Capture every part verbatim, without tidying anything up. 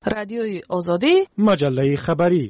رادیوی آزادی، مجله خبری.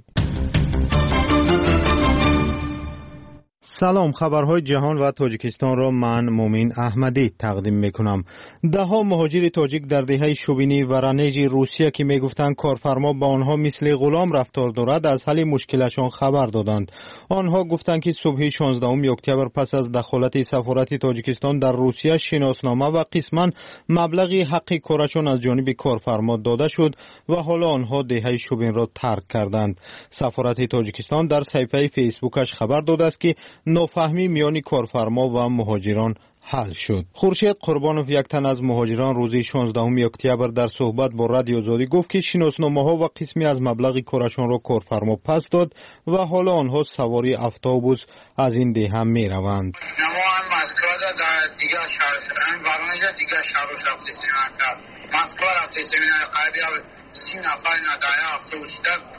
سلام، خبرهای جهان و تاجیکستان را من مومین احمدی تقدیم میکنم. ده ها مهاجر تاجیک در دهه شوبینی و رنج روسیه که میگفتند کارفرما با آنها مثل غلام رفتار دارد از حل مشکلشان خبر دادند. آنها گفتند که صبح شانزدهم اکتبر پس از دخالت سفارت تاجیکستان در روسیه شناسنامه و قسما مبلغی حق کارشان از جانب کارفرما داده شد و حالا آنها دهه شوبین را ترک کردند. سفارت تاجیکستان در صفحه فیسبوکش خبر داده است که نافهمی میان کارفرما و مهاجران حل شد. خورشید قربانوف، یک تن از مهاجران، روز شانزدهم اکتبر در صحبت با رادیو آزادی گفت که شناسنامه‌ها و قسمی از مبلغ کارشان را کارفرما پس داد و حالا آنها سواری اتوبوس از این دهه می روند. نما مسکو در دیگه شهر شدن برنامه دیگه شهر رفته سیمان کرد. مسکو رفته سیمان قریب سی نفر ندای اتوبوس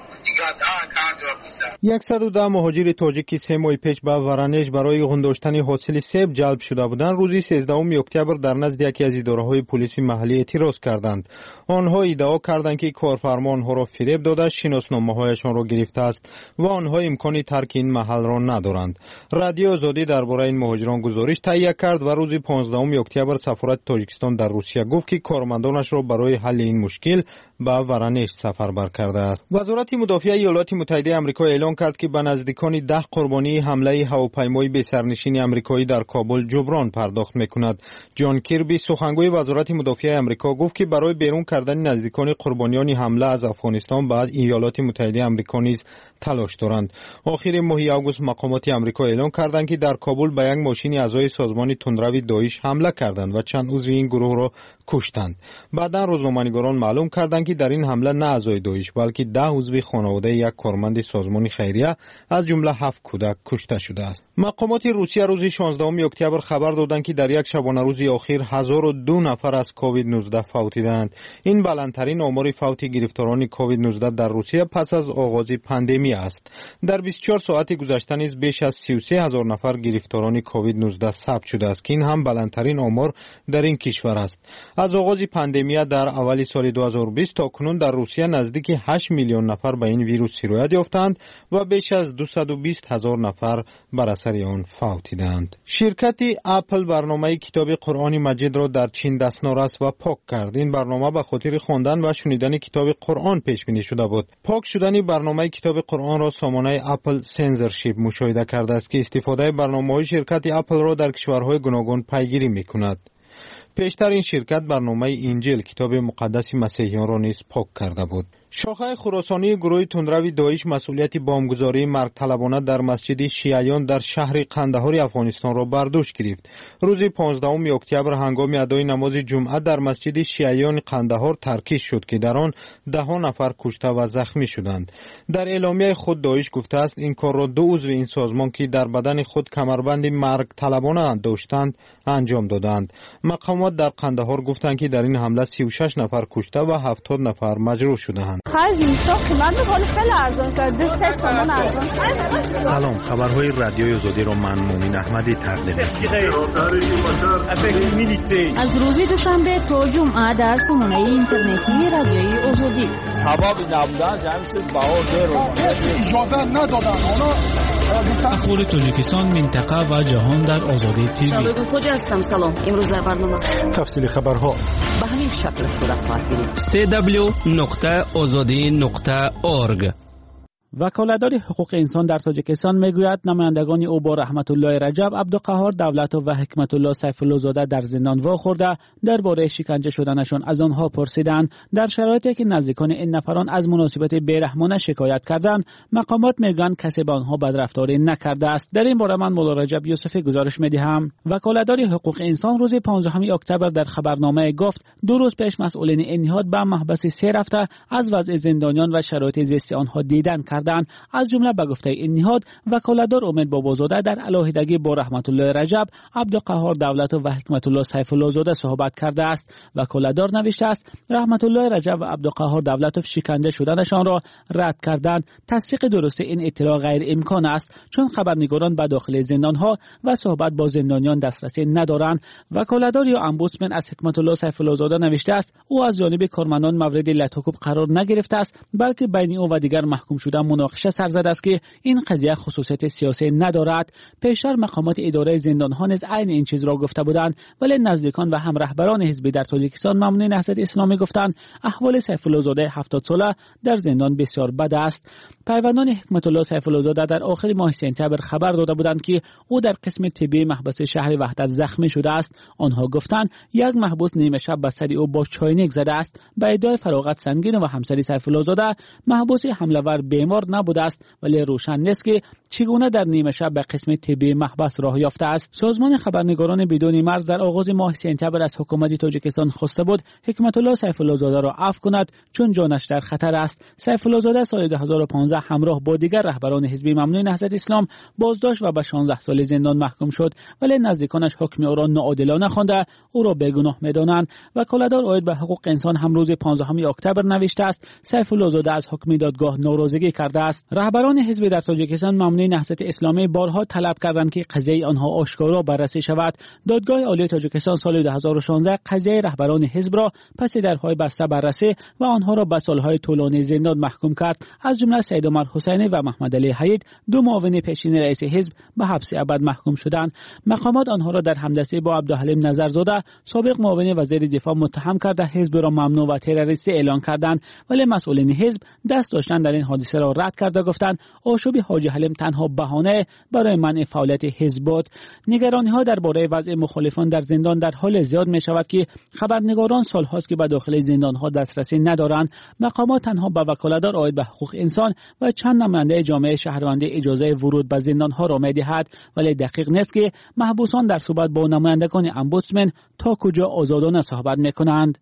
صد و ده مهاجر تاجیک که سه ماه پیش به ورانش برای غنداشتن حاصل سیب جلب شده بودند روز سیزدهم اکتبر در نزد یکی از اداره‌های پلیس محلی اعتراض کردند. آنها ادعا کردند که کارفرما آنها را فریب داده شناسنامه‌هایشان را گرفته است و آنها امکان ترک این محل را ندارند. رادیو آزادی درباره این مهاجران گزارش تهیه کرد و روز پانزدهم اکتبر سفارت تاجیکستان در روسیه گفت که کارمندانش را برای حل این مشکل به ورانش سفربر کرده است. وزارت مدافع ایالات متحده آمریکا اعلام کرد که به نزدیکان ده قربانی حمله هواپیمای بی سرنشین آمریکایی در کابل جبران پرداخت میکند. جان کیربی، سخنگوی وزارت مدافع آمریکا، گفت که برای بیرون کردن نزدیکان قربانیان حمله از افغانستان بعد ایالات متحده آمریکا نیز تلاش دارند. آخر ماه آگوست مقامات آمریکا اعلام کردند که در کابل به یک ماشین اعضای سازمان تندروی داعش حمله کردند و چند عضو این گروه را کشتند. بعدا روزنامه‌نگاران معلوم کردند که در این حمله نه اعضای داعش بلکه ده عضو خانواده یک کارمند سازمان خیریه از جمله هفت کودک کشته شده است. مقامات روسیه روز شانزدهم اکتبر خبر دادند که در یک شبانه روز اخیر هزار و دو نفر از کووید نوزده فوتیدند. این بلندترین آمار فوت گرفتاران کووید نوزده در روسیه پس از آغاز پاندمی است. در بیست و چهار ساعت گذشته نیز بیش از سی و سه هزار نفر گرفتاران کووید نوزده ثبت شده است که این هم بلندترین آمار در این کشور است. از آغاز پاندمی در اول سال دو هزار و بیست تا کنون در روسیه نزدیک هشت میلیون نفر به این ویروس سرایت یافتند و بیش از دویست و بیست هزار نفر بر اثر آن فوتیدند. شرکت اپل برنامه کتاب قرآن مجید را در چین دستنارس و پاک کرد. این برنامه به خاطر خواندن و شنیدن کتاب قرآن پیش بینی شده بود. پاک شدن برنامه کتاب قرآن را سامانه اپل سنسورشیپ مشاهده کرده است که استفاده برنامه‌های شرکت اپل را در کشورهای گوناگون پیگیری می‌کند. پیشتر این شرکت برنامه انجیل کتاب مقدس مسیحیان را نیز پاک کرده بود. شاخه خراسانی گروه تندروی داعش مسئولیت بمبگذاری مرگ طلبانه در مسجد شیعیان در شهر قندهار افغانستان را بر دوش گرفت. روز پانزدهم اکتبر هنگام ادای نماز جمعه در مسجد شیعیان قندهار ترکیز شد که در آن ده ها نفر کشته و زخمی شدند. در اعلامیه خود داعش گفته است این کار را دو عضو این سازمان که در بدن خود کمربند مرگ طلبانه داشتند انجام دادند. مقامات در قندهار گفتند که در این حمله سی و شش نفر کشته و هفتاد نفر مجروح شدند. سلام، خبرهای رادیوی آزادی را من مومین احمدی تقدیم می‌کنم. از روز دوشنبه تا جمعه در سامانه اینترنتی رادیوی آزادی. حباب نبودن جمعیت باور رو اجازه ندادن. اخبار تاجیکستان، منطقه و جهان در آزادی تیوی. بگو خوجا هستم. سلام، امروز در برنامه تفصیل خبرها به همین شکل صورت خواهد گرفت. سی دبلیو نقطه آزادی نقطه اورگ. وکالتدار حقوق انسان در تاجیکستان میگوید نمایندگان او با رحمت الله رجب، عبدالقهار دولتو و حکمت الله سیف الله زاده در زندان واخورده درباره شکنجه شدنشان از آنها پرسیدند. در شرایطی که نزدیکان این نفران از مناسبت بیرحمانه شکایت کردند، مقامات میگویند کسی به آنها بدرفتاری نکرده است. در این باره من مولا رجب یوسفی گزارش میدهم. وکالتدار حقوق انسان روز پانزدهم اکتبر در خبرنامه گفت دو روز پیش مسئولین این نهاد به محبس سه رفته از وضع زندانیان و شرایط زیستی آنها دیدن کرد. کردند. از جمله به گفته این نهاد وکالتدار امید بابازاده در علیحدگی با رحمت الله رجب، عبدالقهار دولتو و حکمت الله سیف الله زاده صحبت کرده است. وکالتدار نوشته است رحمت الله رجب و عبدالقهار دولتو شکنجه شدنشان را رد کردند. تصدیق درست این اطلاع غیر امکان است چون خبرنگاران به داخل زندانها و صحبت با زندانیان دسترسی ندارند. وکالتدار یا امبودسمن از حکمت الله سیف الله زاده نوشته است او از جانب کارمندان مورد لطاکوب قرار نگرفته است بلکه بین او و دیگر محکوم شدن مناقشه سر زده است که این قضیه خصوصیت سیاسی ندارد. پیشتر مقامات اداره زندانها نیز عین این چیز را گفته بودند ولی نزدیکان و هم رهبران حزبی در تاجیکستان ممنون نهضت اسلامی گفتند احوال سیف الله زاده هفتاد ساله در زندان بسیار بد است. پیوندان حکمت الله سیف الله زاده در آخر ماه سپتامبر خبر داده بودند که او در قسم طبی محبس شهر وحدت زخمی شده است. آنها گفتند یک محبوس نیمه شب به سر او با چاینک زده است. به ادعای فراغت سنگین و همسری سیف الله زاده محبوس حمله ور بیمار نبوده است ولی روشن نیست که چگونه در نیمه شب به قسم طبی محبس راه یافته است. سازمان خبرنگاران بدون مرز در آغاز ماه سپتامبر از حکومت تاجیکستان خواسته بود حکمت الله سیف الله زاده را عفو کند چون جانش در خطر است. سیف الله زاده سال دو هزار و پانزده همراه با دیگر رهبران حزبی ممنون نهضت اسلام بازداشت و به شانزده سال زندان محکوم شد ولی نزدیکانش حکم او را ناعادلانه خوانده او را بیگناه می‌دانند. وکالتدار عاید به حقوق انسان هم روز پانزدهم اکتبر نوشته است سیف الله زاده از حکم دادگاه ناراضگی کرده است. رهبران حزب در تاجیکستان ممنون نهضت اسلامی بارها طلب کردند که قضیه آنها آشکارا بررسی شود. دادگاه عالی تاجیکستان سال دو هزار و شانزده قضیه رهبران حزب را پس درهای بسته بررسی و آنها را به سالهای طولانی زندان محکوم کرد. از جمله سید عمر حسینی و محمد علی حید دو معاون پیشین رئیس حزب به حبس ابد محکوم شدند. مقامات آنها را در همدستی با عبدالحلیم نظرزاده سابق معاون وزیر دفاع متهم کرده حزب را ممنوع و تروریستی اعلان کردند ولی مسئولین حزب دست داشتن در این حادثه را رد کرده گفتند آشوب حاجی حلیم تنها بهانه برای منع فعالیت حزب بود. نگرانی ها درباره وضع مخالفان در زندان در حال زیاد می شود که خبرنگاران سالهاست که به داخل زندان ها دسترسی ندارند. مقامات تنها به وکالتدار عاید به حقوق انسان و چند نماینده جامعه شهروندی اجازه ورود به زندان ها را می دهد ولی دقیق نیست که محبوسان در صحبت با نمایندگان امبودسمن تا کجا آزادانه صحبت می کنند.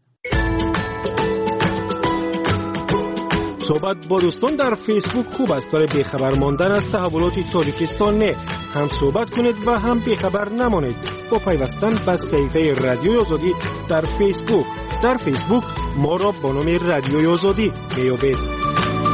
صحبت با دوستان در فیسبوک خوب است برای بیخبر ماندن از تحولات تاجیکستان. نه هم صحبت کنید و هم بیخبر نمانید با پیوستن به صفحه رادیوی آزادی در فیسبوک. در فیسبوک ما را با نام رادیوی آزادی میابید.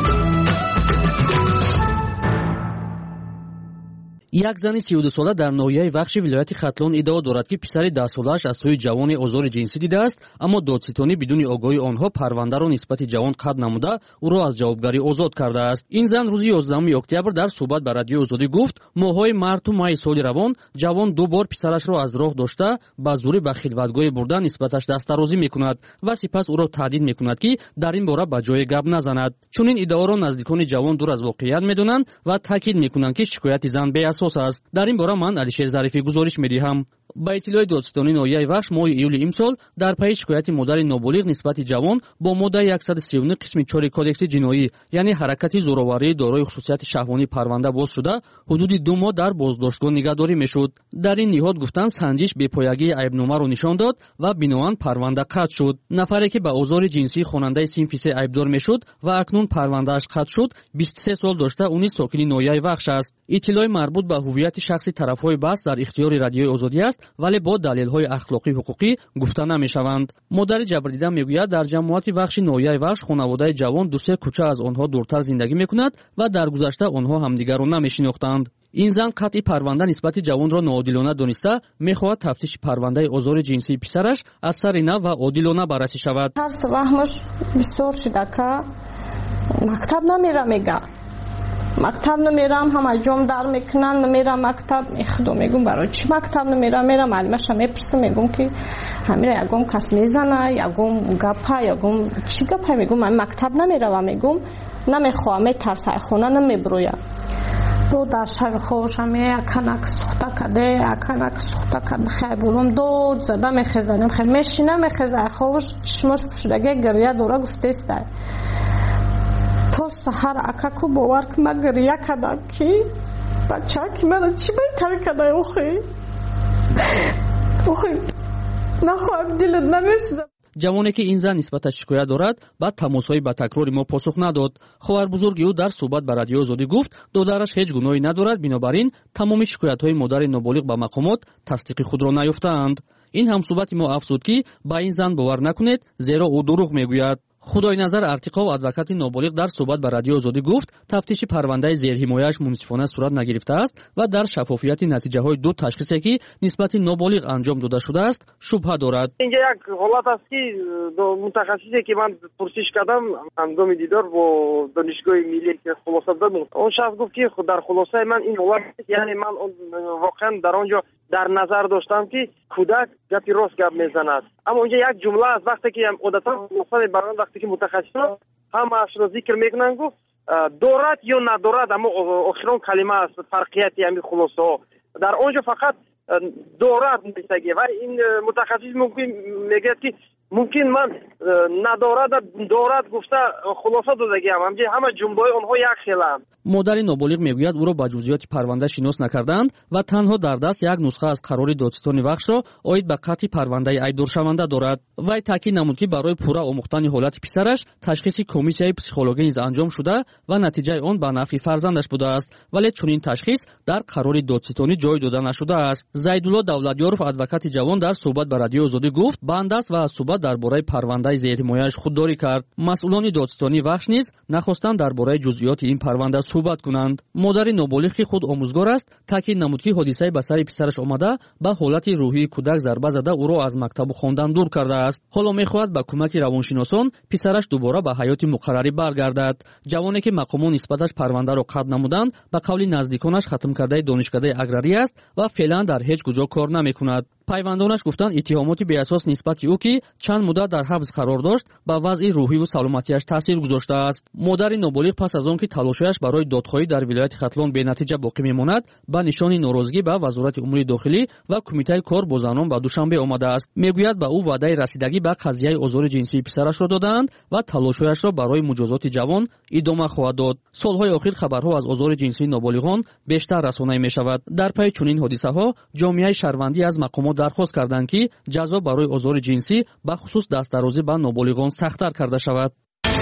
یک زن سی و دو ساله در ناحیه وخش ولایت ختلان ادعا دارد که پسر ده سالش از سوی جوان آزار جنسی دیده است اما دادستانی بدون آگاهی آنها پرونده را نسبت جوان قطع نموده او را از جوابگاری آزاد کرده است. این زن روز یازدهم اکتبر در صحبت با رادیو آزادی گفت ماهای مارت و مای سال روان جوان دو بار پسرش را از راه داشته با زوری به خلوتگاه برده نسبتش دسترازی میکند و سپس او را تهدید میکند که در این باره به جای گپ نزند. چون این ادعا را نزدیکان جوان دور از واقعیت میدانند و تاکید میکنند که شکایت زن بی اساس است. در این باره من علیشیر ظریفی گزارش میدهم. با اطلاع دادستانی ناحیه وخش ماه ایول امسال در پی شکایت مادر نابالغ نسبت جوان با ماده صد و سی و نه قسم چهار کودکس جنایی یعنی حرکت زورآوری دارای خصوصیت شهوانی پرونده باز شده حدود دو ماه در بازداشتگاه نگهداری میشد. در این نهاد گفتند سنجش بی‌پایگی عیبنامه را نشان داد و بنابراین پرونده قطع شد. نفری که به آزار جنسی خواننده صنف سه عیبدار میشد و اکنون پروندهش قطع شد بیست و سه سال داشته اونی ساکن ناحیه وخش است. اطلاع مربوط به هویت شخصی طرفهای بحث در اختیار رادیوی آزادی است ولی با دلایل اخلاقی حقوقی گفته نمیشوند. مادر جبردیده میگوید در جماعت بخش ناحیه وخش خانواده جوان دو سه کوچه از آنها دورتر زندگی میکند و در گذشته آنها همدیگر را نمیشناختند. این زن قطعی پرونده نسبت جوان را ناعادلانه دانسته میخواهد تفتیش پرونده آزار جنسی پسرش از سر نو و عادلانه بررسی شود. هر سواهمش بسیار شده که مکتب نمیره میگه مکتب نمیرم همه جام در میکنن نمیرم مکتب میخدو میگم برای چی مکتب نمیرم میرم معلمش میپرسم میگم که همین یگم کس میزنه یگم گپا یگم چی گپا میگم من مکتب نمیرم میگم نمیخوام میترسه خونه نمیبرویم رو در شب خوش همه اکنک سخته کده اکنک سخته کده خیلی بولم دود زده میخیزنم خیلی میشینه میخیزه خوش چشمش پشدگه گریه دوره گفته است تو سحر اکاکو باور که من گریه کدم که بچه که من چی بایتر کده اوخی اوخی نخواهم دلت نمیسوزم. ҷавоне ки ин зан нисбаташ шикоят дорад ба тамосҳои ба такрори мо посух надод. хоҳарбузурги ӯ дар суҳбат ба радиои Озодӣ гуфт додараш ҳеҷ гуноҳе надорад, бинобар ин тамоми шикоятҳои модари ноболиғ ба мақомот тасдиқи худро наёфтаанд. ин ҳамсӯҳбати мо афзуд ки ба ин зан бовар накунед, зеро ӯ дурӯғ мегӯяд. худойназар Артиқов, адвокати ноболиғ, дар суҳбат ба радиои Озодӣ гуфт тафтиши парвандаи зерҳимояаш мунсифона сурат нагирифтааст ва дар шаффофияти натиҷаҳои ду ташхисе ки нисбати ноболиғ анҷом дода шудааст шубҳа дорад. инҷа як ҳолат аст ки мутахассисе ки ман пурсиш кардам ҳангоми дидор бо донишгоҳи миллӣ хулоса дод, он шахс гуфт ки дар хулосаи ман ин ҳолат, яъне ман воқеан дар он ҷо дар назар доштам ки кӯдак гапи рост гап мезанад. аммо инҷа як ҷумла аст, вақте ки одатан хулоса мебаранд, вақте ки мутахассисон ҳамаашро зикр мекунанд, гуфт дорад ё надорад, аммо охирон калима аст фарқияти ҳамин хулосаҳо. дар он ҷо фақат дорад мисаги ва ин мутахассис мумкин мегӯяд ки мумкин ман надорад дорад гуфта хулоса додагиам. ҳамҷи ҳама ҷумлаҳои онҳо як хеланд. модари ноболиғ мегӯяд ӯро ба ҷузъиёти парванда шинос накарданд ва танҳо дар даст як нусха аз қарори додситони вахшро оид ба қатъи парвандаи айбдоршаванда дорад. вай таъкид намуд ки барои пурра омӯхтани ҳолати писараш ташхиси комиссияи психологӣ низ анҷом шуда ва натиҷаи он ба нафъи фарзандаш будааст, вале чунин ташхис дар қарори додситонӣ ҷой дода нашудааст. зайдулло давлатёров, адвокати ҷавон, дар суҳбат ба радиои Озодӣ гуфт банд аст ва аз суҳбат дар бораи парвандаи зерҳимояаш худдорӣ кард. масъулони додситони вахш низ нахостанд дар бораи ҷузъиёти ин парванда суҳбат кунанд. модари ноболиғ ки худ омӯзгор аст таъкид намуд ки ҳодисаи ба сари писараш омада ба ҳолати рӯҳии кӯдак зарба зада ӯро аз мактабу хондан дур кардааст. ҳоло мехоҳад ба кӯмаки равоншиносон писараш дубора ба ҳаёти муқаррарӣ баргардад. ҷавоне ки мақомон нисбаташ парвандаро қатъ намуданд, ба қавли наздиконаш хатмкардаи донишкадаи аграрӣ аст ва феълан дар ҳеҷ куҷо кор намекунад. пайвандонаш гуфтанд иттиҳомоти беасос нисбати ӯ ки чанд муддат дар ҳабс қарор дошт ба вазъи рӯҳиву саломатиаш таъсир гузоштааст. модари ноболиғ пас аз он ки талошҳояш барои додхоҳӣ дар вилояти Хатлон бенатиҷа боқӣ мемонад, ба нишони норозигӣ ба Вазорати умури дохилӣ ва Кумитаи кор бо занон ба Душанбе омадааст. мегӯяд ба ӯ ваъдаи расидагӣ ба қазияи озори ҷинсии писарашро доданд ва талошҳояшро барои муҷозоти ҷавон идома хоҳад дод. солҳои охир хабарҳо аз озори ҷинсии ноболиғон бештар расонай мешавад. дар пайи чунин ҳодисаҳо ҷомеаи шаҳрвандӣ аз мақомот дархост карданд ки ҷазо барои озори ҷинсӣ ба хусус дастдарозӣ ба ноболиғон сахттар карда шавад.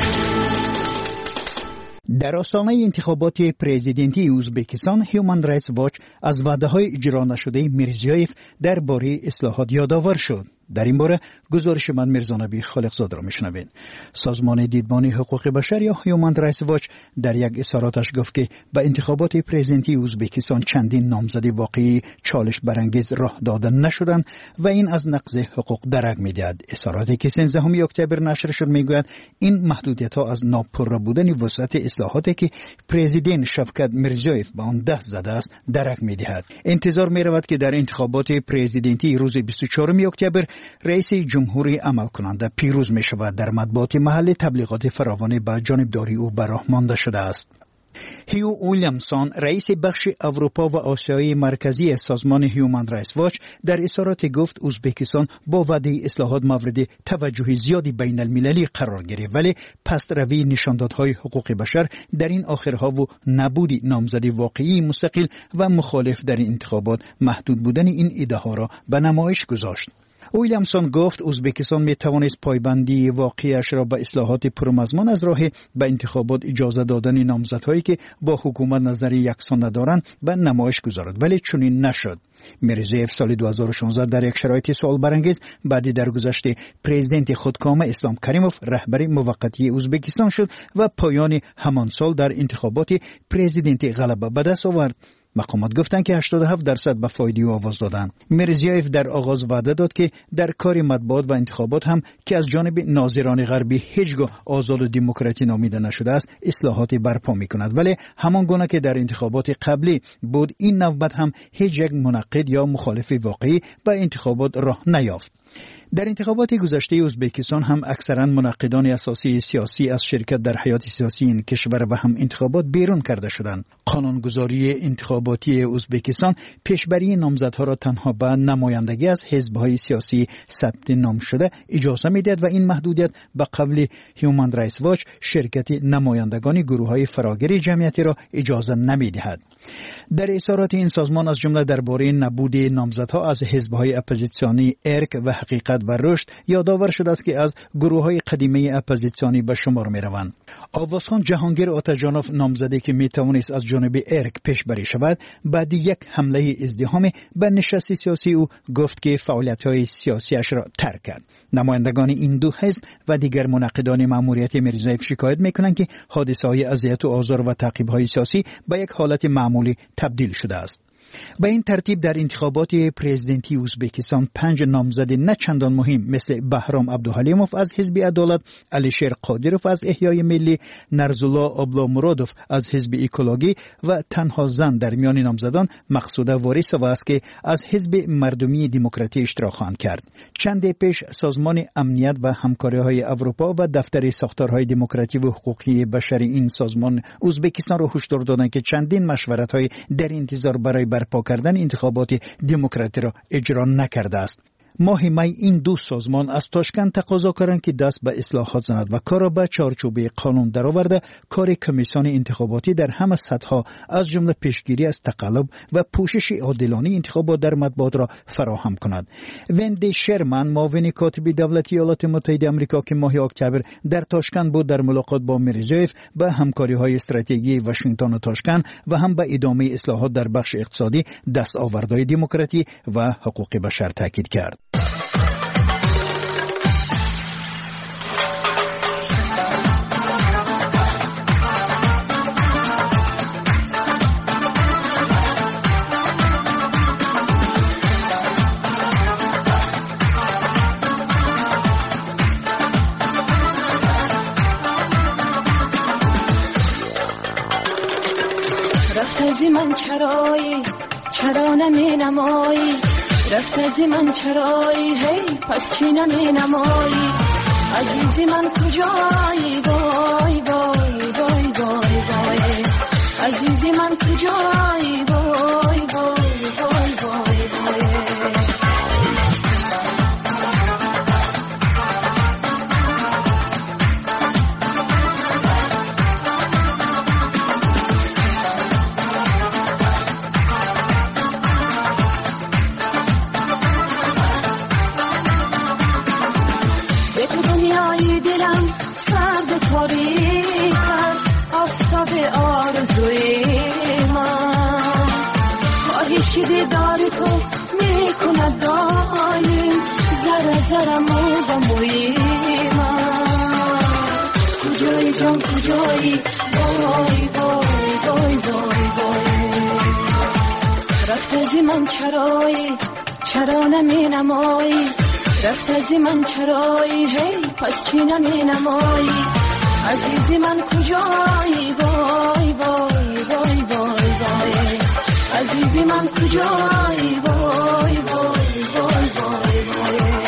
در آستانه انتخابات پرزیدنتی ازبکستان هیومن رایتس واچ از وعده‌های اجرا نشده میرزیایف درباره اصلاحات یادآور شد. در این باره گزارش من میرزانبی خالقزاد را میشنوید. سازمان دیدبان حقوق بشر یا هیومن رایتس واچ در یک اظهاراتش گفت که به انتخابات پرزیدنتی ازبکستان چندین نامزد واقعی چالش برانگیز راه داده نشدند و این از نقض حقوق درک میدهد. اظهاراتی که سیزدهم اکتبر نشر شد میگوید این محدودیت‌ها از ناپررو بودن وسعت اصلاحاتی که پرزیدنت شفقت میرزیایف به آن دست زده است درک میدهد. انتظار میرود که در انتخابات پرزیدنتی روز بیست و چهارم اکتبر رئیس جمهوری عمل کننده پیروز می شود. در مطبوعات محلی تبلیغات فراوانی به جانبداری او به راه مانده شده است. هیو ویلیامسون رئیس بخش اروپا و آسیای مرکزی سازمان هیومن رایتس واچ در اظهارات گفت ازبکستان با وعده اصلاحات مورد توجه زیادی بین المللی قرار گرفت، ولی پستروی نشاندادهای حقوق بشر در این آخرها و نبود نامزدی واقعی مستقل و مخالف در این انتخابات محدود بودن این ایده ها را به نمایش گذاشت. ویلیامسون گفت ازبکستان می توانست پایبندی واقعیش را به اصلاحات پرمضمون از راه به انتخابات اجازه دادن نامزدهایی که با حکومت نظری یکسان ندارند به نمایش گذارد، ولی چنین نشد. میرزیایف سال دو هزار و شانزده در یک شرایط سوال برانگیز بعدی درگذشت پرزیدنت خودکامه اسلام کریموف رهبر موقتی ازبکستان شد و پایان همان سال در انتخابات پرزیدنتی غلبه به دست آورد. مقامات گفتند که هشتاد و هفت درصد به فایده او آواز دادند. میرزیایف در آغاز وعده داد که در کار مطبوعات و انتخابات هم که از جانب ناظران غربی هیچگاه آزاد و دموکراتی نامیده نشده است اصلاحاتی برپا میکند، ولی همان گونه که در انتخابات قبلی بود این نوبت هم هیچ یک منعقد یا مخالف واقعی به انتخابات راه نیافت. در انتخابات گذشته ازبکستان هم اکثرا منعقدان اساسی سیاسی از شرکت در حیات سیاسی این کشور و هم انتخابات بیرون کرده شدند. قانونگذاری انتخاباتی ازبکستان پیشبری نامزدها را تنها به نمایندگی از حزب‌های سیاسی ثبت نام شده اجازه می‌دهد و این محدودیت به قول هیومن رایتس واچ شرکت نمایندگان گروه‌های فراگیر جمعیتی را اجازه نمی‌دهد. در اظهارات این سازمان از جمله درباره نبود نامزدها از حزب‌های اپوزیسیونی ارک و حقیقت و رشد یادآور شده است که از گروه‌های قدیمی اپوزیسیونی به شمار می‌روند. آوازخوان جهانگیر آتاجانوف نامزده که می‌توانست از جانب ارگ پیشبری شود، بعد یک حمله ازدحامی به نشست سیاسی او گفت که فعالیت‌های سیاسیش را ترک کرد. نمایندگان این دو حزب و دیگر منعقدان مأموریت میرزایف شکایت می‌کنند که حادثه‌های اذیت و آزار و تعقیب‌های سیاسی به یک حالت معمولی تبدیل شده است. به این ترتیب در انتخابات پرزیدنتی ازبکستان پنج نامزد نه چندان مهم مثل بهرام عبدالحلیموف از حزب عدالت، علیشیر قادروف از احیای ملی، نرزالله آبلامرادوف از حزب اکولوژی و تنها زن در میان نامزدان مقصوده واریسووا است که از حزب مردمی دموکراتی اشتراک خواهند کرد. چند پیش سازمان امنیت و همکاری‌های اروپا و دفتر ساختارهای دموکراتی و حقوقی بشری این سازمان ازبکستان را هشدار دادند که چندین مشورت‌های در انتظار برای برپا کردن انتخابات دموکراتی را اجرا نکرده است. ماه می این دو سازمان از تاشکند تقاضا کردند که دست به اصلاحات زند و کار را به چارچوب قانون درآورده کار کمیسیون انتخاباتی در همه سطح‌ها از جمله پیشگیری از تقلب و پوشش عادلانه انتخابات در مطبوعات را فراهم کند. وندی شرمن معاون کاتب دولتی ایالات متحده آمریکا که ماه اکتبر در تاشکند بود در ملاقات با میرزایف به همکاری‌های استراتژیکی واشنگتن و تاشکند و هم به ادامه اصلاحات در بخش اقتصادی، دستاوردهای دموکراتی و حقوق بشر تاکید کرد. رفته من چرایی چرا نمی نمایی، رفته زی من چرایی هی پس چی نمی نمایی، عزیزی من کجایی وای وای وای وای وای، عزیزی من کجایی وای وای وای وای وای. دیدار تو میکند دایم زره زره مو با موی من، کجایی جان کجایی وای وای وای وای وای، رفته زی من چرایی چرا نمی نمایی، رفته زی من چرایی هی پس چی نمی نمایی، عزیزی من کجایی وای وای وای وای وای، عزیزی من کجایی وای وای وای وای وای.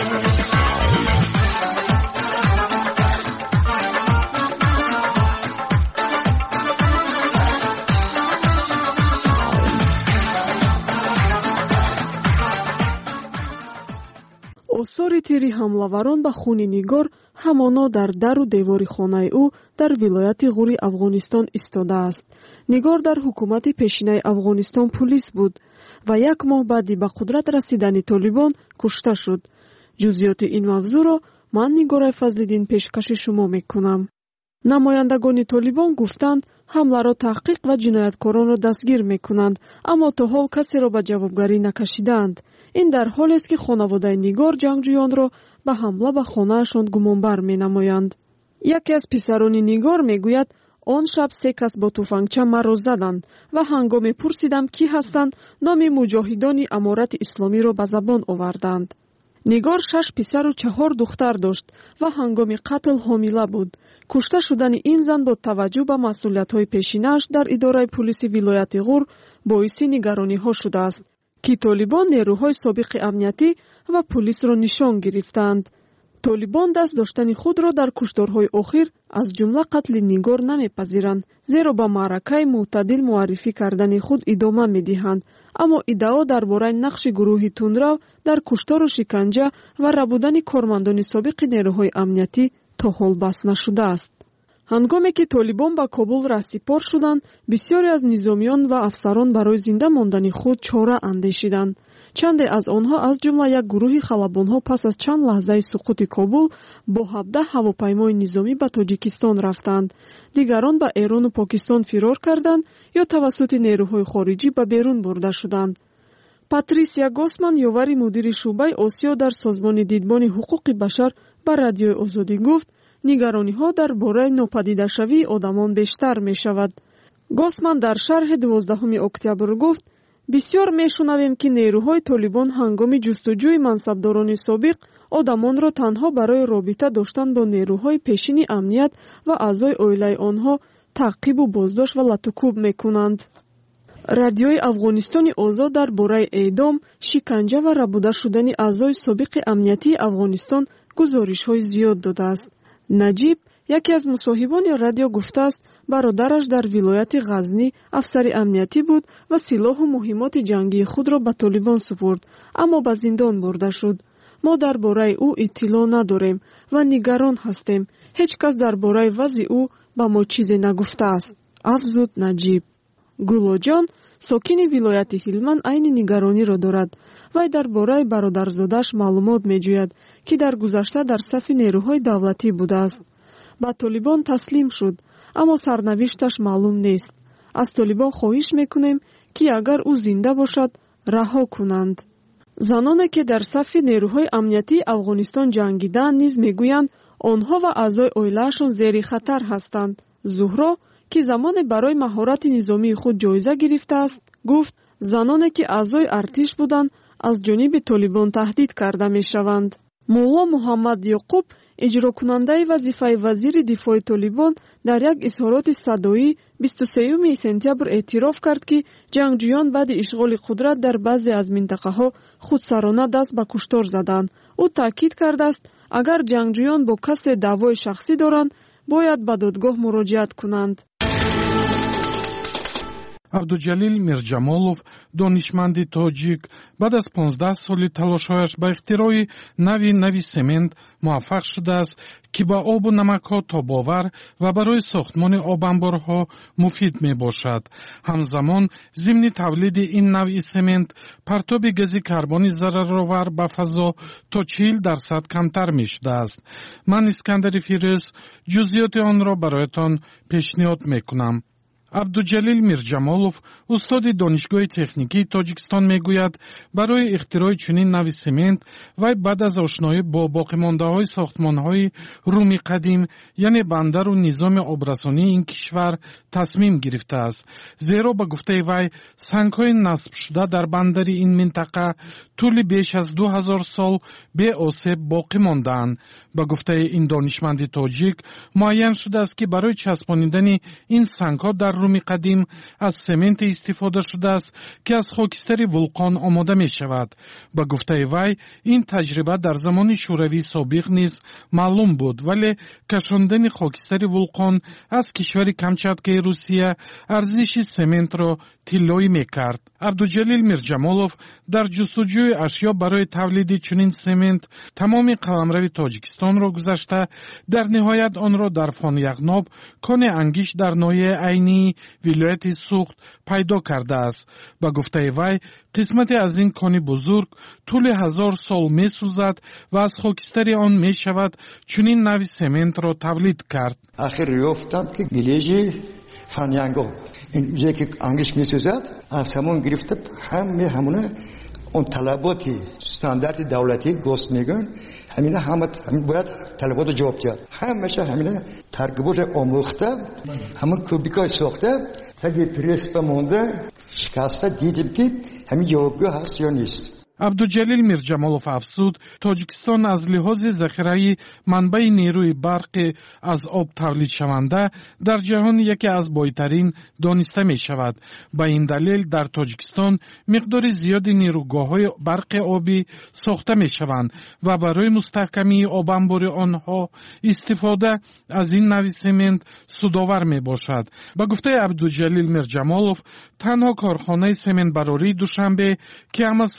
осори тири ҳамлаварон ба хуни нигор ҳамоно дар дару девори хонаи ӯ дар вилояти ғури афғонистон истодааст. нигор дар ҳукумати пешинаи афғонистон пулис буд ва як моҳ баъди ба қудрат расидани толибон кушта шуд. ҷузъиёти ин мавзӯъро ман нигораи фазлиддин пешкаши шумо мекунам. намояндагони толибон гуфтанд ҳамларо таҳқиқ ва ҷинояткоронро дастгир мекунанд, аммо то ҳол касеро ба ҷавобгарӣ накашидаанд. ин дар ҳолест ки хонаводаи нигор ҷангҷӯёнро ба ҳамла ба хонаашон гумонбар менамоянд. яке аз писарони нигор мегӯяд он шаб се кас бо тӯфангча маро заданд ва ҳангоме пурсидам кӣ ҳастанд, номи муҷоҳидони аморати исломиро ба забон оварданд. нигор шаш писару чаҳор духтар дошт ва ҳангоми қатл ҳомила буд. кушта шудани ин зан бо таваҷҷӯҳ ба масъулиятҳои пешинааш дар идораи пулиси вилояти ғур боиси нигарониҳо шудааст, ки толибон нерӯҳои собиқи амниятӣ ва пулисро нишон гирифтанд. толибон даст доштани худро дар кушторҳои охир аз ҷумла қатли нигор намепазиранд, зеро ба маъракаи мӯътадил муаррифӣ кардани худ идома медиҳанд, аммо иддао дар бораи нақши гурӯҳи тундрав дар куштору шиканҷа ва рабудани кормандони собиқи нерӯҳои амниятӣ то ҳол бас нашудааст. ҳангоме ки толибон ба Кобул раҳсипор шуданд, бисёре аз низомиён ва афсарон барои зинда мондани худ чора андешиданд. чанде аз онҳо аз ҷумла як гурӯҳи халабонҳо пас аз чанд лаҳзаи суқути Кобул бо ҳабдаҳ ҳавопаймои низомӣ ба Тоҷикистон рафтанд. Дигарон ба Эрону Покистон фирор карданд ё тавассути нерӯҳои хориҷӣ ба берун бурда шуданд. Патрисия Госман, ёвари мудири шуъбаи Осиё дар Созмони дидбони ҳуқуқи башар ба Радиои Озодӣ гуфт, нигарониҳо дар бораи нопадидашавии одамон бештар мешавад. Госман дар шарҳи дувоздаҳуми октябр гуфт, бисёр мешунавем, ки нерӯҳои Толибон ҳангоми ҷустуҷӯи мансабдорони собиқ одамонро танҳо барои робита доштан бо нерӯҳои пешини амният ва аъзои оилаи онҳо таъқибу боздошт ва латукуб мекунанд. Радиои Афғонистони озод дар бораи эъдом, шиканҷа ва рабуда шудани аъзои собиқи амниятии Афғонистон гузоришҳои зиёд додааст. Наҷиб, яке аз мусоҳибони радио, гуфтааст, бародараш дар вилояти Ғазнӣ афсари амниятӣ буд ва силоҳу муҳимоти ҷангии худро ба Толибон супурд, аммо ба зиндон бурда шуд. мо дар бораи ӯ иттилоъ надорем ва нигарон ҳастем. ҳеҷ кас дар бораи вазъи ӯ ба мо чизе нагуфтааст, афзуд Наҷиб. Гулоҷон, сокини вилояти Ҳилманд, айни нигарониро дорад. вай дар бораи бародарзодааш маълумот меҷӯяд, ки дар гузашта дар сафи нерӯҳои давлатӣ будааст. ба Толибон таслим шуд, аммо сарнавишташ маълум нест. аз Толибон хоҳиш мекунем, ки агар ӯ зинда бошад, раҳо кунанд. заноне ки дар сафи нерӯҳои амниятии Афғонистон ҷангиданд, низ мегӯянд, онҳо ва аъзои оилаашон зери хатар ҳастанд. Зуҳро, ки замоне барои маҳорати низомии худ ҷоиза гирифтааст, гуфт, заноне ки аъзои артиш буданд, аз ҷониби Толибон таҳдид карда мешаванд. мулло Муҳаммад Ёқуб, иҷрокунандаи вазифаи вазири дифои Толибон, дар як изҳороти садоӣ бисту сеюми сентябр эътироф кард, ки ҷангҷӯён баъди ишғоли қудрат дар баъзе аз минтақаҳо худсарона даст ба куштор заданд. ӯ таъкид кардааст, агар ҷангҷӯён бо касе даъвои шахсӣ доранд, бояд ба додгоҳ муроҷиат кунанд. абдуҷалил мирҷамолов, донишманди тоҷик, баъд аз понздаҳ соли талошҳояш ба ихтирои нави нави семент муваффақ шудааст, ки ба обу намакҳо тобовар ва барои сохтмони обанборҳо муфид мебошад. ҳамзамон зимни тавлиди ин навъи семент партоби гази карбони зараровар ба фазо то чил дарсад камтар мешудааст. ман Искандари Фирӯз ҷузъиёти онро бароятон пешниҳод мекунам. абдуҷалил мирҷамолов, устоди донишгоҳи техникии Тоҷикистон, мегӯяд, барои ихтирои чунин нави семент вай баъд аз ошноӣ бо боқимондаҳои сохтмонҳои руми қадим, яъне бандару низоми обрасонии ин кишвар тасмим гирифтааст. зеро ба гуфтаи вай, сангҳои насбшуда дар бандари ин минтақа тӯли беш аз ду ҳазор сол беосеб боқӣ мондаанд. ба гуфтаи ин донишманди тоҷик, муайян шудааст, ки барои часпонидани ин сангҳо дар руми қадим аз сементе истифода шудааст, ки аз хокистари вулқон омода мешавад. ба гуфтаи вай, ин таҷриба дар замони шӯравии собиқ низ маълум буд, вале кашондани хокистари вулқон аз кишвари Камчаткаи Русия арзиши сементро тиллоӣ мекард. абдуҷалил мирҷамолов дар ҷустуҷӯи ашё барои тавлиди чунин семент тамоми қаламрави Тоҷикистонро гузашта, дар ниҳоят онро дар Фонягноб, кони ангиш дар ноҳияи айнии вилояти Суғд пайдо кардааст. ба гуфтаи вай, қисмате аз ин кони бузург тӯли ҳазор сол месӯзад ва аз хокистари он мешавад чунин нави сементро тавлид кард. ахир ёфтам ки милежи Фонягноб ин ҷое ки ангиш месӯзад, аз ҳамон гирифта ҳаме ҳамона он талаботи стандарти давлатӣ гос мегӯянд, ҳамина ҳама бояд талаботро ҷавоб диҳад. ҳамаша ҳамина таркиботро омӯхта, ҳамон кубикаи сохта, таги пресса монда, шикаста дидем ки ҳамин ҷавобгӯ ҳаст ё нест. абдуҷалил мирҷамолов афзуд, Тоҷикистон аз лиҳози захираи манбаи нерӯи барқи аз об тавлидшаванда дар ҷаҳон яке аз бойтарин дониста мешавад. ба ин далел дар Тоҷикистон миқдори зиёди нерӯгоҳҳои барқи обӣ сохта мешаванд ва барои мустаҳкамии обанбори онҳо истифода аз ин нави семент судовар мебошад. ба гуфтаи Абдуҷалил Мирҷамолов, танҳо корхонаи сементбарории Душанбе, ки ҳамасола то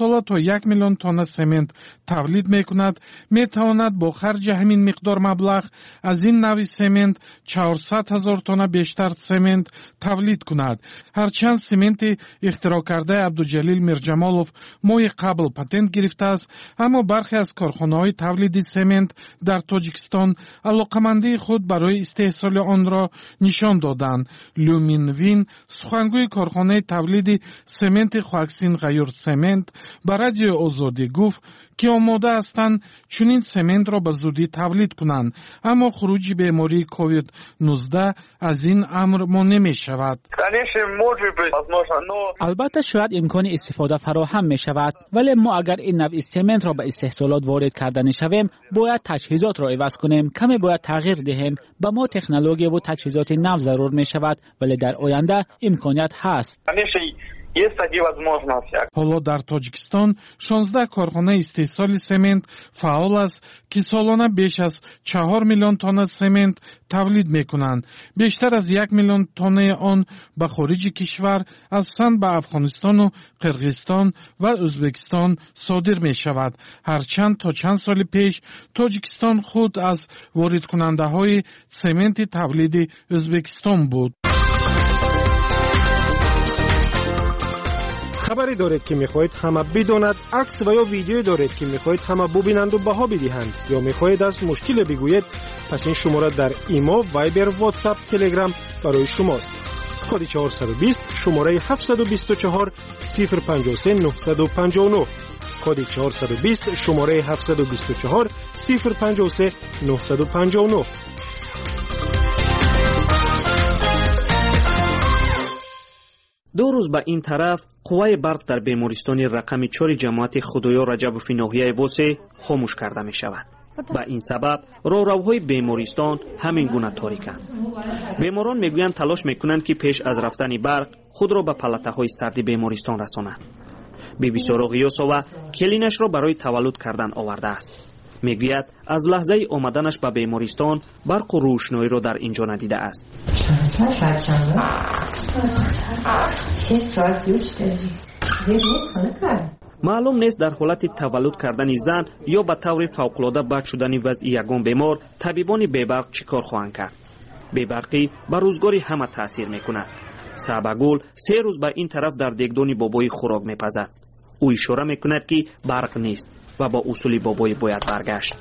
یک میلیون تن سمنت تولید میکند، میتواند با خرج همین مقدار مبلغ از این نوع سمنت چهارصد هزار تن بیشتر سمنت تولید کند. هرچند سمنت اختراع کرده عبدالجلیل میرجمالوف ماه قبل پتنت گرفته است، اما برخی از کارخانه‌های تولید سمنت در تاجیکستان علاقمندی خود برای استحصال آن را نشان دادند. لومینوین سخنگوی کارخانه تولید سمنت خواکسین غیور سمنت به رادیو آزادی گفت که آماده هستند چنین سمنت را به زودی تولید کنند، اما خروج بیماری کووید نوزده از این امر مانع می شود. البته شاید امکان استفاده فراهم می شود، ولی ما اگر این نوع سمنت را به استحصالات وارد کردن شویم باید تجهیزات را عوض کنیم، کمی باید تغییر دهیم. به ما تکنولوژی و تجهیزات نو ضرور می شود، ولی در آینده امکانیت هست. حالا در تاجیکستان شانزده کارخانه استحصال سمنت فعال است که سالانه بیش از چهار میلیون تن سمنت تولید می کنند. بیشتر از یک میلیون تن آن به خارج کشور از سند به افغانستان و قرقیزستان و ازبکستان صادر می شود. هرچند تا چند سال پیش تاجیکستان خود از وارد کننده های سمنت تولید ازبکستان بود. خبری دارید که میخواهید همه بداند، عکس و یا ویدیو دارید که میخواهید همه ببینند و بها بدهند، یا میخواهید از مشکل بگویید، پس این شماره در ایما، وایبر، واتساپ، تلگرام برای شماست. کد چهارصد و بیست شماره هفتصد و بیست و چهار صفر پنجاه و سه نهصد و پنجاه و نه. کد چهارصد و بیست شماره هفتصد و بیست و چهار صفر پنجاه و سه نهصد و پنجاه و نه. دو روز به این طرف قوای برق در بیمارستان رقم چهار جماعت خدایا رجبوفی ناحیه واسه خاموش کرده می شود. به این سبب راهروهای بیمارستان همین گونه تاریکند. بیماران میگویند تلاش میکنند که پیش از رفتن برق خود را به پلته های سردی بیمارستان رسانند. بی بی سراغ یوسوا کلینش را برای تولد کردن آورده است. میگوید از لحظه آمدنش به بیمارستان برق و روشنایی را در اینجا ندیده است. معلوم نیست در حالت تولد کردن زن یا به طور فوق‌العاده بد شدن وضع یگان بیمار طبیبان بی‌برق چیکار خواهند کرد. بی‌برقی بر روزگاری همه تاثیر میکند. صعبگل سه روز به این طرف در دیگدان بابای خوراک میپزد. او اشاره میکند که برق نیست و با اصول بابای باید برگشت.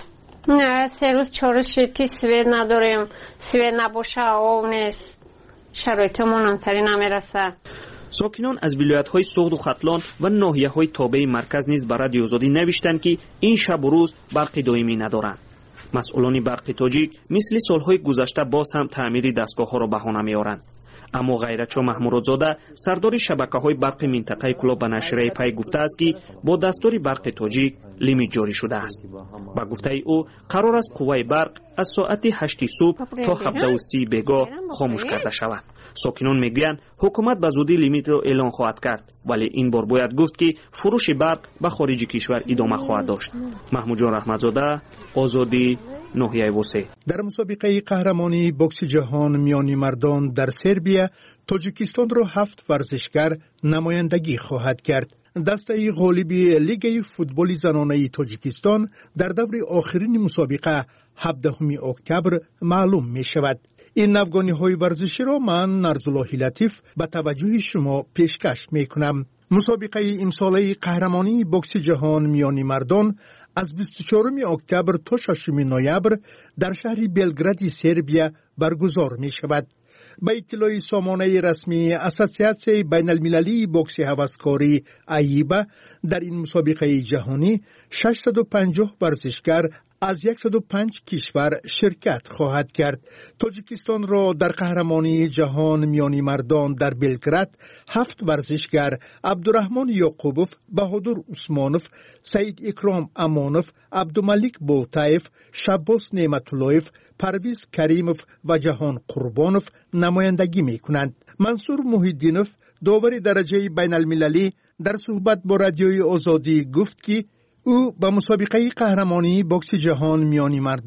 نه سه روز چهار شد که سوید نداریم، سوید نباشه آب نیست، شرایطمون همتری نمیرسه. ساکنان از ولایت‌های سوغد و ختلان و ناحیه‌های تابع مرکز نیز به رادیو آزادی نوشتند که این شب و روز برق دائمی ندارند. مسئولان برق تاجیک مثل سالهای گذشته باز هم تعمیر دستگاه‌ها را بهانه می‌آورند. اما غیرتشاه محمودزاده سردار شبکه‌های برق منطقه کلا به نشریه پی گفته است که با دستور برق تاجیک لیمیت جاری شده است. با گفته او قرار است قوای برق از ساعت هشت صبح تا هفده و سی بیگاه خاموش کرده شود. ساکنان میگویند حکومت به زودی لیمیت را اعلان خواهد کرد، ولی این بار باید گفت که فروش برق به خارج کشور ادامه خواهد داشت. محمود جان رحمتزاده، آزادی، ناحیه وسه. در مسابقه قهرمانی بوکس جهان میانی مردان در سربیا، تاجیکستان را هفت ورزشکار نمایندگی خواهد کرد. دسته غالبی لیگ فوتبال زنانه تاجیکستان در دور آخرین مسابقه هفدهم اکتبر معلوم می شود. این نوگانی های ورزشی را من نرزالله لطیف به توجه شما پیشکش می کنم. مسابقه امساله قهرمانی بوکس جهان میانی مردان از بیست و چهارم اکتبر تا ششم نوامبر در شهر بلگراد سربیا برگزار می شود. به اطلاع سامانه رسمی اساسیاسیون بین المللی بوکس هوسکاری ایبا، در این مسابقه جهانی ششصد و پنجاه ورزشکار از صد و پنج کشور شرکت خواهد کرد. تاجیکستان را در قهرمانی جهان میانی مردان در بلگراد هفت ورزشکار عبدالرحمن یعقوبوف، بهادر عثمانوف، سعید اکرام امانوف، عبدالملک بوتایف، شباس نعمتاللهیف، پرویز کریموف و جهان قربانوف نمایندگی می کنند. منصور محیدینوف، داور درجه بین المللی، در صحبت با رادیوی آزادی گفت که او به مسابقه قهرمانی بوکس جهان میانی مردان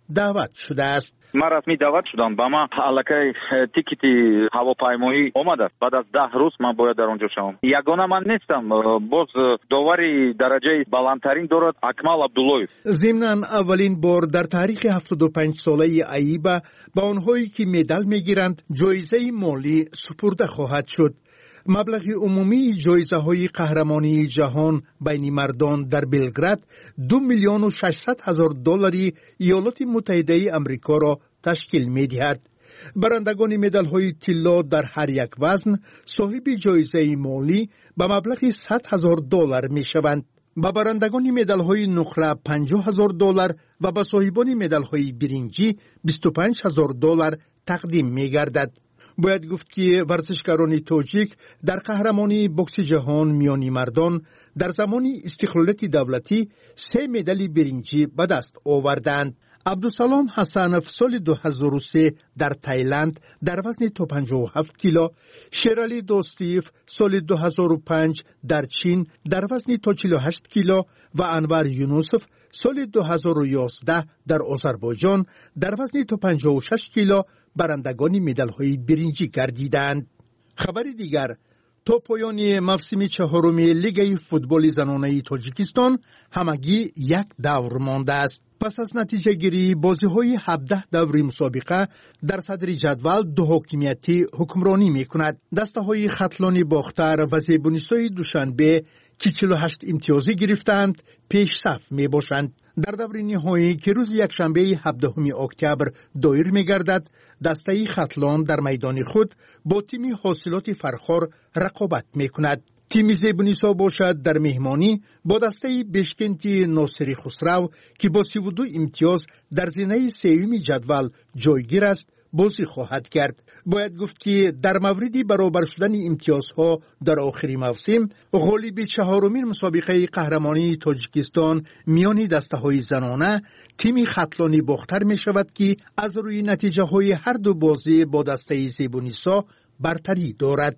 دعوت شده است. من رسمی دعوت شدم. با ما علاقه تیکت هواپیمایی آمد است. بعد از ده روز من باید در اونجا شوم. یگانه من نیستم. باز داوری درجه بالاترین دارد اکمل عبداللهیف. ضمناً اولین بار در تاریخ هفتاد و پنج ساله ایوب با آنهایی که مدال میگیرند جایزه مالی سپرده خواهد شد. مبلغ عمومی جایزه های قهرمانی جهان بین مردان در بلگراد دو میلیون و ششصد هزار دلاری ایالات متحده آمریکا را تشکیل می دهد. برندگان مدال های طلا در هر یک وزن صاحب جایزه مالی به مبلغ صد هزار دلار می شوند. با برندگان مدال های نقره پنجاه هزار دلار و به صاحبان مدال های برنجی بیست و پنج هزار دلار تقدیم می گردد. باید گفت که ورزشکاران تاجیک در قهرمانی بوکس جهان میانی مردان در زمان استقلالیت دولتی سه مدال برنجی به دست آوردند. عبدالسلام حسنف سال دو هزار و سه در تایلند در وزن تا پنجاه و هفت کیلو، شیرالی دوستیف سال دو هزار و پنج در چین در وزن تا چهل و هشت کیلو و انور یونوسف سال دو هزار و یازده در آذربایجان در وزن تا پنجاه و شش کیلو برندگان مدال های برنجی گردیدند. خبر دیگر، تا پایان موسم چهارم لیگ فوتبال زنانه تاجیکستان همگی یک دور مانده است. پس از نتیجه گیری بازی های هفده دور مسابقه در صدر جدول دو حاکمیتی حکمرانی می کند. دسته های خطلان باختر و زیبونیسای دوشنبه که چهل و هشت امتیازی گرفتند پیش صف می باشند. در دور نهایی که روز یکشنبه هفدهم اکتبر دایر می گردد، دسته خطلان در میدان خود با تیم حاصلات فرخار رقابت می کند. تیم زیبونیسا باشد در مهمانی با دسته بشکنتی ناصری خسرو که با سی و دو امتیاز در زینه سوم جدول جایگیر است بازی خواهد کرد. باید گفت که در مورد برابر شدن امتیازها در آخر موسم غالب چهارمین مسابقه قهرمانی تاجیکستان میان دسته های زنانه تیم خطلانی باختر می شود که از روی نتیجه های هر دو بازی با دسته زیبونیسا برتری دارد.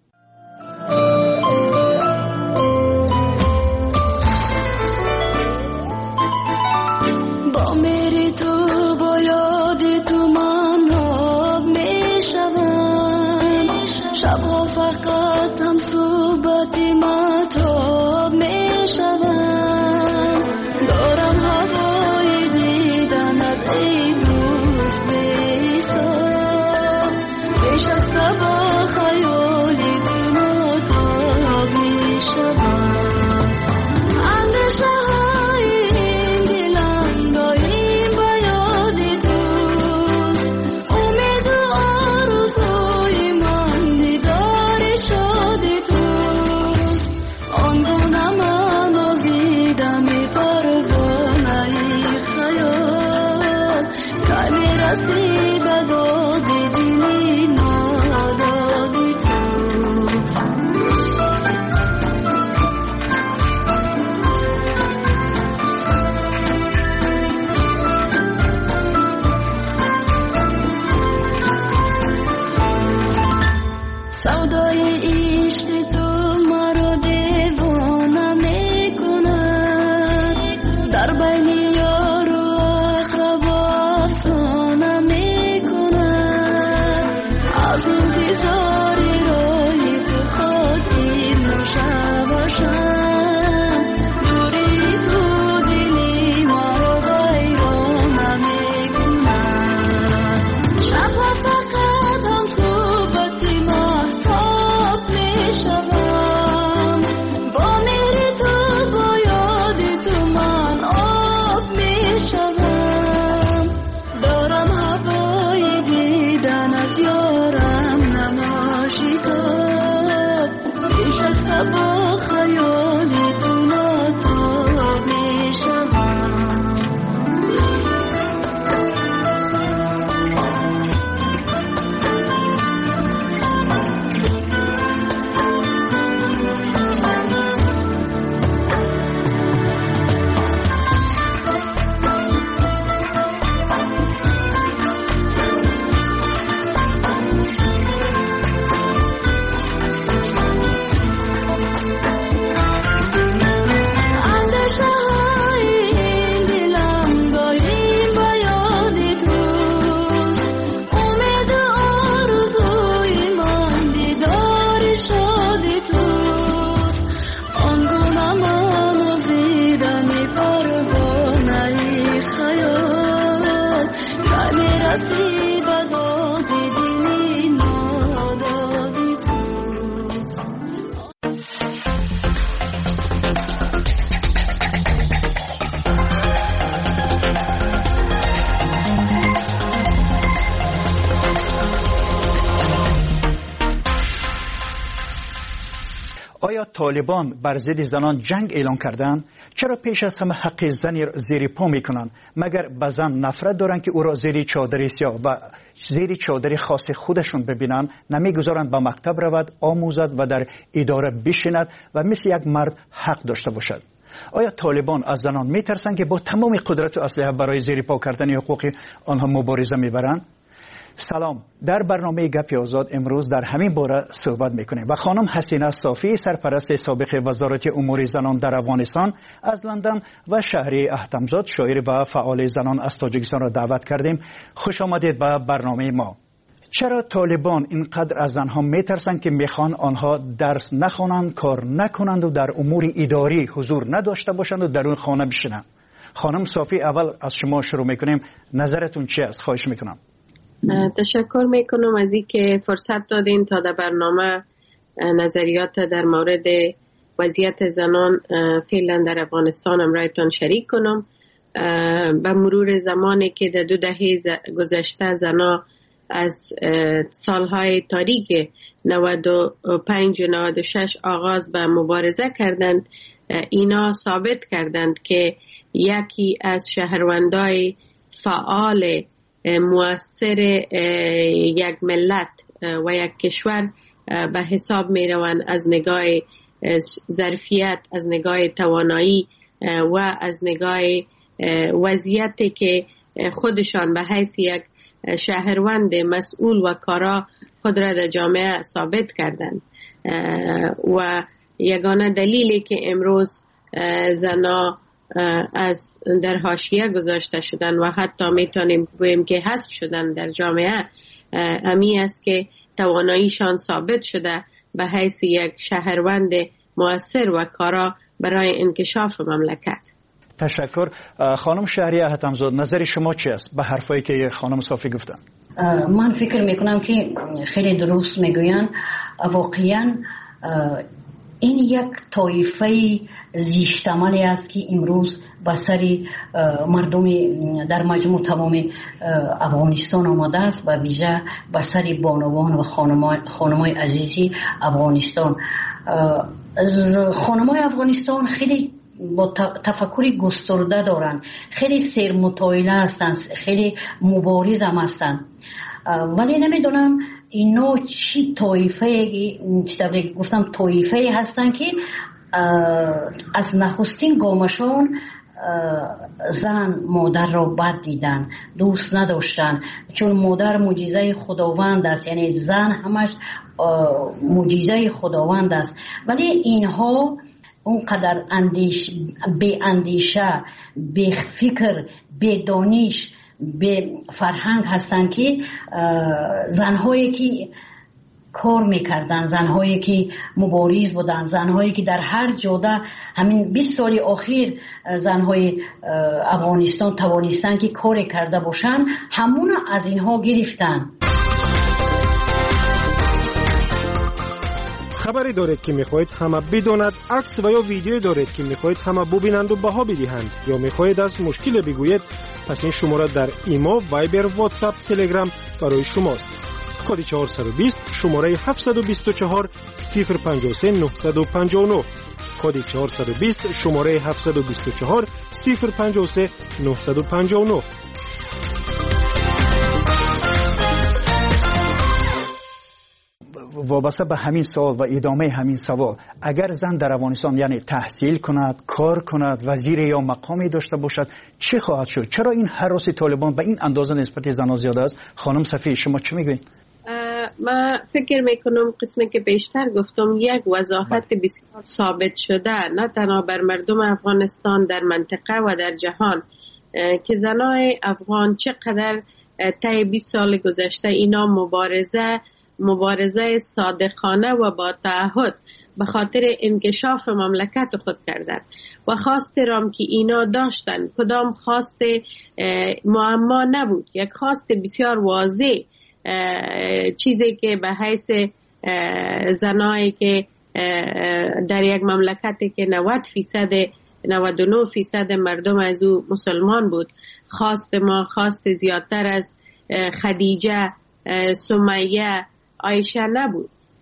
با میری تو با یاد تو من آب می شوم، شبها فقط هم صحبت مطاب می شوم، دارم هوای دیدنت ای دوست بیسا، پیش از سبا خیالی تو مطاب می شوم. دارم هوای دیدن از یارم نمه آیا طالبان بر ضد زنان جنگ اعلان کردند؟ چرا پیش از همه حق زن را زیر پا میکنند؟ مگر به زن نفرت دارند که او را زیر چادر سیاه و زیر چادر خاص خودشون ببینند؟ نمیگذارند به مکتب رود، آموزد و در اداره بشیند و مثل یک مرد حق داشته باشد؟ آیا طالبان از زنان میترسند که با تمام قدرت و اسلحه برای زیر پا کردن حقوق آنها مبارزه میبرند؟ سلام، در برنامه گپ آزاد امروز در همین باره صحبت میکنیم و خانم حسینه صافی، سرپرست سابق وزارت امور زنان در افغانستان از لندن و شهری احتمزاد، شاعر و فعال زنان از تاجیکستان را دعوت کردیم. خوش آمدید به برنامه ما. چرا طالبان اینقدر از زنها میترسند که میخوان آنها درس نخوانند، کار نکنند و در امور اداری حضور نداشته باشند و در اون خانه بشینند؟ خانم صافی، اول از شما شروع میکنیم. نظرتون چی است؟ خواهش میکنم. تشکر میکنم از این که فرصت دادین تا در برنامه نظریات در مورد وضعیت زنان فعلا در افغانستان امرایتان شریک کنم. به مرور زمانی که در دو دهه گذشته زنان از سالهای تاریک نود و پنج و نود و شش آغاز به مبارزه کردند، اینا ثابت کردند که یکی از شهروندای فعال مؤثر یک ملت و یک کشور به حساب می روند از نگاه ظرفیت، از نگاه توانایی و از نگاه وضعیتی که خودشان به حیث یک شهروند مسئول و کارا خود را در جامعه ثابت کردند. و یگانه دلیلی که امروز زنا از در حاشیه گذاشته شدن و حتی میتونیم بگوییم که حذف شدن در جامعه امی است که تواناییشان ثابت شده به حیث یک شهروند مؤثر و کارا برای انکشاف مملکت. تشکر. خانم شهری احتمزاد، نظر شما چی است به حرفایی که خانم صافی گفتن؟ من فکر میکنم که خیلی درست میگوین. واقعا این یک طایفه زیشتمالی است که امروز به سر مردم در مجموع تمام افغانستان آمده است و ویژه به سر بانوان و خانمای عزیزی افغانستان. خانمای افغانستان خیلی با تفکری گسترده دارند، خیلی سرمطالعه هستند، خیلی مبارز هم هستند، ولی نمیدونم اینا چی طایفه چی گفتم طایفه هستند که از نخستین گامشان زن مادر را بد دیدن، دوست نداشتن، چون مادر معجزه خداوند است، یعنی زن همش معجزه خداوند است. ولی اینها اونقدر اندیش به اندیشه، به فکر، به دانش، به فرهنگ هستند که زنهایی که کار میکردن، زنهایی که مبارز بودن، زنهایی که در هر جاده همین بیست سال اخیر زنهای افغانستان توانستن که کار کرده باشن، همون از اینها گرفتن. خبری دارید که میخواهید همه بداند، عکس و یا ویدیو دارید که میخواهید همه ببینند و بها بدهند، یا میخواهید از مشکل بگویید، پس این شماره در ایما، وایبر، واتساپ، تلگرام برای شماست. کد چهارصد و بیست، شماره هفتصد و بیست و چهار صفر پنجاه و سه نهصد و پنجاه و نه. کد چهارصد و بیست، شماره هفتصد و بیست و چهار صفر پنجاه و سه نهصد و پنجاه و نه. وابسته به همین سوال و ادامه همین سوال، اگر زن در افغانستان یعنی تحصیل کند، کار کند، وزیر یا مقامی داشته باشد، چه خواهد شد؟ چرا این هراس طالبان به این اندازه نسبت زنان زیاده است؟ خانم صفی، شما چه میگوین؟ من فکر میکنم قسمی که بیشتر گفتم یک وضاحت بسیار ثابت شده نه تنها بر مردم افغانستان در منطقه و در جهان که زنای افغان چقدر طی بیست سال گذشته اینا مبارزه مبارزه صادقانه و با تعهد به خاطر انکشاف مملکت خود کردن و خواست رام که اینا داشتن کدام خواست معما نبود، یک خواست بسیار واضح، چیزی که به حیث زنایی که در یک مملکتی که نود فیصد نود و نه فیصد مردم از او مسلمان بود، خواست ما خواست زیادتر از خدیجه، سمیه، عایشه نبود.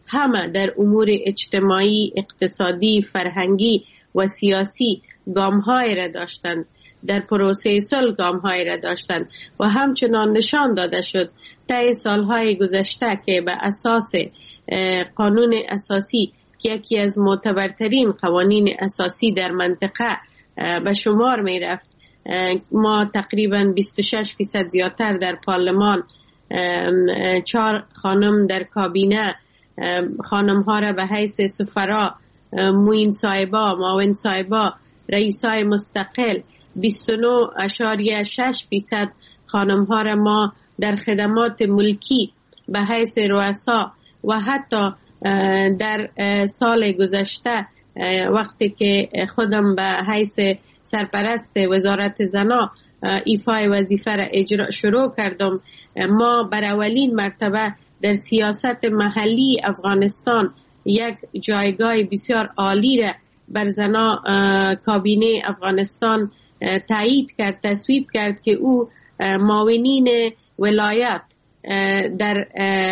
همه در امور اجتماعی، اقتصادی، فرهنگی و سیاسی گام‌های را داشتند، در پروسه صلح گام‌های را داشتند و همچنان نشان داده شد طی سالهای گذشته که به اساس قانون اساسی که یکی از معتبرترین قوانین اساسی در منطقه به شمار می رفت، ما تقریبا بیست و شش فیصد زیادتر در پارلمان، چهار خانم در کابینه، خانم ها را به حیث سفرا، معین صاحبا، معاون صاحبا، رئیسای مستقل، بیست و نه اشاریه شش فیصد خانم ها را ما در خدمات ملکی به حیث رؤسا و حتی در سال گذشته وقتی که خودم به حیث سرپرست وزارت زنا ایفای وظیفه را اجرا شروع کردم، ما بر اولین مرتبه در سیاست محلی افغانستان یک جایگاه بسیار عالی را بر زنا کابینه افغانستان تایید کرد، تصویب کرد که او معاونین ولایت در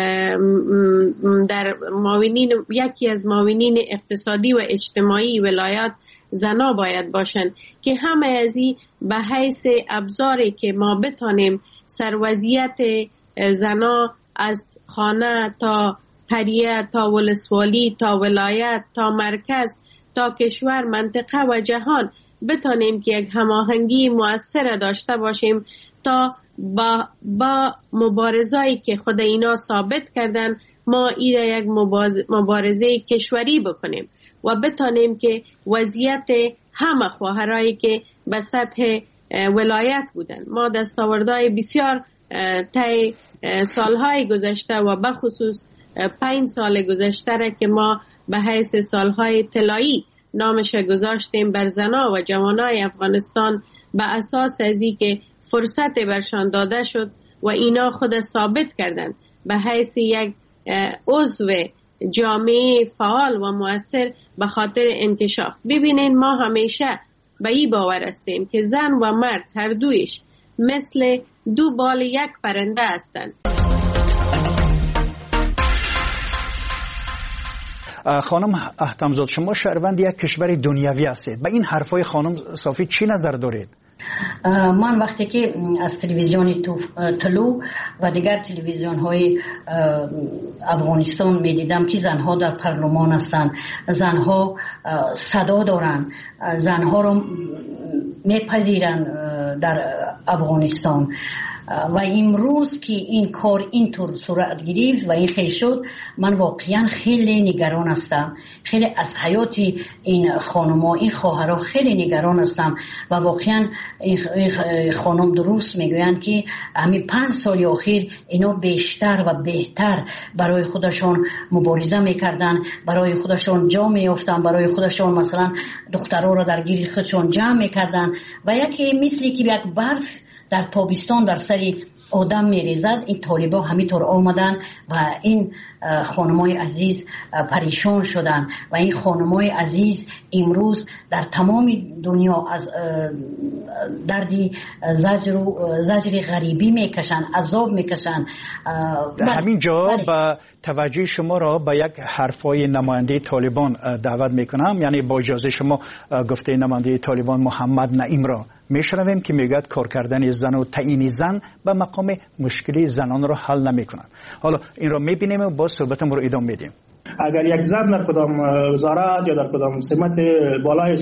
در معاونین یکی از معاونین اقتصادی و اجتماعی ولایت زنا باید باشند که همه از این به حیث ابزاری که ما بتانیم سروضعیت زنا از خانه تا قریه تا ولسوالی تا ولایت تا مرکز تا کشور، منطقه و جهان بتانیم که یک هماهنگی مؤثر داشته باشیم تا با, با مبارزه‌ای که خود اینا ثابت کردن ما ایره یک مبارزه کشوری بکنیم و بتانیم که وضعیت همه خواهرایی که به سطح ولایت بودن، ما دستاوردهای بسیار طی سالهای گذشته و به خصوص پنج سال گذشته را که ما به حیث سالهای طلایی نامش گذاشتیم بر زنا و جوانای افغانستان به اساس ازی که فرصت برشان داده شد و اینا خود ثابت کردند به حیث یک عضو جامعه فعال و مؤثر به خاطر انکشاف. ببینین ما همیشه به این باور هستیم که زن و مرد هر دویش مثل دو بال یک پرنده هستند. خانم احکامزاد، شما شهروند یک کشور دنیوی هستید، به این حرفای خانم صافی چی نظر دارید؟ من وقتی که از تلویزیون طلوع و دیگر تلویزیون های افغانستان می دیدم که زنها در پارلمان هستند، زنها صدا دارند، زنها رو میپذیرند در افغانستان و امروز که این کار اینطور صورت گرفت و این خیلی شد، من واقعا خیلی نگران هستم، خیلی از حیات این خانم‌ها، این خواهرها خیلی نگران هستم و واقعا این خانم درست میگویند که همین پنج سال اخیر اینا بیشتر و بهتر برای خودشان مبارزه میکردن، برای خودشان جا میافتن، برای خودشان مثلا دخترها را در گیر خودشان جمع میکردن و یکی مثلی که یک برف در تابستان در سر آدم میریزد، این طالبا همینطور آمدن و این خانمای عزیز پریشان شدن و این خانمای عزیز امروز در تمام دنیا از دردی زجر و زجر غریبی میکشن، عذاب میکشن. همینجا با توجه شما را به یک حرفای نماینده طالبان دعوت میکنم، یعنی با اجازه شما گفته نماینده طالبان محمد نعیم را میشنویم که میگوید کار کردن زن و تعیین زن به مقام مشکلی زنان را حل نمیکنن. حالا این را میبینیم و باز صحبتمون رو ادامه میدیم. اگر یک زن در کدام وزارت یا در کدام سمت بالای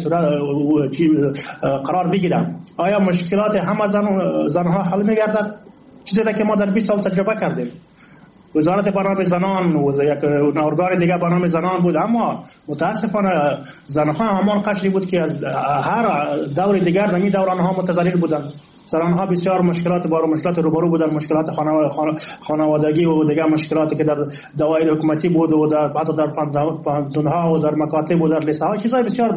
قرار بگیره، آیا مشکلات همه زن زنها حل میگردد؟ چیزی که ما در بیست سال تجربه کردیم. وزارت برنامه زنان و یک ارگان دیگه برنامه زنان بود، اما متاسفانه زنها همان قشری بود که از هر دور دیگر در این دوران ها متضرر بودند. زنها بسیار مشکلات بار مشکلات روبرو بودند، مشکلات خانوادگی و دیگر مشکلاتی که در دوایر حکومتی بود و در حتی در پاندونها و در مکاتب و در لیسه ها چیزای بسیار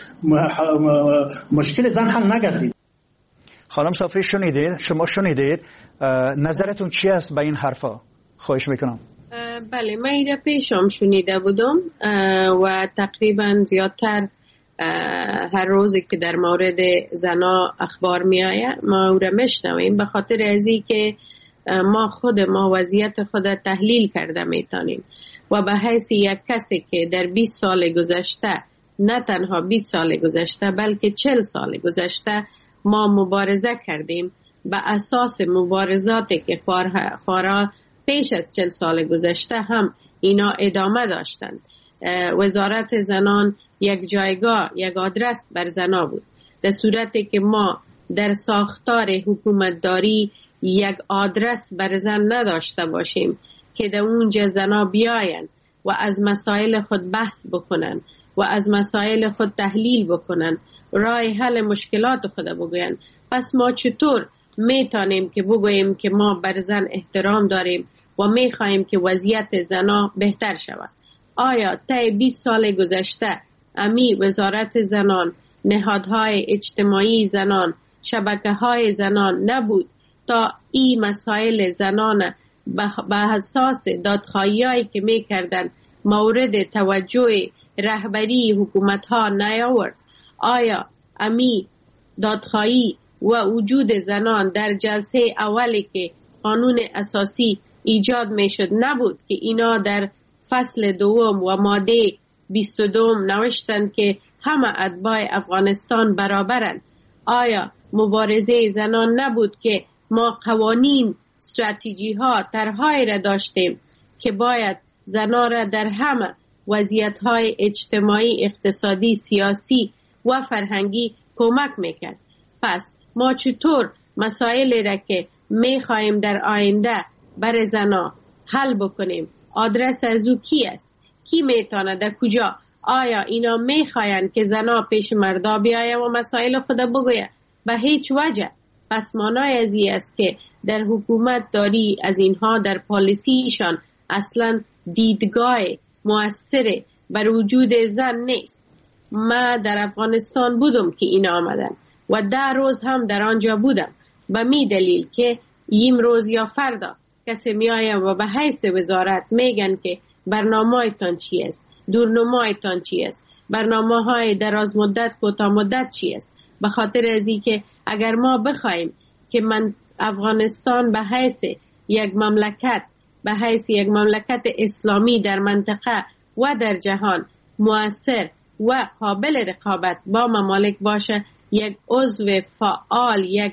مشکل زن حل نگردید. خانم صافی شنیدید، شما شنیدید، نظرتون چی است به این حرفا؟ خواهش میکنم. بله، من ایره پیشم شنیده بودم و تقریبا زیادتر هر روزی که در مورد زنا اخبار می آید ما او را میشنویم، به خاطر ازی که ما خود ما وضعیت خود تحلیل کرده میتونیم و به حیث یک کسی که در بیست سال گذشته، نه تنها بیست سال گذشته بلکه چهل سال گذشته ما مبارزه کردیم، به اساس مبارزاتی که خارا پیش از چهل سال گذشته هم اینا ادامه داشتند. وزارت زنان یک جایگاه، یک آدرس بر زنا بود، در صورتی که ما در ساختار حکومتداری یک آدرس بر زن نداشته باشیم که در اونجا زنا بیاین و از مسائل خود بحث بکنن و از مسائل خود تحلیل بکنن، راه حل مشکلات خود بگوین، پس ما چطور میتونیم که بگوییم که ما بر زن احترام داریم و میخواهیم که وضعیت زنا بهتر شود؟ آیا طی بیست سال گذشته امی وزارت زنان، نهادهای اجتماعی زنان، شبکه های زنان نبود تا این مسائل زنان به اساس دادخواهی‌هایی که میکردن مورد توجه رهبری حکومت ها نیاورد؟ آیا امی دادخواهی و وجود زنان در جلسه اولی که قانون اساسی ایجاد میشد نبود که اینا در فصل دوم و ماده بیست و دو نوشتند که همه اتباع افغانستان برابرند؟ آیا مبارزه زنان نبود که ما قوانین، استراتژی ها، طرح‌هایی را داشتیم که باید زنان را در همه وضعیت های اجتماعی، اقتصادی، سیاسی و فرهنگی کمک میکرد؟ پس ما چطور مسائلی را که میخواهیم در آینده بر زنا حل بکنیم، آدرس از او کی است؟ کی میتونه در کجا؟ آیا اینا میخواین که زنا پیش مردا بیایه و مسائل خود بگویه؟ به هیچ وجه. پس معنای از این است که در حکومت داری از اینها در پالیسیشان اصلا دیدگاه مؤثر بر وجود زن نیست. ما در افغانستان بودم که این آمدن و ده روز هم در آنجا بودم، به می دلیل که این روز یا فردا کسی می آید و به حیث وزارت میگن که برنامه تان چی است، دورنمای تان چی است، برنامه های دراز مدت، کوتاه مدت چی است. به خاطر از این که اگر ما بخوایم که من افغانستان به حیث یک مملکت، به حیث یک مملکت اسلامی در منطقه و در جهان مؤثر و قابل رقابت با ممالک باشه، یک عضو فعال، یک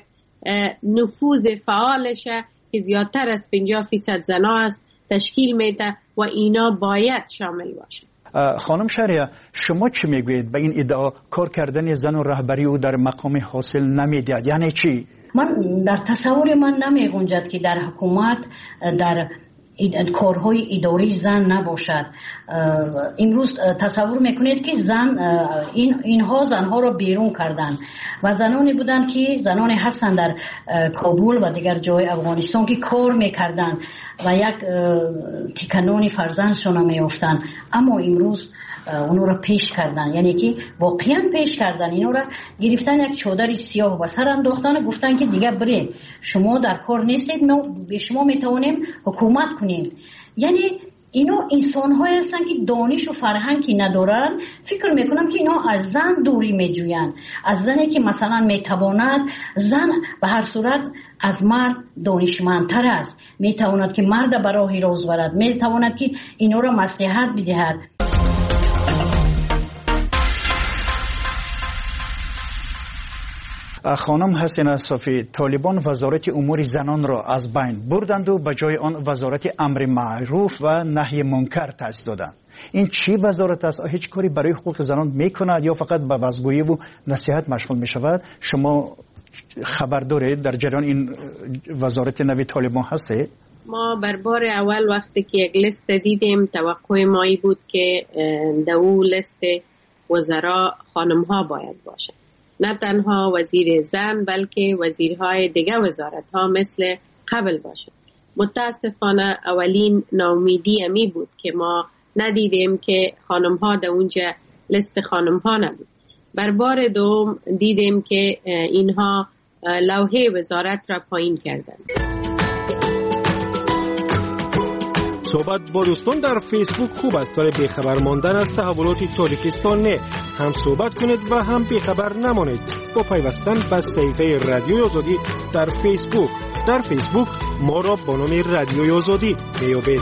نفوذ فعالشه که زیادتر از پنجاه فیصد زنا است تشکیل میده و اینا باید شامل باشه. خانم شهریه، شما چی میگویید به این ادعا کار کردن زن و رهبری او در مقام حاصل نمیدهد؟ یعنی چی؟ من در تصور من نمیگنجد که در حکومت در کارهای اداری زن نباشد. امروز تصور میکنید که زن این اینها زنها را بیرون کردن و زنانی بودند که زنانی هستند در کابل و دیگر جای افغانستان که کار میکردن و یک تکنانی فرزندشون میافتن، اما امروز اونو را پیش کردن، یعنی که واقعا پیش کردن، اینو را گرفتن یک چادر سیاه و سر انداختن، گفتن که دیگه برید شما در کار نیستید، ما به شما میتونیم حکومت کنیم. یعنی اینو انسان های هستن که دانش و فرهنگی ندارن. فکر میکنم که اینا از زن دوری میجوین، از زنی که مثلا میتواند، زن به هر صورت از مرد دانشمندتر است، میتواند که مرد برای راز برد، میتواند که اینا را مصلحت بدهد. خانم حسینه صافی، طالبان وزارت امور زنان را از بین بردند و به جای آن وزارت امر معروف و نهی منکر تأسیس دادند. این چی وزارت است؟ هیچ کاری برای حقوق زنان میکند یا فقط به وعظگویی و نصیحت مشغول میشود؟ شما خبر دارید در جریان این وزارت نوی طالبان هسته؟ ما بر بار اول وقتی که یک لیست دیدیم، توقع ما ای بود که در اون لیست وزرا خانم ها باید باشه، نه تنها وزیر زن بلکه وزیرهای دیگه وزارت ها مثل قبل باشه. متاسفانه اولین ناامیدی امی بود که ما ندیدیم که خانم ها در اونجا لیست خانم ها نبود. بر بار دوم دیدیم که اینها لوحه وزارت را پایین کردند. صحبت با دوستان در فیسبوک خوب است، برای بیخبر ماندن از تحولات تاجیکستان نه. هم صحبت کنید و هم بیخبر نمانید با پیوستن به صفحه رادیوی آزادی در فیسبوک. در فیسبوک ما را با نام رادیوی آزادی میابید.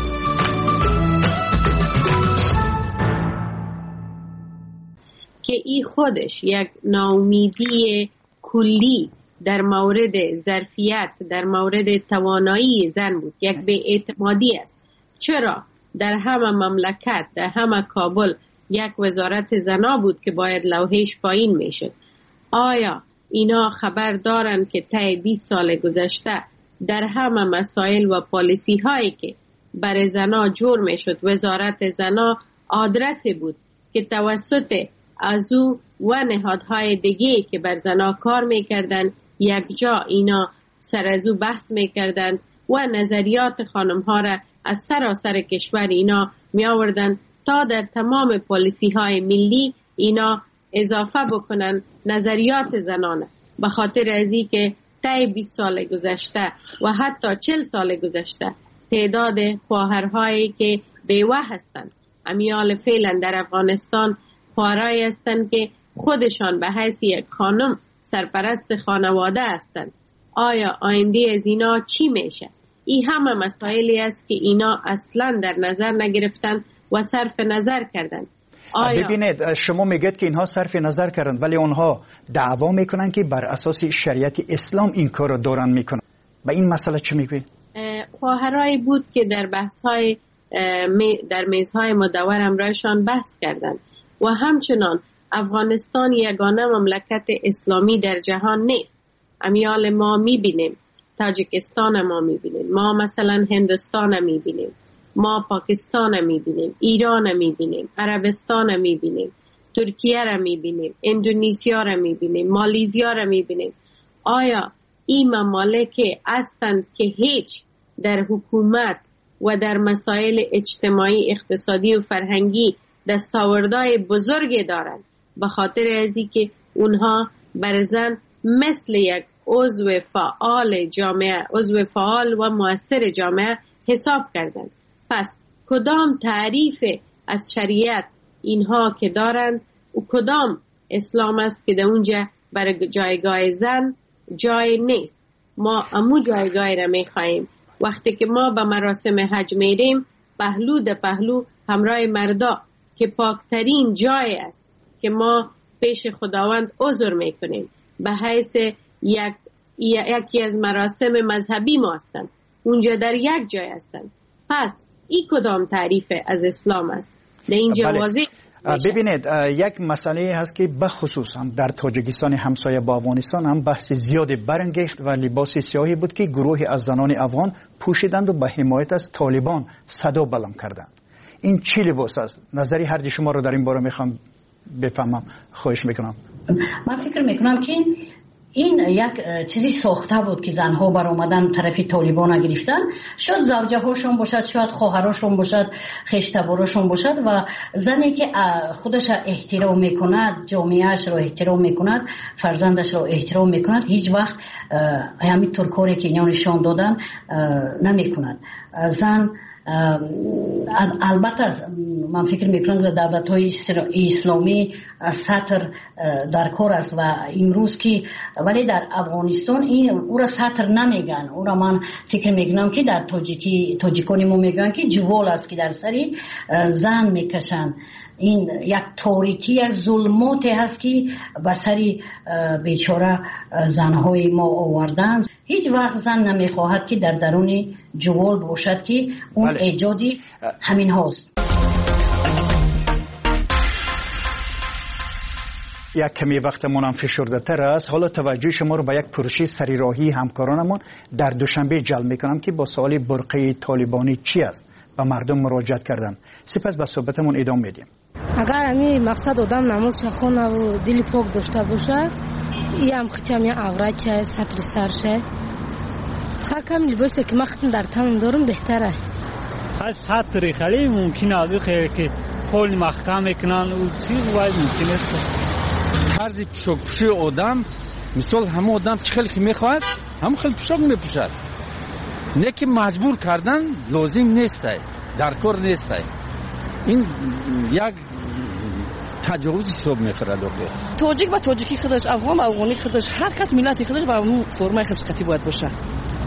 که ای خودش یک ناامیدی کلی در مورد ظرفیت، در مورد توانایی زن بود، یک بی‌اعتمادی است. چرا در همه مملکت، در همه کابل یک وزارت زنا بود که باید لوحش پایین میشد؟ آیا اینا خبر دارن که طی بیست سال گذشته در همه مسائل و پالیسی هایی که برای زنا جور میشد، وزارت زنا آدرسی بود که توسط از او و نهادهای دیگه که بر زنا کار میکردن یک جا اینا سر از او بحث میکردن و نظریات خانم ها را از سراسر کشور اینا می آوردن تا در تمام پالیسی های ملی اینا اضافه بکنن نظریات زنانه. به خاطر ازی که طی بیست سال گذشته و حتی چهل سال گذشته تعداد خواهرهایی که بیوه هستند امیال فعلا در افغانستان خواهرایی هستند که خودشان به حیث یک خانم سرپرست خانواده هستند. آیا آینده از اینا چی میشه؟ این همه مسائلی است که اینا اصلا در نظر نگرفتن و صرف نظر کردن. آیا... ببینید شما میگید که اینها صرف نظر کردن ولی اونها دعوا میکنن که بر اساس شریعت اسلام این کار رو دارن میکنن. به این مسئله چی میگوید؟ خواهرایی بود که در بحث‌های در میزهای مدور امرایشان بحث کردند و همچنان افغانستان یگانه مملکت اسلامی در جهان نیست. امیال ما میبینیم، تاجیکستان ما میبینیم، ما مثلا هندوستان میبینیم، ما پاکستان میبینیم، ایران میبینیم، عربستان میبینیم، ترکیه را میبینیم، اندونزیا را میبینیم، مالیزیا را میبینیم. آیا این ممالک هستند که هیچ در حکومت و در مسائل اجتماعی، اقتصادی و فرهنگی دستاوردهای بزرگی دارند؟ به خاطر ازی که اونها بر زن مثل یک عضو فعال جامعه، عضو فعال و مؤثر جامعه حساب کردند. پس کدام تعریف از شریعت اینها که دارند و کدام اسلام است که در اونجا برای جایگاه زن جای نیست؟ ما امو جایگاه را میخواییم. وقتی که ما به مراسم حج میریم پهلو در پهلو همراه مردا که پاکترین جای است که ما پیش خداوند عذر میکنیم، به حیث یک یکی از مراسم مذهبی ما هستند، اونجا در یک جای هستند. پس این کدام تعریف از اسلام است؟ در اینجا واضح ببینید یک مسئله هست که بخصوص هم در تاجیکستان همسایه با افغانستان هم بحث زیادی برانگیخت و لباس سیاهی بود که گروهی از زنان افغان پوشیدند و به حمایت از طالبان صدا بلند کردند. این چی لباس است؟ نظری هر شما رو در این باره میخوام بفهمم، خواهش میکنم. من فکر میکنم که این یک چیزی ساخته بود که زنها بر آمدن طرف طالبان گرفتن، شاید زوجه هاشون باشد، شاید خواهراشون باشد، خشتباراشون باشد و زنی که خودش احترام میکند، جامعهش رو احترام میکند، فرزندش رو احترام میکند، هیچ وقت همین طور کاری که اینا نشان دادن نمیکند. زن البته من فکر میکنم که دولت‌های اسلامی سطر در کار است و امروز که ولی در افغانستان این او را سطر نمیگن. او را من فکر میکنم که در تاجیکی تاجیکانی ما میگن که جوال است که در سری زن میکشن. این یک تاریکی از ظلمات هست که به سری بیچاره زنهای ما آوردن. هیچ وقت زن نمیخواهد که در درون جوال باشد که اون بله. ایجادی همین هاست. یک کمی وقتمون هم فشرده تر است. حالا توجه شما رو به یک پروژه سریراهی همکارانمون در دوشنبه جلب میکنم که با سوال برقه طالبانی چی است به مردم مراجعت کردن. سپس به صحبتمون ادامه میدیم. اگر همین مقصد آدم نماز خونه و دل پاک داشته باشه، این هم خیلی هم عورت شه، سطر سرشه، خاکم لباسه که مختن در تنم دارم بهتره. خیلی سطر خیلی ممکنه از خیلی که پول محکم میکنن و چیز باید ممکنه است. طرز پوشاک پوشی آدم مثال همه آدم چه خیلی که میخواهد هم خیلی پوشاک میپوشد، نه که مجبور کردن لازم نیست، در کار نیست. این یک تجاوز حساب میخوره. تاجیک با تاجیکی خودش، افغان با افغانی خودش، هر کس ملت خودش با اون فرمای خودش قطعی باید باشه.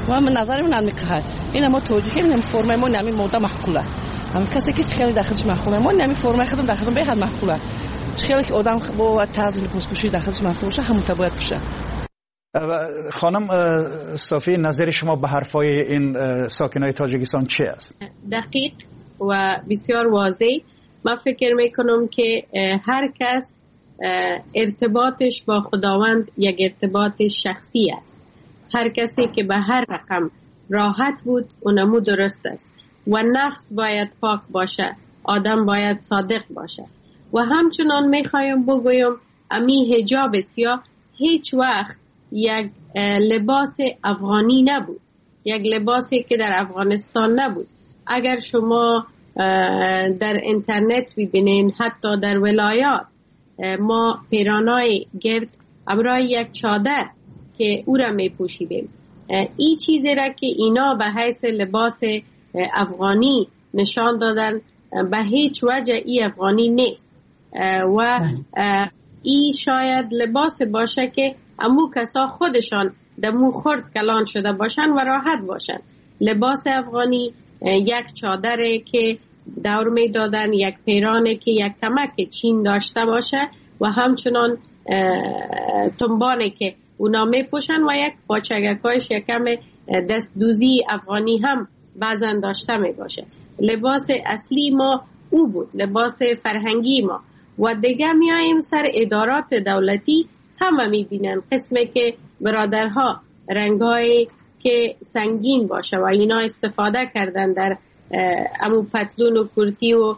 و من نظر من نمیخواد این ما توجیه کنیم فرم ما نمی موده محقوله هم کسی که چخیلی داخلش محقوله ما نمی فرم خودم داخلم به حد محقوله چخیلی که آدم با طرز لباس پوشی داخلش محقول باشه همون باید باشه. خانم صافی نظر شما به حرفای این ساکنای تاجیکستان چی است؟ دقیق و بسیار واضح. من فکر میکنم که هر کس ارتباطش با خداوند یک ارتباط شخصی است. هر کسی که به هر رقم راحت بود اونمو درست است و نفس باید پاک باشه، آدم باید صادق باشه. و همچنان میخوایم بگویم امی حجاب سیاه هیچ وقت یک لباس افغانی نبود، یک لباسی که در افغانستان نبود. اگر شما در اینترنت ببینین حتی در ولایات ما پیرانای گرد ابرای یک چادر که او را می پوشیدیم. این چیزی را که اینا به حیث لباس افغانی نشان دادن به هیچ وجه ای افغانی نیست و ای شاید لباس باشه که امو کسا خودشان دمو خرد کلان شده باشن و راحت باشن. لباس افغانی یک چادره که دور می دادن، یک پیرانه که یک کمک چین داشته باشه و همچنان تنبانه که اونا می پوشن و یک پاچگکای شکم دستدوزی افغانی هم بعضن داشته می باشه. لباس اصلی ما او بود، لباس فرهنگی ما. و دیگه می آییم سر ادارات دولتی هم می بینن قسمه که برادرها رنگای که سنگین باشه و اینا استفاده کردن در امو پتلون و کرتی و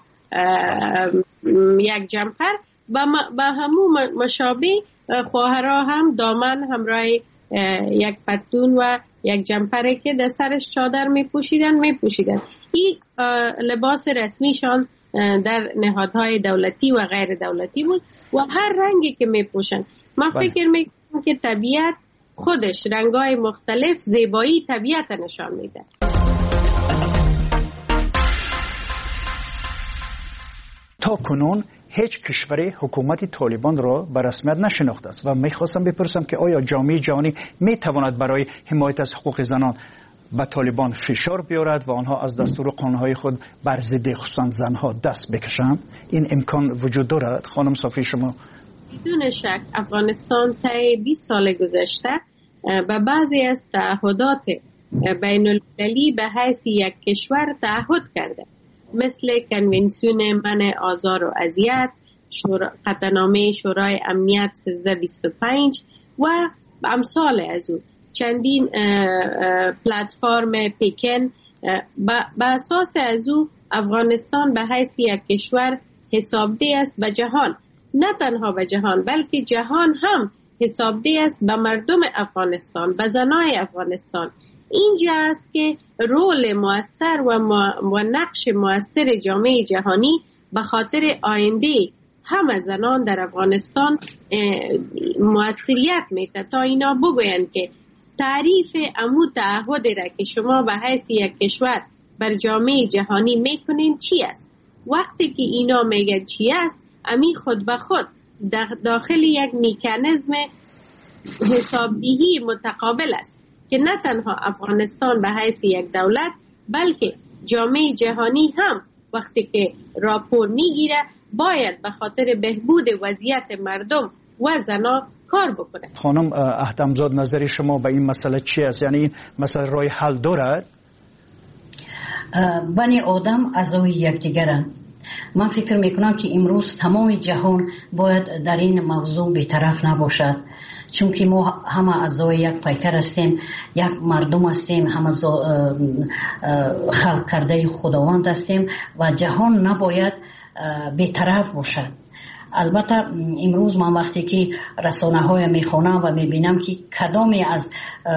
یک جمپر با همو مشابه خواهرها هم دامن همراه یک پتلون و یک جمپره که در سرش چادر می پوشیدن می پوشیدن. این لباس رسمیشان در نهادهای دولتی و غیر دولتی بود و هر رنگی که می پوشن. من فکر می کنم که طبیعت خودش رنگای مختلف زیبایی طبیعت نشان میده. تا کنون هیچ کشوری حکومت طالبان را به رسمیت نشناخته است و میخواستم بپرسم که آیا جامعه جهانی میتواند برای حمایت از حقوق زنان به طالبان فشار بیارد و آنها از دستور قانونهای خود بر ضد خصوصا زنها دست بکشند؟ این امکان وجود دارد؟ خانم صافی شما؟ بدون شک افغانستان طی بیست سال گذشته به بعضی از تعهدات بین المللی به حیث یک کشور تعهد کرده، مثل کنونسیون منع آزار و اذیت، قطعنامه شورای امنیت سیزده بیست و پنج و امثال از او. چندین پلتفرم پیکن به اساس از او افغانستان به حیث یک کشور حسابده است به جهان، نه تنها به جهان بلکه جهان هم حسابده است به مردم افغانستان، به زنای افغانستان. اینجا است که رول مؤثر و, و نقش مؤثر جامعه جهانی به خاطر آینده همه زنان در افغانستان مؤثریت میده تا اینا بگویند که تعریف امو تعهد را که شما به حیث یک کشور بر جامعه جهانی میکنین چی است. وقتی که اینا میگن چی است، امی خود به خود داخل یک میکانیزم حسابدهی متقابل است که نه تنها افغانستان به حیث یک دولت بلکه جامعه جهانی هم وقتی که راپور میگیره باید به خاطر بهبود وضعیت مردم و زنا کار بکنه. خانم احتمزاد نظر شما به این مسئله چی است؟ یعنی این مسئله راه حل دارد؟ بنی آدم اعضای یکدیگرند. من فکر میکنم که امروز تمام جهان باید در این موضوع بی‌طرف نباشد، چون که ما همه اعضای یک پیکر هستیم، یک مردم هستیم، همه خلق کرده خداوند هستیم و جهان نباید بی‌طرف باشد. البته امروز من وقتی که رسانه های میخوانم و میبینم که کدامی از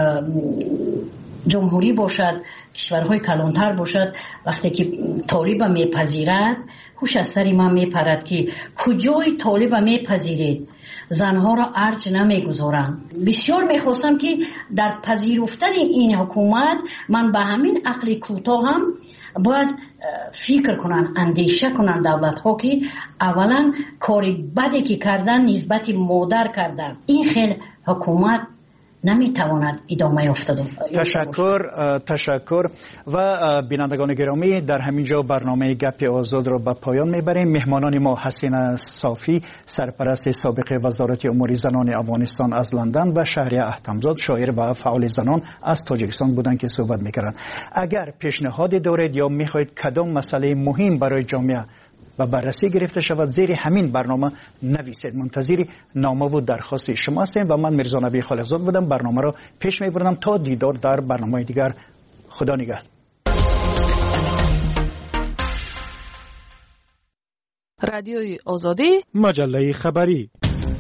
جمهوری باشد، کشورهای کلانتر باشد، وقتی که طالب میپذیرد خوش از سری من میپرد که کجای طالب میپذیرید، زنها را ارج نمیگذارند. بسیار میخواستم که در پذیرفتن این حکومت من به همین عقل کوتاه هم باید فکر کنن، اندیشه کنن دولت ها که اولا کاری بدی که کردن نسبت مادر کردن. این خیلی حکومت نمیتواند ادامه یافته. تشکر تشکر و بینندگان گرامی، در همینجا برنامه گپ آزاد را به پایان میبریم. مهمانان ما حسین صافی، سرپرست سابق وزارت امور زنان افغانستان از لندن، و شهریه احتمزاد، شاعر و فعال زنان از تاجیکستان بودند که صحبت میکردند. اگر پیشنهادی دارید یا میخواهید کدام مسئله مهم برای جامعه و بررسی گرفته شود، زیر همین برنامه نویسید. منتظر نامه و درخواست شما هستیم و من میرزا نبی خالقزاد بودم. برنامه را پیش میبرم تا دیدار در برنامه دیگر. خدا نگهدار. رادیوی آزادی، مجله خبری.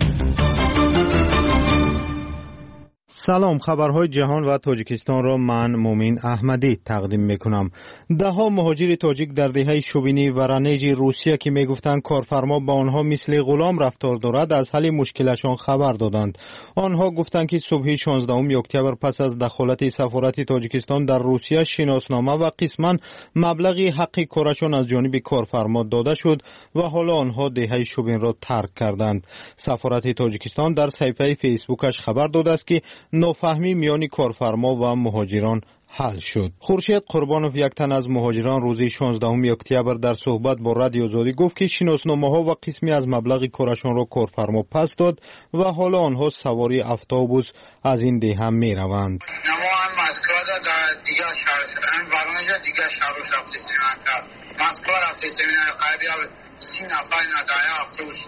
سلام، خبرهای جهان و تاجیکستان را من مومین احمدی تقدیم میکنم. ده ها مهاجر تاجیک در دهه شوبینی و رنج روسیه که میگفتند کارفرما با آنها مثل غلام رفتار دارد از حل مشکلشان خبر دادند. آنها گفتند که صبح شانزدهم اکتبر پس از دخالت سفارت تاجیکستان در روسیه شناسنامه و قسما مبلغی حق کارشان از جانب کارفرما داده شد و حالا آنها دهه شوبین را ترک کردند. سفارت تاجیکستان در صفحه فیسبوکش خبر داده است که نافهمی میان کارفرما و مهاجران حل شد. خورشید قربانوف، یک تن از مهاجران، روز شانزدهم اکتبر در صحبت با رادیو آزادی گفت که شناسنامه‌ها و قسمی از مبلغ کارشان را کارفرما پس داد و حالا آنها سواری اتوبوس از این دهه میروند. نما مسکو در دیگه شهر شدن برنامه دیگه شهر رفته سیمان کرد. مسکو رفته سیمان قریب سی نفر ندای اتوبوس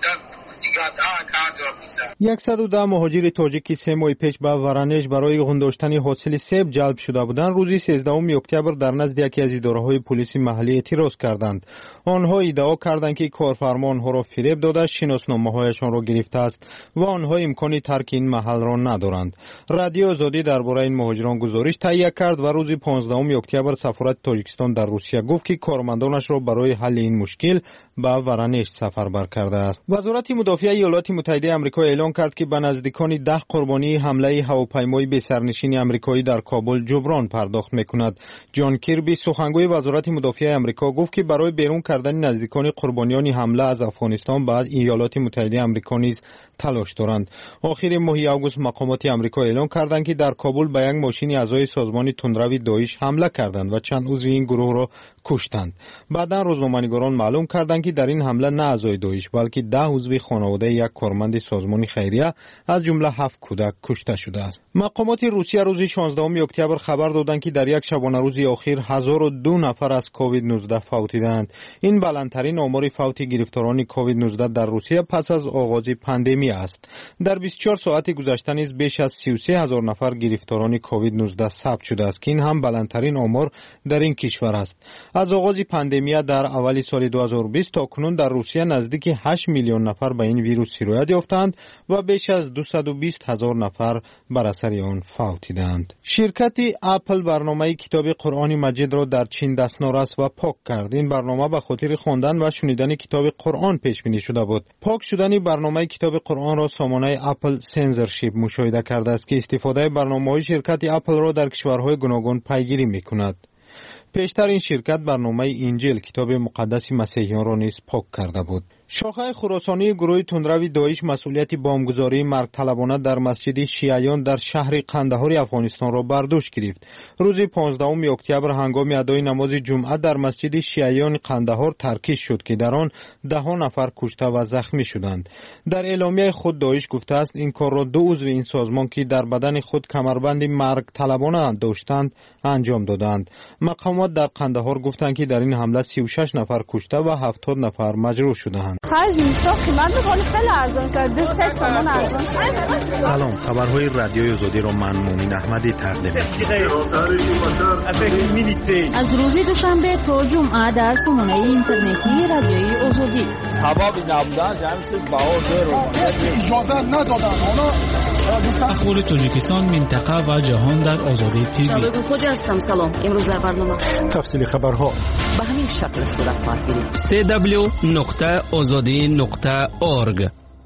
صد و ده مهاجر تاجیک که سه ماه پیش به ورانش برای غنداشتن حاصل سیب جلب شده بودند، روز سیزدهم اکتبر در نزد یکی از اداره‌های پلیس محلی اعتراض کردند. آنها ادعا کردند که کارفرما آنها را فریب داده شناسنامه‌هایشان را گرفته است و آنها امکان ترک این محل را ندارند. رادیو آزادی درباره این مهاجران گزارش تهیه کرد و روز پانزدهم اکتبر سفارت تاجیکستان در روسیه گفت که کارمندانش را برای حل این مشکل به ورانش سفربر کرده است. وزارت مدافع ایالات متحده آمریکا اعلام کرد که به نزدیکان ده قربانی حمله هواپیمای بی سرنشین آمریکایی در کابل جبران پرداخت میکند. جان کیربی، سخنگوی وزارت مدافع آمریکا، گفت که برای بیرون کردن نزدیکان قربانیان حمله از افغانستان بعد ایالات متحده آمریکا نیز تلاش دارند. آخر ماه آگوست مقامات آمریکا اعلام کردند که در کابل به یک ماشین اعضای سازمان تندروی داعش حمله کردند و چند عضو این گروه را کشتند. بعدا روزنامه‌نگاران معلوم کردند که در این حمله نه اعضای داعش بلکه ده عضو خانواده یک کارمند سازمان خیریه از جمله هفت کودک کشته شده است. مقامات روسیه روز شانزدهم اکتبر خبر دادند که در یک شبانه روز اخیر هزار و دو نفر از کووید نوزده فوتیدند. این بلندترین آمار فوت گرفتاران کووید نوزده در روسیه پس از آغاز پاندمی است. در بیست و چهار ساعت گذشته نیز بیش از سی و سه هزار نفر گرفتاران کووید نوزده ثبت شده است که این هم بلندترین آمار در این کشور است. از آغاز پاندمی در اول سال دو هزار و بیست تا کنون در روسیه نزدیک هشت میلیون نفر به این ویروس سرایت یافتند و بیش از دویست و بیست هزار نفر بر اثر آن فوتیدند. شرکت اپل برنامه کتاب قرآن مجید را در چین دستنارس و پاک کرد. این برنامه به خاطر خواندن و شنیدن کتاب قرآن پیش بینی شده بود. پاک شدن برنامه کتاب قرآن را سامانه اپل سنسورشیپ مشاهده کرده است که استفاده برنامه‌های شرکت اپل را در کشورهای گوناگون پیگیری می‌کند. پیشتر این شرکت برنامه انجیل کتاب مقدس مسیحیان را نیز پاک کرده بود. شاخه خراسانی گروه تندروی داعش مسئولیت بمبگذاری مرگ طلبانه در مسجد شیعیان در شهر قندهار افغانستان را بر دوش گرفت. روز پانزدهم اکتبر هنگام ادای نماز جمعه در مسجد شیعیان قندهار ترکیز شد که در آن ده ها نفر کشته و زخمی شدند. در اعلامیه خود داعش گفته است این کار را دو عضو این سازمان که در بدن خود کمربند مرگ طلبانه داشتند انجام دادند. مقامات در قندهار گفتند که در این حمله سی و شش نفر کشته و هفتاد نفر مجروح شدند. سلام، خبرهای رادیوی آزادی را من مومین احمدی تقدیم می‌کنم. از روز دوشنبه تا جمعه در سامانه اینترنتی رادیوی آزادی. اخبار تاجیکستان، منطقه و جهان در آزادی تیوی. خود هستم. سلام. امروز در برنامه تفصیل خبرها به همین شکل صورت خواهد گرفت. سی دبلیو نقطه آزادی نقطه اورگ.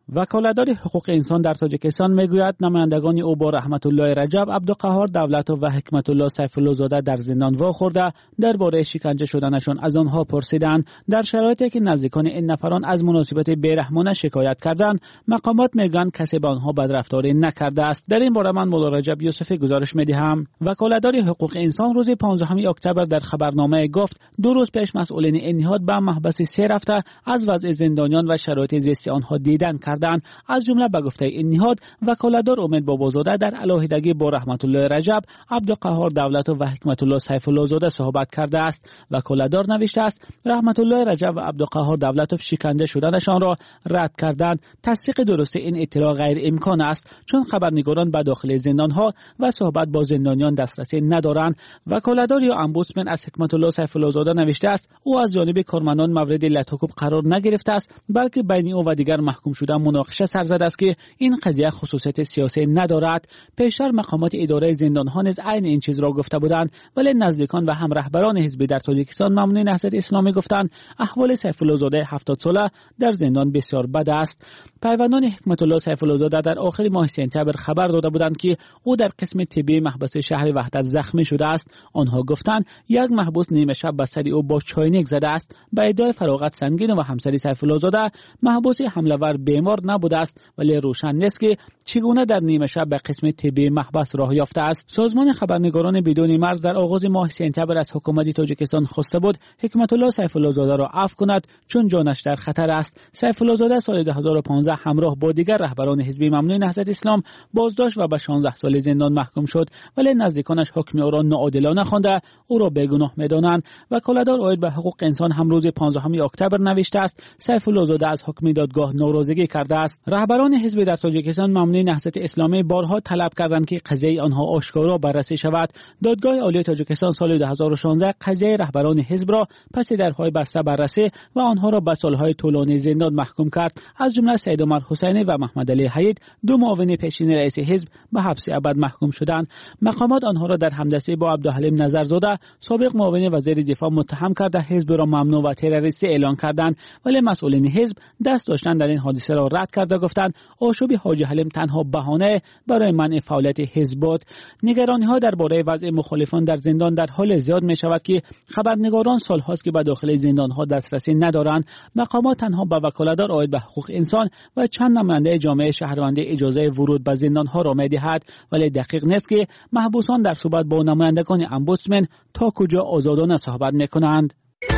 وکالتدار حقوق انسان در تاجیکستان میگوید نمایندگان او با رحمت الله رجب، عبدالقهار دولتوف و حکمت الله سیف الله زاده در زندان واخورده درباره شکنجه شدنشان از آنها پرسیدند. در شرایطی که نزدیکان این نفران از مناسبت بیرحمانه شکایت کردند، مقامات میگویند کسی به آنها بدرفتاری نکرده است. در این باره من مولا رجب یوسفی گزارش میدهم. وکالتدار حقوق انسان روز پانزدهم اکتبر در خبرنامه گفت دو روز پیش مسئولین این نهاد به محبس سه رفته از وضع زندانیان و شرایط زیستی آنها دیدن کردند. از جمله به گفته این نهاد وکالتدار امید بابازاده در علاهیدگی با رحمت الله رجب، عبدالقهار دولتوف و حکمت الله سیف الله زاده صحبت کرده است. وکالتدار نوشته است رحمت الله رجب و عبدالقهار دولتوف شکنجه شدنشان را رد کردند. تصدیق درست این اطلاع غیر امکان است چون خبرنگاران به داخل زندانها و صحبت با زندانیان دسترسی ندارند. وکالتدار یا امبودسمن از حکمت الله سیف الله زاده نوشته است او از جانب کارمندان مورد لطاکوب قرار نگرفته است بلکه بین او و دیگر محکوم شده مناقشه سر زده است که این قضیه خصوصیت سیاسی ندارد. پیشتر مقامات اداره زندانها نیز عین این چیز را گفته بودند، ولی نزدیکان و هم رهبران حزبی در تاجیکستان ممنوع نهضت اسلامی گفتند احوال سیف الله زاده هفتاد ساله در زندان بسیار بد است. پیوندان حکمت الله سیف الله زاده در آخر ماه سپتامبر خبر داده بودند که او در قسم طبی محبس شهر وحدت زخمی شده است. آنها گفتند یک محبوس نیمه شب به سر او با چاینک زده است. به ادعای فراغت سنگین و همسری سیف الله زاده محبوس حمله ور بیمار نبوده است، ولی روشن نیست که چگونه در نیمه شب به قسم طبی محبس راه یافته است. سازمان خبرنگاران بدون مرز در آغاز ماه سپتامبر از حکومت تاجیکستان خواسته بود حکمت الله سیف الله زاده را عفو کند چون جانش در خطر است. سیف الله زاده سال دو هزار و پانزده همراه با دیگر رهبران حزبی ممنوع نهضت اسلام بازداشت و به شانزده سال زندان محکوم شد، ولی نزدیکانش حکم او را ناعادلانه خوانده او را بیگناه می‌دانند. وکالتدار عاید به حقوق انسان هم روز پانزدهم اکتبر نوشته است سیف الله زاده از حکم دادگاه ناراضگی کرده است. رهبران حزب در تاجیکستان ممنوع نهضت اسلامی بارها طلب کردند که قضیه آنها آشکارا بررسی شود. دادگاه عالی تاجیکستان سال دو هزار و شانزده قضیه رهبران حزب را پس درهای بسته بررسی و آنها را به سالهای طولانی زندان محکوم کرد. از جمله سید عمر حسینی و محمد علی حید دو معاون پیشین رئیس حزب به حبس ابد محکوم شدند. مقامات آنها را در همدستی با عبدالحلیم نظرزاده سابق معاون وزیر دفاع متهم کرده حزب را ممنوع و تروریستی اعلان کردند، ولی مسئولین حزب دست داشتن در این حادثه را رد کرده گفتند آشوب حاجی حلیم تنها بهانه برای منع فعالیت حزب بود. نگرانی ها درباره وضع مخالفان در زندان در حال زیاد می شود که خبرنگاران سالهاست که به داخل زندان ها دسترسی ندارند. مقامات تنها به وکالتدار عاید به حقوق انسان و چند نماینده جامعه شهروندی اجازه ورود به زندان ها را می دهد، ولی دقیق نیست که محبوسان در صحبت با نمایندگان امبودسمن تا کجا آزادانه صحبت می کنند.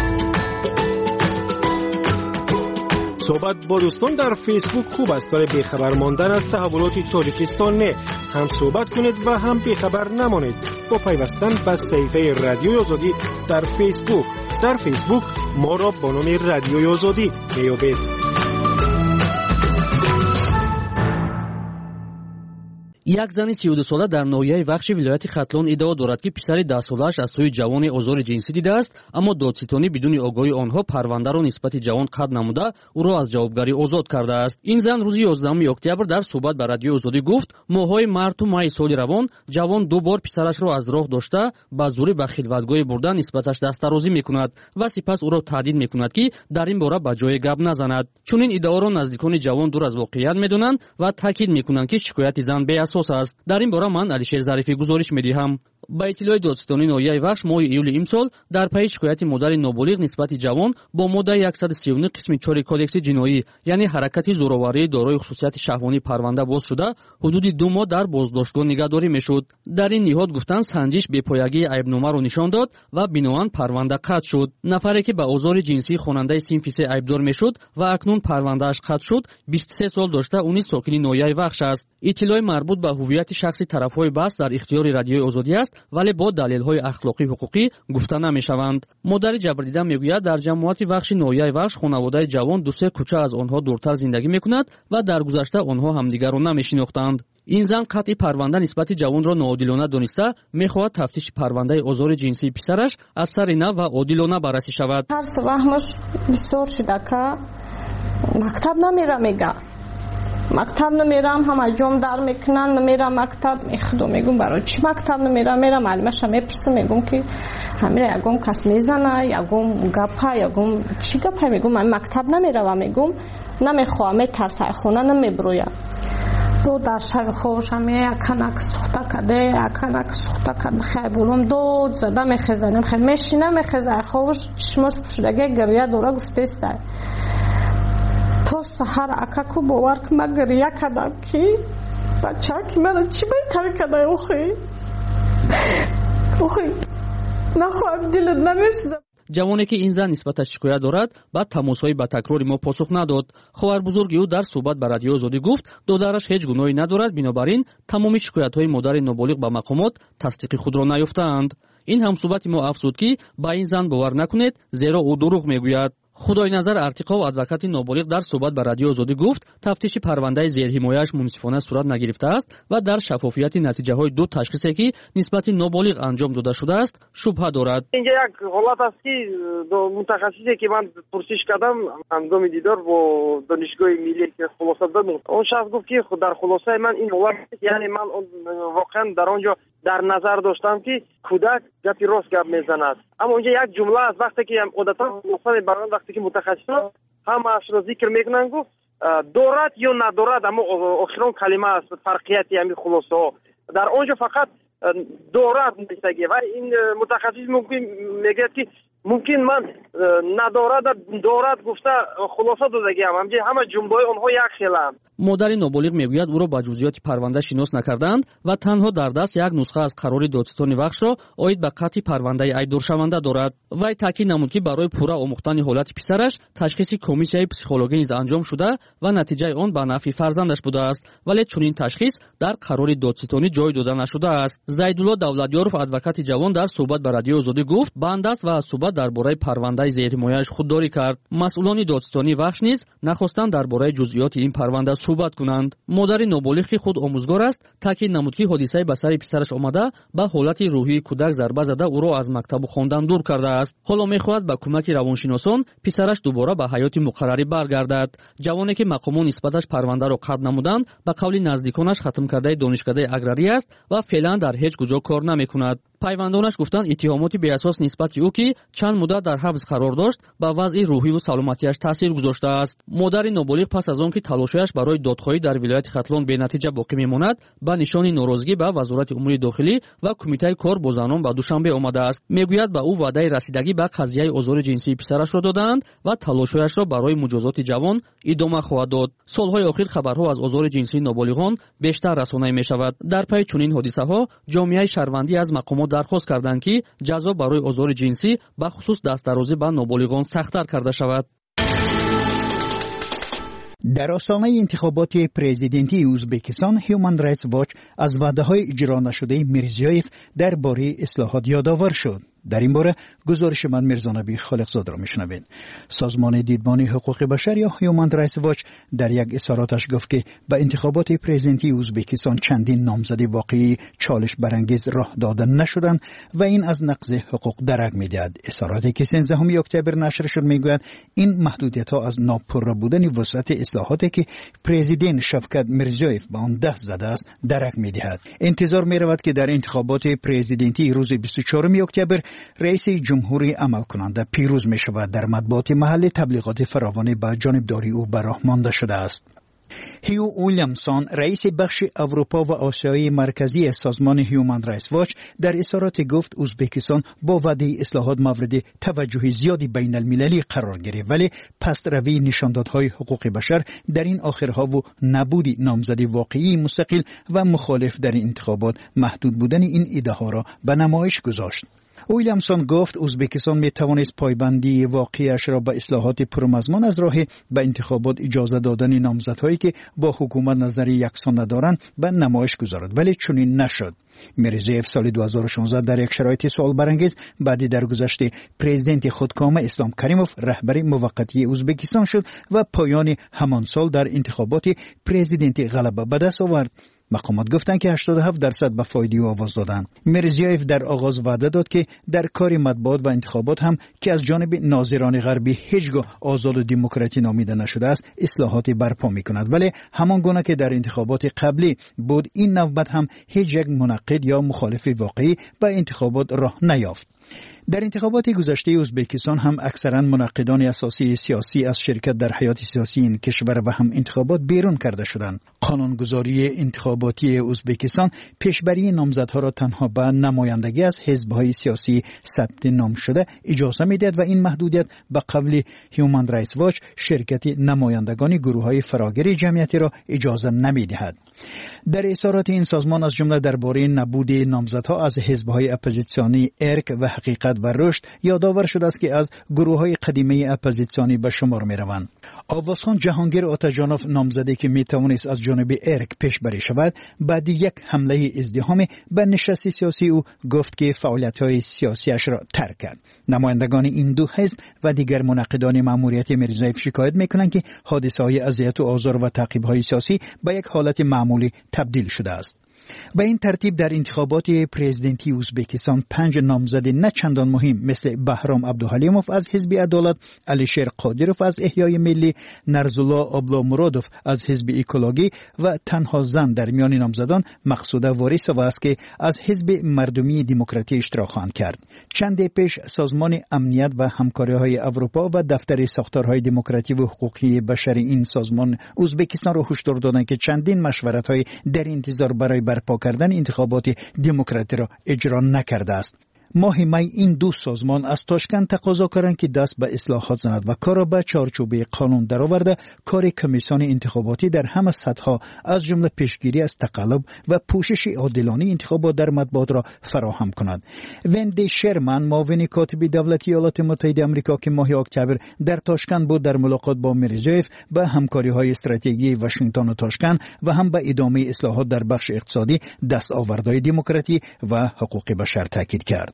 صحبت با دوستان در فیسبوک خوب است، برای بیخبر ماندن از تحولات تاجیکستان نه. هم صحبت کنید و هم بیخبر نمانید با پیوستن به صفحه رادیوی آزادی در فیسبوک. در فیسبوک ما را با نام رادیوی آزادی میابید. یک زن سی و دو ساله در ناحیه وخش ولایت خطلان ادعا دارد که پسر ده سالش از سوی جوان آزار جنسی دیده است، اما دادستانی بدون آگاهی آنها پرونده را نسبت جوان قطع نموده او را از جوابگری آزاد کرده است. این زن روز یازدهم اکتبر در صحبت با رادیو آزادی گفت ماهای مارت و مای سال روان جوان دو بار پسرش را از راه داشته به زوری به خلوتگاه برده نسبتش دسترازی میکند و سپس او را تهدید میکند که در این باره به جای گپ نزند. چون این ادعا را نزدیکان جوان دور از واقعیت میدانند و تاکید میکنند که شکایت زن بی اساس است. در این باره من علیشیر ظریفی گزارش میدهم. با اطلاع دادستانی ناحیه وخش ماه ایول امسال در پی شکایت مادر نابالغ نسبت جوان با ماده صد و سی و نه قسم چهار کودکس جنایی یعنی حرکت زورآوری دارای خصوصیت شهوانی پرونده باز شده حدود دو ماه در بازداشتگاه نگهداری میشد. در این نهاد گفتند سنجش بی‌پایگی عیبنامه را نشان داد و بناان پرونده قطع شد. نفری که به آزار جنسی خواننده صنف سه عیبدار میشد و اکنون پروندهش قطع شد بیست و سه سال داشته اونی ساکن ناحیه وخش است. اطلاع مربوط به هویت شخصی طرفهای بحث در اختیار رادیوی آزادی است، ولی با دلایل اخلاقی حقوقی گفته نمیشوند. مادر جبردیده میگوید در جماعت وخش ناحیه وخش خانواده جوان دو سه کوچه از آنها دورتر زندگی میکند و در گذشته آنها همدیگر را نمیشناختند. این زن قطعی پرونده نسبت جوان را ناعادلانه دانسته میخواهد تفتیش پرونده آزار جنسی پسرش از سر نه و عادلانه بررسی شود. هر وحمش بسیار شده که مکتب نمیره میگه مکتب نمیرم، همه جام در میکنن، نمیرم مکتب. میخدو میگم برای چی مکتب نمیرم؟ میرم معلمش میپرسم، میگم که همین یگم کس میزنه، یگم گپه، یگم چی گپه؟ میگم من مکتب نمیرم. میگم نمیخوام، میترسه خونه نمیبرویم. رو در شب خوش همه یکنک سخته کده، یکنک سخته کده. خیبونم دود زده میخزنم، خیلی میشینه میخزه خوش چشمش پشدگه گریه دوره گفته است. تو سحر اکاکو باور که من گریه کدم که بچه که من چی بایتر کده اوخی اوخی نخواهم دلت نمیسوزم. جوانی که این زن نسبتش شکایت دارد بعد تماس‌های با تکراری ما پاسخ نداد. خواهر بزرگ او در صحبت با رادیو آزادی گفت دخترش هیچ گناهی ندارد، بنابراین تمامی شکایت‌های مادر نابالغ به مقامات تصدیق خود را نیافتند. این هم صحبت ما افزود که با این زن باور نکنید زیرا او دروغ میگوید. خدای نظر ارتقا و ادوکات نابالغ در صحبت با رادیو آزادی گفت تفتیش پرونده زیرحمایه‌اش منصفانه صورت نگرفته است و در شفافیت نتیجه‌های دو تشخیصی که نسبت نابالغ انجام داده شده است شبهه دارد. اینجا یک حالت است که متخصصی که من پرسش کردم هنگام دیدار با دانشگاه ملی که خلاصه دادم، اون شخص گفت که در خلاصه من این حالت یعنی من واقعا در آنجا در نظر داشتم که کودک گپی راست گپ میزند، اما اونجا یک جمله است وقتی که عادتا مثلا برای وقتی که متخصصان هم اش را ذکر میکنن گفت دارد یا ندارد، اما آخرون کلمه است فرقیتی همین خلاصه ها در آنجا فقط دارد میگه و این متخصص ممکن میگه که ممکن من ندارد دارد گفته خلاصه دادگی هم همه جمله اونها یک خیلی. مادر نابالغ میگوید او را با جزئیات پرونده شناس نکردند و تنها در دست یک نسخه از قرار دادستانی وخش را عاید به قطع پرونده ایدرشونده دارد. وی تاکید نمود که برای پورا آموختن حالت پسرش تشخیص کمیسیای پسیخولوژی نیز انجام شده و نتیجه آن به نفع فرزندش بوده است، ولی چنین تشخیص در قرار دادستانی جای داده نشده است. زیدالله دولتیارов ادوکات جوان در صحبت با رادیو آزادی گفت بنده است و از صحبت درباره پرونده زیرحمایه‌اش خودداری کرد. مسئولان دادستانی وخش نیز نخواستند درباره جزئیات این پرونده صحبت کنند. مادر نابالغ خود آموزگار است، تاکید نمود که حادثه به سر پسرش آمده با حالت روحی کودک ضربه زده او را از مکتب خواندن دور کرده است. حالا می‌خواهد با کمک روانشناسان پسرش دوباره به حیات مقرری برگردد. جوانی که مقامات نسبتش پرونده را قطع نمودند به قول نزدیکانش ختم کرده دانشکده اگراری است و فعلا در هیچ کجا کار نمی‌کند. پیوندانش گفتند اتهامات بی اساس نسبت او که چند مدت در حبس قرار داشت با وضع روحی و سلامتیش تاثیر گذاشته است. مادر نابالغ پس از آن که تلاشش برای دادخواهی در ولایت ختلون به نتیجه باقی میماند با نشان ناراضگی به وزارت امور داخلی و کمیته کار با زنان به دوشنبه آمده است. میگوید به او وعده رسیدگی به قضیه آزار جنسی پسرش را دادند و تلاشش را برای مجازات جوان ادامه خواهد داد. سالهای اخیر خبرها از آزار جنسی نابالغان بیشتر رسانه می شود. در پی چنین حادثه ها جامعه شهروندی از مقامات درخواست کردند که جزا برای آزار جنسی به خصوص دستدرازی به نابالغان سخت‌تر کرده شود. در آستانه انتخابات پرزیدنتی ازبکستان هیومن رایتس واچ از وعده‌های اجرا نشده میرزیایف درباره اصلاحات یادآور شد. در این باره گزارش من میرزانبی خالقزاد را میشنوید. سازمان دیدبان حقوق بشر یا هیومن رایتس واچ در یک اظهاراتش گفت که به انتخابات پرزیدنتی ازبکستان چندین نامزد واقعی چالش برانگیز راه داده نشدند و این از نقض حقوق درک میدهد. اظهاراتی که سیزدهم اکتبر نشر شد میگوید این محدودیت‌ها از ناپررو بودن وسعت اصلاحاتی که پرزیدنت شفقت میرزیایف به آن دست زده است درک میدهد. انتظار میرود که در انتخابات پرزیدنتی روز بیست و چهارم اکتبر رئیس جمهوری عمل کننده پیروز می شود. در مطبوعات محلی تبلیغات فراوانی به جانبداری او به راه مانده شده است. هیو ویلیامسون رئیس بخش اروپا و آسیای مرکزی سازمان هیومن رایتس واچ در اظهارات گفت ازبکستان با وعده اصلاحات مورد توجه زیادی بین المللی قرار گرفت، ولی پستروی نشاندادهای حقوق بشر در این آخرها و نبود نامزدی واقعی مستقل و مخالف در این انتخابات محدود بودن این ایده ها را به نمایش گذاشت. ویلیامسون گفت ازبکستان می توانست پایبندی واقعیش را به اصلاحات پرمضمون از راه به انتخابات اجازه دادن نامزدهایی که با حکومت نظری یکسان ندارند به نمایش گذارد، ولی چنین نشد. میرزیایف سال دو هزار و شانزده در یک شرایط سوال برانگیز بعد درگذشت پرزیدنت خودکامه اسلام کریموف رهبر موقتی ازبکستان شد و پایان همان سال در انتخابات پرزیدنتی غلبه به دست آورد. مقامات گفتند که هشتاد و هفت درصد به فایده او آواز دادند. میرزیایف در آغاز وعده داد که در کار مطبوعات و انتخابات هم که از جانب ناظران غربی هیچگاه آزاد و دموکراتی نامیده نشده است اصلاحات برپا می‌کند، ولی همان گونه که در انتخابات قبلی بود این نوبت هم هیچ یک منعقد یا مخالف واقعی به انتخابات راه نیافت. در انتخابات گذشته ازبکستان هم اکثرا منعقدان اساسی سیاسی از شرکت در حیات سیاسی این کشور و هم انتخابات بیرون کرده شدند. قانونگذاری انتخاباتی ازبکستان پیشبری نامزدها را تنها به نمایندگی از حزب‌های سیاسی ثبت نام شده اجازه می‌دهد و این محدودیت به قول هیومن رایتس واچ شرکت نمایندگان گروه‌های فراگیر جمعیتی را اجازه نمی‌دهد. در اظهارات این سازمان از جمله درباره نبود نامزدها از حزب‌های اپوزیسیونی ارک و حقیقت و رشد یادآور شده است که از گروه‌های قدیمی اپوزیسیونی به شمار می‌روند. آوازخان جهانگیر آتاجانوف نامزدی که می‌توانست از جانب ارک پیش بری شود بعد یک حمله ازدحامی به نشست سیاسی او گفت که فعالیت‌های سیاسیش را ترک کرد. نمایندگان این دو حزب و دیگر منعقدان مأموریت میرزایف شکایت می‌کنند که حادثه‌های اذیت و آزار و تعقیب‌های سیاسی به یک حالت معمولی تبدیل شده است. به این ترتیب در انتخابات پرزیدنتی ازبکستان پنج نامزد نه چندان مهم مثل بهرام عبدالحلیموف از حزب عدالت، علیشیر قادروف از احیای ملی، نرزالله آبلامرادوف از حزب اکولوژی و تنها زن در میان نامزدان مقصوده واریسووا است که از حزب مردمی دموکراتی اشتراک خواهند کرد. چند پیش سازمان امنیت و همکاری‌های اروپا و دفتر ساختارهای دموکراتی و حقوقی بشری این سازمان ازبکستان را هشدار دادند که چندین مشورت‌های در انتظار برای برپا کردن انتخابات دموکراتی را اجرا نکرده است. ماه می این دو سازمان از تاشکند تقاضا کردند که دست به اصلاحات زند و کار را به چارچوب قانون درآورده کار کمیسیون انتخاباتی در همه سطح‌ها از جمله پیشگیری از تقلب و پوشش عادلانه انتخابات در مطبوعات را فراهم کند. وندی شرمن معاون کاتب دولتی ایالات متحده آمریکا که ماه اکتبر در تاشکند بود در ملاقات با میرزایف به همکاری‌های استراتژیکی واشنگتن و تاشکند و هم به ادامه اصلاحات در بخش اقتصادی، دستاوردهای دموکراتی و حقوق بشر تاکید کرد.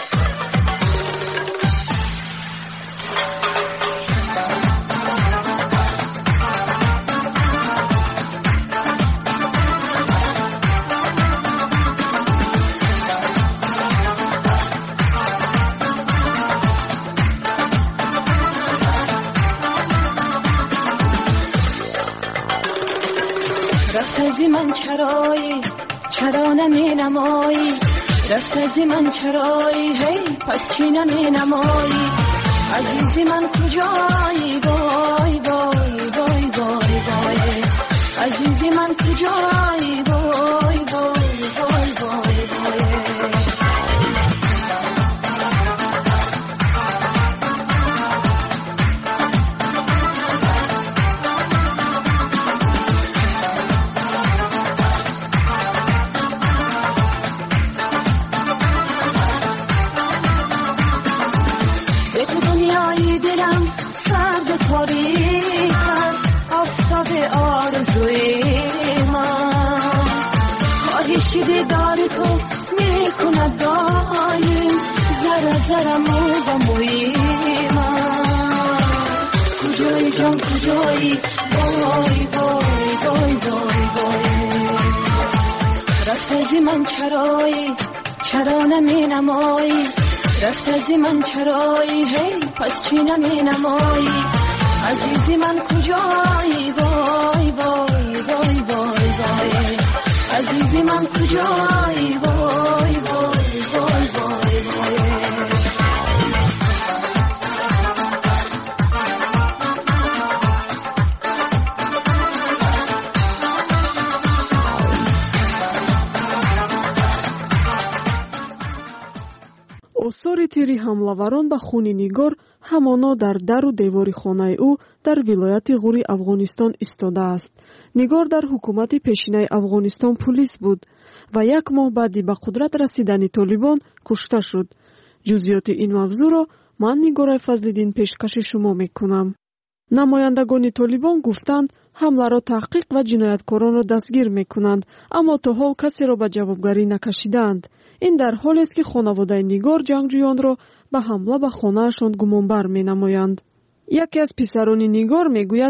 رفت از من چرایی چرا نمی نمایی، رفت از من چرایی هی پس چی نمی نمایی، عزیزی من کجایی وای وای وای وای وای، عزیزی من کجایی وای وای وای وای وای. دیدار تو میکند دایم زر زر مو و موی من، کجایی جان کجایی وای وای وای وای وای. رفت از من چرایی چرا نمی نمایی، رفت از من چرایی هی پس چی نمی نمایی، عزیزی من کجایی وای وای وای وای وای، عزیزی من کجایی وای وای وای وای وای. آثار تیری حمله‌وران به خون نیگار همانا در در و دیوار خانه او در ولایت غوری افغانستان ایستاده است. نیگار در حکومت پیشینه افغانستان پلیس بود و یک ماه بعدی به قدرت رسیدن طالبان کشته شد. جزئیات این موضوع را من نیگار فضل‌الدین پیشکش شما میکنم. نمایندگان طالبان گفتند حمله را تحقیق و جنایتکاران را دستگیر میکنند، اما تا حال کسی را به جوابگری نکشیدند. این در حالی است که خانواده نیگار جنگجویان را به حمله به خانه‌شان گمانبر می‌نمایند. یکی از پسران نیگار میگوید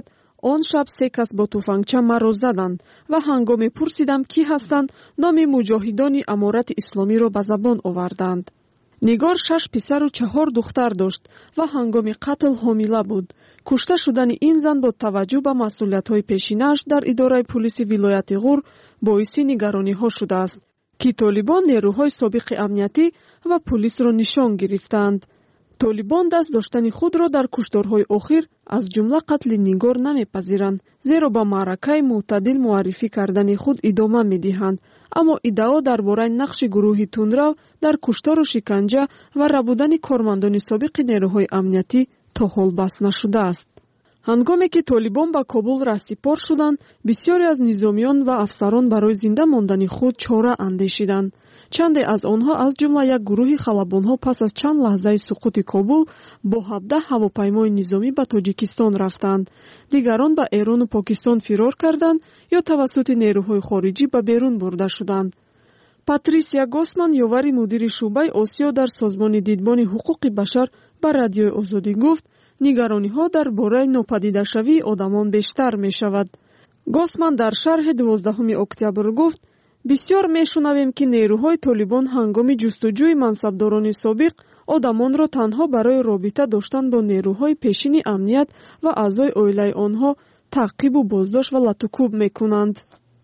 он шаб се кас бо туфангча маро заданд ва ҳангоми пурсидам кӣ ҳастанд, номи муҷоҳидони аморати исломиро ба забон оварданд. нигор шаш писару чаҳор духтар дошт ва ҳангоми қатл ҳомила буд. кушта шудани ин зан бо таваҷҷӯҳ ба масъулиятҳои пешинааш дар идораи пулиси вилояти ғур боиси нигарониҳо шудааст, ки толибон нерӯҳои собиқи амнияти ва пулисро нишон гирифтанд. толибон даст доштани худро дар кушторҳои охир аз ҷумла қатли нигор намепазиранд, зеро ба маъракаи мӯътадил муаррифӣ кардани худ идома медиҳанд, аммо иддао дар бораи нақши гурӯҳи тундрав дар куштору шиканҷа ва рабудани кормандони собиқи нерӯҳои амниятӣ то ҳол баст нашудааст. ҳангоме ки толибон ба Кобул раҳсипор шуданд, бисёре аз низомиён ва афсарон барои зинда мондани худ чора андешиданд. чанде аз онҳо аз ҷумла як гурӯҳи халабонҳо пас аз чанд лаҳзаи суқути Кобул бо ҳабдаҳ ҳавопаймои низомӣ ба Тоҷикистон рафтанд. дигарон ба Эрону Покистон фирор карданд ё тавассути нерӯҳои хориҷӣ ба берун бурда шуданд. Патрисия Госман, ёвари мудири шуъбаи Осиё дар Созмони дидбони ҳуқуқи башар ба Радиои Озодӣ гуфт, нигарониҳо дар бораи нопадидашавии одамон бештар мешавад. Госман дар шарҳи дувоздаҳуми октябр гуфт, бисёр мешунавем, ки нерӯҳои толибон ҳангоми ҷустуҷӯи мансабдорони собиқ одамонро танҳо барои робита доштан бо нерӯҳои пешини амният ва аъзои оилаи онҳо таъқибу боздошт ва латукуб мекунанд.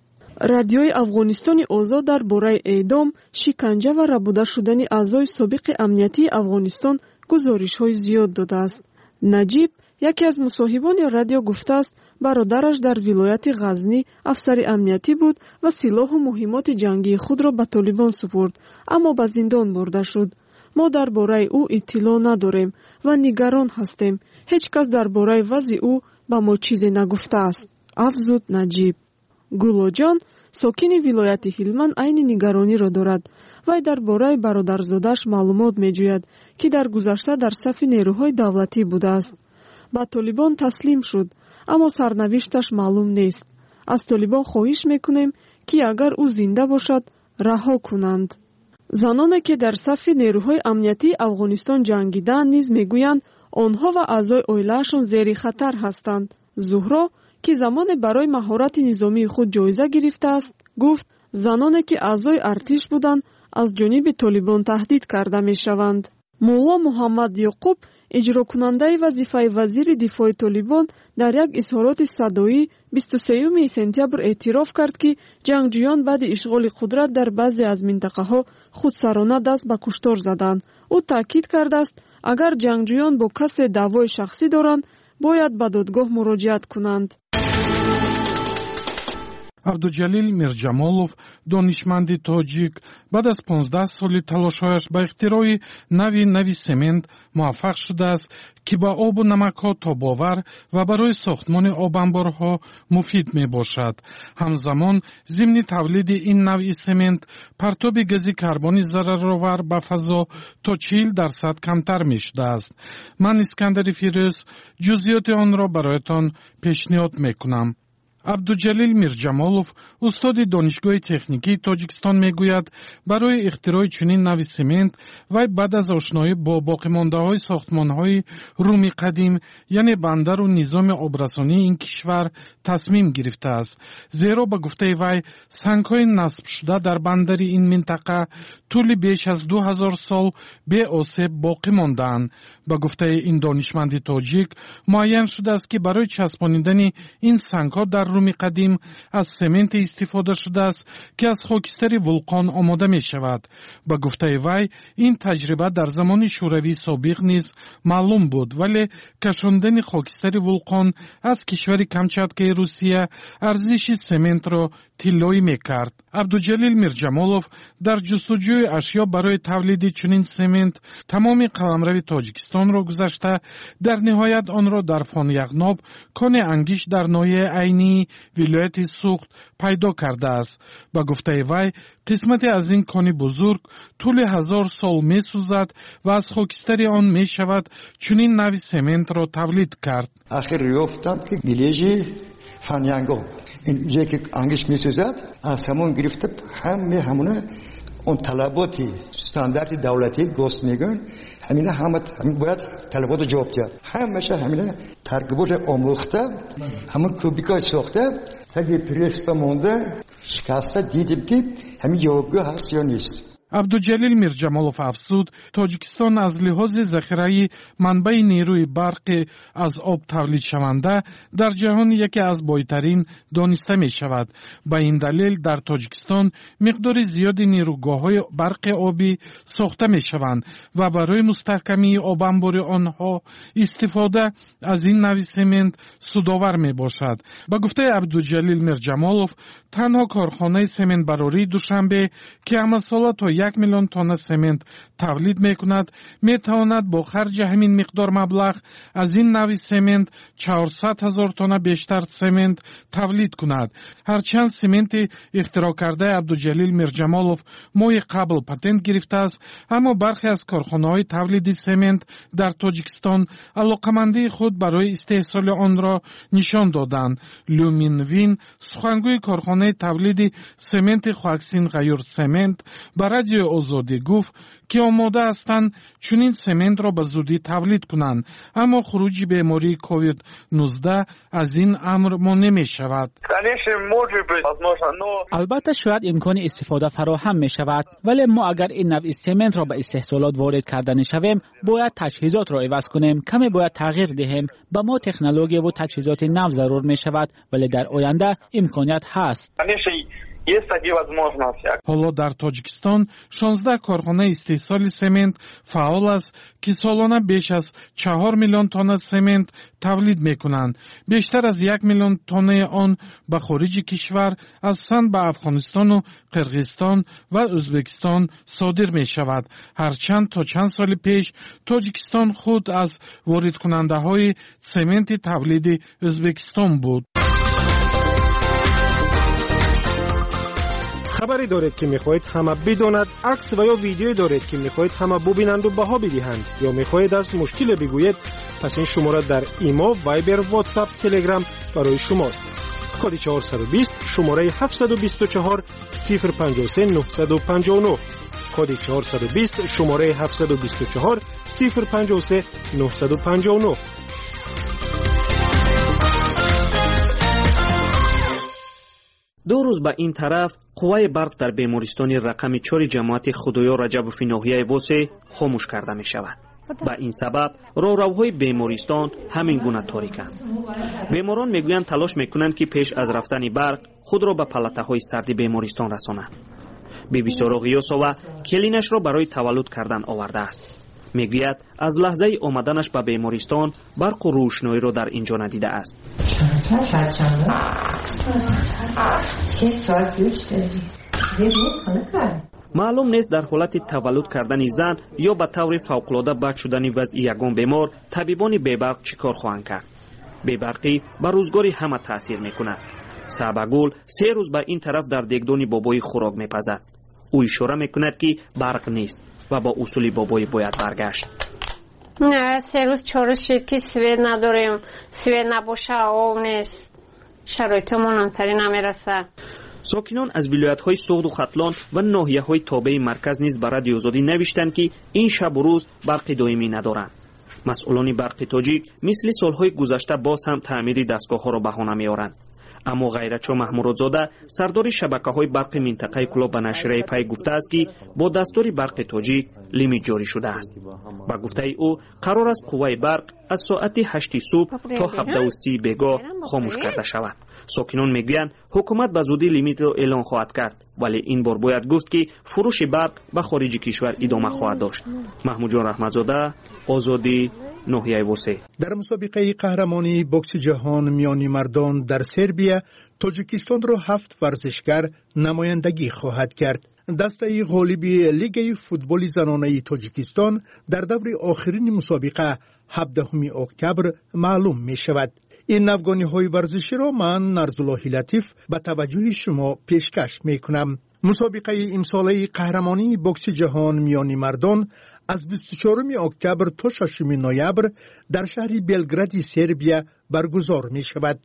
Радиои Афғонистони озод дар бораи эъдом, шиканҷа ва рабуда шудани аъзои собиқи амниятии Афғонистон гузоришҳои зиёд додааст. Наҷиб, яке аз мусоҳибони радио, гуфтааст, бародараш дар вилояти Ғазнӣ афсари амниятӣ буд ва силоҳу муҳимоти ҷангии худро ба толибон супурд, аммо ба зиндон бурда шуд. мо дар бораи ӯ иттилоъ надорем ва нигарон ҳастем. ҳеҷ кас дар бораи вазъи ӯ ба мо чизе нагуфтааст, афзуд Наҷиб. Гулоҷон, сокини вилояти Ҳилманд, айни нигарониро дорад. вай дар бораи бародарзодааш маълумот меҷӯяд, ки дар гузашта дар сафи нерӯҳои давлатӣ будааст. ба толибон таслим шуд, аммо сарнавишташ маълум нест. аз толибон хоҳиш мекунем, ки агар ӯ зинда бошад, раҳо кунанд. заноне, ки дар сафи нерӯҳои амниятии Афғонистон ҷангидаанд, низ мегӯянд, онҳо ва аъзои оилаашон зери хатар ҳастанд. Зуҳро, ки замоне барои маҳорати низомии худ ҷоиза гирифтааст, гуфт, заноне, ки аъзои артиш буданд, аз ҷониби толибон таҳдид карда мешаванд. мулло Муҳаммад Ёқуб, иҷрокунандаи вазифаи вазири дифои толибон, дар як изҳороти садоӣ бисту сеюми сентябр эътироф кард, ки ҷангҷӯён баъди ишғоли қудрат дар баъзе аз минтақаҳо худсарона даст ба куштор заданд. ӯ таъкид кардааст, агар ҷангҷӯён бо касе даъвои шахсӣ доранд, бояд ба додгоҳ муроҷиат кунанд. абдуҷалил мирҷамолов, донишманди тоҷик, баъд аз понздаҳ соли талошҳояш ба ихтирои нави нави семент муваффақ шудааст, ки ба обу намакҳо тобовар ва барои сохтмони обанборҳо муфид мебошад. ҳамзамон зимни тавлиди ин навъи семент партоби гази карбони зараровар ба фазо то чил дарсад камтар мешудааст. ман Искандари Фирӯз ҷузъиёти онро бароятон пешниҳод мекунам. абдуҷалил мирҷамолов, устоди донишгоҳи техникии Тоҷикистон, мегӯяд, барои ихтирои чунин нави семент вай баъд аз ошноӣ бо боқимондаҳои сохтмонҳои руми қадим, яъне бандару низоми обрасонии ин кишвар тасмим гирифтааст. зеро ба гуфтаи вай сангҳои насбшуда дар бандари ин минтақа тӯли беш аз ду ҳазор сол беосеб боқӣ мондаанд. ба гуфтаи ин донишманди тоҷик, муайян шудааст, ки барои часпонидани ин сангҳо дар руми қадим аз сементе истифода шудааст, ки аз хокистари вулқон омода мешавад. ба гуфтаи вай, ин таҷриба дар замони шӯравии собиқ низ маълум буд, вале кашондани хокистари вулқон аз кишвари Камчаткаи Русия арзиши сементро тиллоӣ мекард. абдуҷалил мирҷамолов дар ҷустуҷӯи ашё барои тавлиди чунин семент тамоми қаламрави Тоҷикистонро гузашта, дар ниҳоят онро дар Фонягноб, кони ангиш дар ноҳияи айнии вилояти Суғд пайдо кардааст. ба гуфтаи вай, қисмате аз ин кони бузург тӯли ҳазор сол месӯзад ва аз хокистари он мешавад чунин нави сементро тавлид кард. ахир ёфтам, ки вилежи Фонягноб, ин ҷое ки ангиш месӯзад, аз ҳамон гирифта ҳаме ҳамона اون طلبات استاندارد دولتی گوست میگن همینا همه هم باید طلبات جواب کرد همشه همینا ترکیبات آموخته همه کوبیکای ساخته اگه پریس بمونده شکسته دیدیم که همین جوابگو هست یا نیست. عبدالجلیل میرجمالوف افزود تاجیکستان از لحاظ ذخیره منبع نیروی برق از آب تولید شونده در جهان یکی از بالاترین دانسته می شود. به این دلیل در تاجیکستان مقدار زیادی نیروگاه‌های برق آبی ساخته می شوند و برای مستحکمی آب انبار آنها استفاده از این نوع سمنت سودآور می باشد. به گفته عبدالجلیل میرجمالوف تنها کارخانه سمنت براری دوشنبه که عمل ساله تا یک میلیون تن سمنت تولید می کند می تواند با خرج همین مقدار مبلغ از این نوع سمنت چهارصد هزار تن بیشتر سمنت تولید کند. هرچند سمنت اختراع کرده عبدالجلیل میرجمالوف ماه قبل پتنت گرفته است، اما برخی از کارخانه های تولید سمنت در تاجیکستان علاقمندی خود برای استحصال آن را نشان دادند. لومین وین سخنگوی کارخانه تولید سمنت خواکسین غیر سمنت به رادیو آزادی گفت که آماده هستند چنین سمنت را به زودی تولید کنند، اما خروج بیماری کووید نوزده از این امر مانع می شود. البته شاید امکان استفاده فراهم می شود، ولی ما اگر این نوع سمنت را به استحصالات وارد کردن شویم باید تجهیزات را عوض کنیم، کمی باید تغییر دهیم. به ما تکنولوژی و تجهیزات نو ضرور می شود، ولی در آینده امکانیت هست. حالا در تاجیکستان شانزده کارخانه استحصال سمنت فعال است که سالانه بیش از چهار میلیون تن سمنت تولید می کنند. بیشتر از یک میلیون تن آن به خارج کشور از سند به افغانستان و قرقیزستان و ازبکستان صادر می شود. هرچند تا چند سال پیش تاجیکستان خود از وارد کننده های سمنت تولید ازبکستان بود. خبری دارید که میخواهید همه بداند، عکس و یا ویدیویی دارید که میخواهید همه ببینند و بها بدهند، یا میخواهید از مشکل بگویید، پس این شماره در ایما، وایبر، واتساپ، تلگرام برای شماست. کد چهارصد و بیست شماره هفتصد و بیست و چهار صفر پنجاه و سه نهصد و پنجاه و نه. کد چهارصد و بیست شماره هفتصد و بیست و چهار صفر پنجاه و سه نهصد و پنجاه و نه. دو روز به این طرف قوای برق در بیمارستان رقم چهار جماعت خدایا رجبوفی ناحیه وسه خاموش کرده می شود. به این سبب راهروهای بیمارستان همین گونه تاریکند. بیماران میگویند تلاش میکنند که پیش از رفتن برق خود را به پلته های سردی بیمارستان رسانند. بیبی سراغ یوسوا کلینش را برای تولد کردن آورده است. میگوید از لحظه آمدنش به بیمارستان برق و روشنایی را در اینجا ندیده است. معلوم نیست در حالت تولد کردن زن یا به طور فوق‌العاده بد شدن وضع یگان بیمار طبیبان بی‌برق چیکار خواهند کرد. بی‌برقی بر روزگاری همه تاثیر میکند. سبگل سه روز به این طرف در دگدانی بابای خوراک میپزد. او اشاره میکند که برق نیست و با اصول بابای باید برگشت. نه سه روز چهار روز شد که سوی نداریم، سوی نباشه آب نیست، شرایطمون همتری نمیرسه. ساکنان از ولایت‌های سوغد و ختلان و ناحیه‌های تابع مرکز نیز به رادیو آزادی نوشتند که این شب و روز برق دائمی ندارند. مسئولان برق تاجیک مثل سالهای گذشته باز هم تعمیر دستگاه‌ها را بهانه می‌آورند. اما غیرتشاه محمودزاده سردار شبکه‌های برق منطقه کلا به نشریه پی گفته است که با دستور برق تاجیک لیمیت جاری شده است. با گفته او قرار است قوه برق از ساعت هشت صبح تا هفت و سی بیگاه خاموش کرده شود. ساکنان میگویند حکومت به زودی لیمیت را اعلان خواهد کرد، ولی این بار باید گفت که فروش برق به خارج کشور ادامه خواهد داشت. محمود جان رحمتزاده، آزادی، ناحیه وسه. در مسابقه قهرمانی بوکس جهان میانی مردان در سربیا تاجیکستان را هفت ورزشگر نمایندگی خواهد کرد. دسته غالبی لیگ فوتبال زنانه تاجیکستان در دور آخرین مسابقه هفدهم اکتبر معلوم می شود. این نوگانی های ورزشی را من نرزالله لطیف به توجه شما پیشکش می کنم. مسابقه امساله قهرمانی بوکس جهان میانی مردان از بیست و چهارم اکتبر تا ششم نوامبر در شهر بلگراد سربیا برگزار می شود.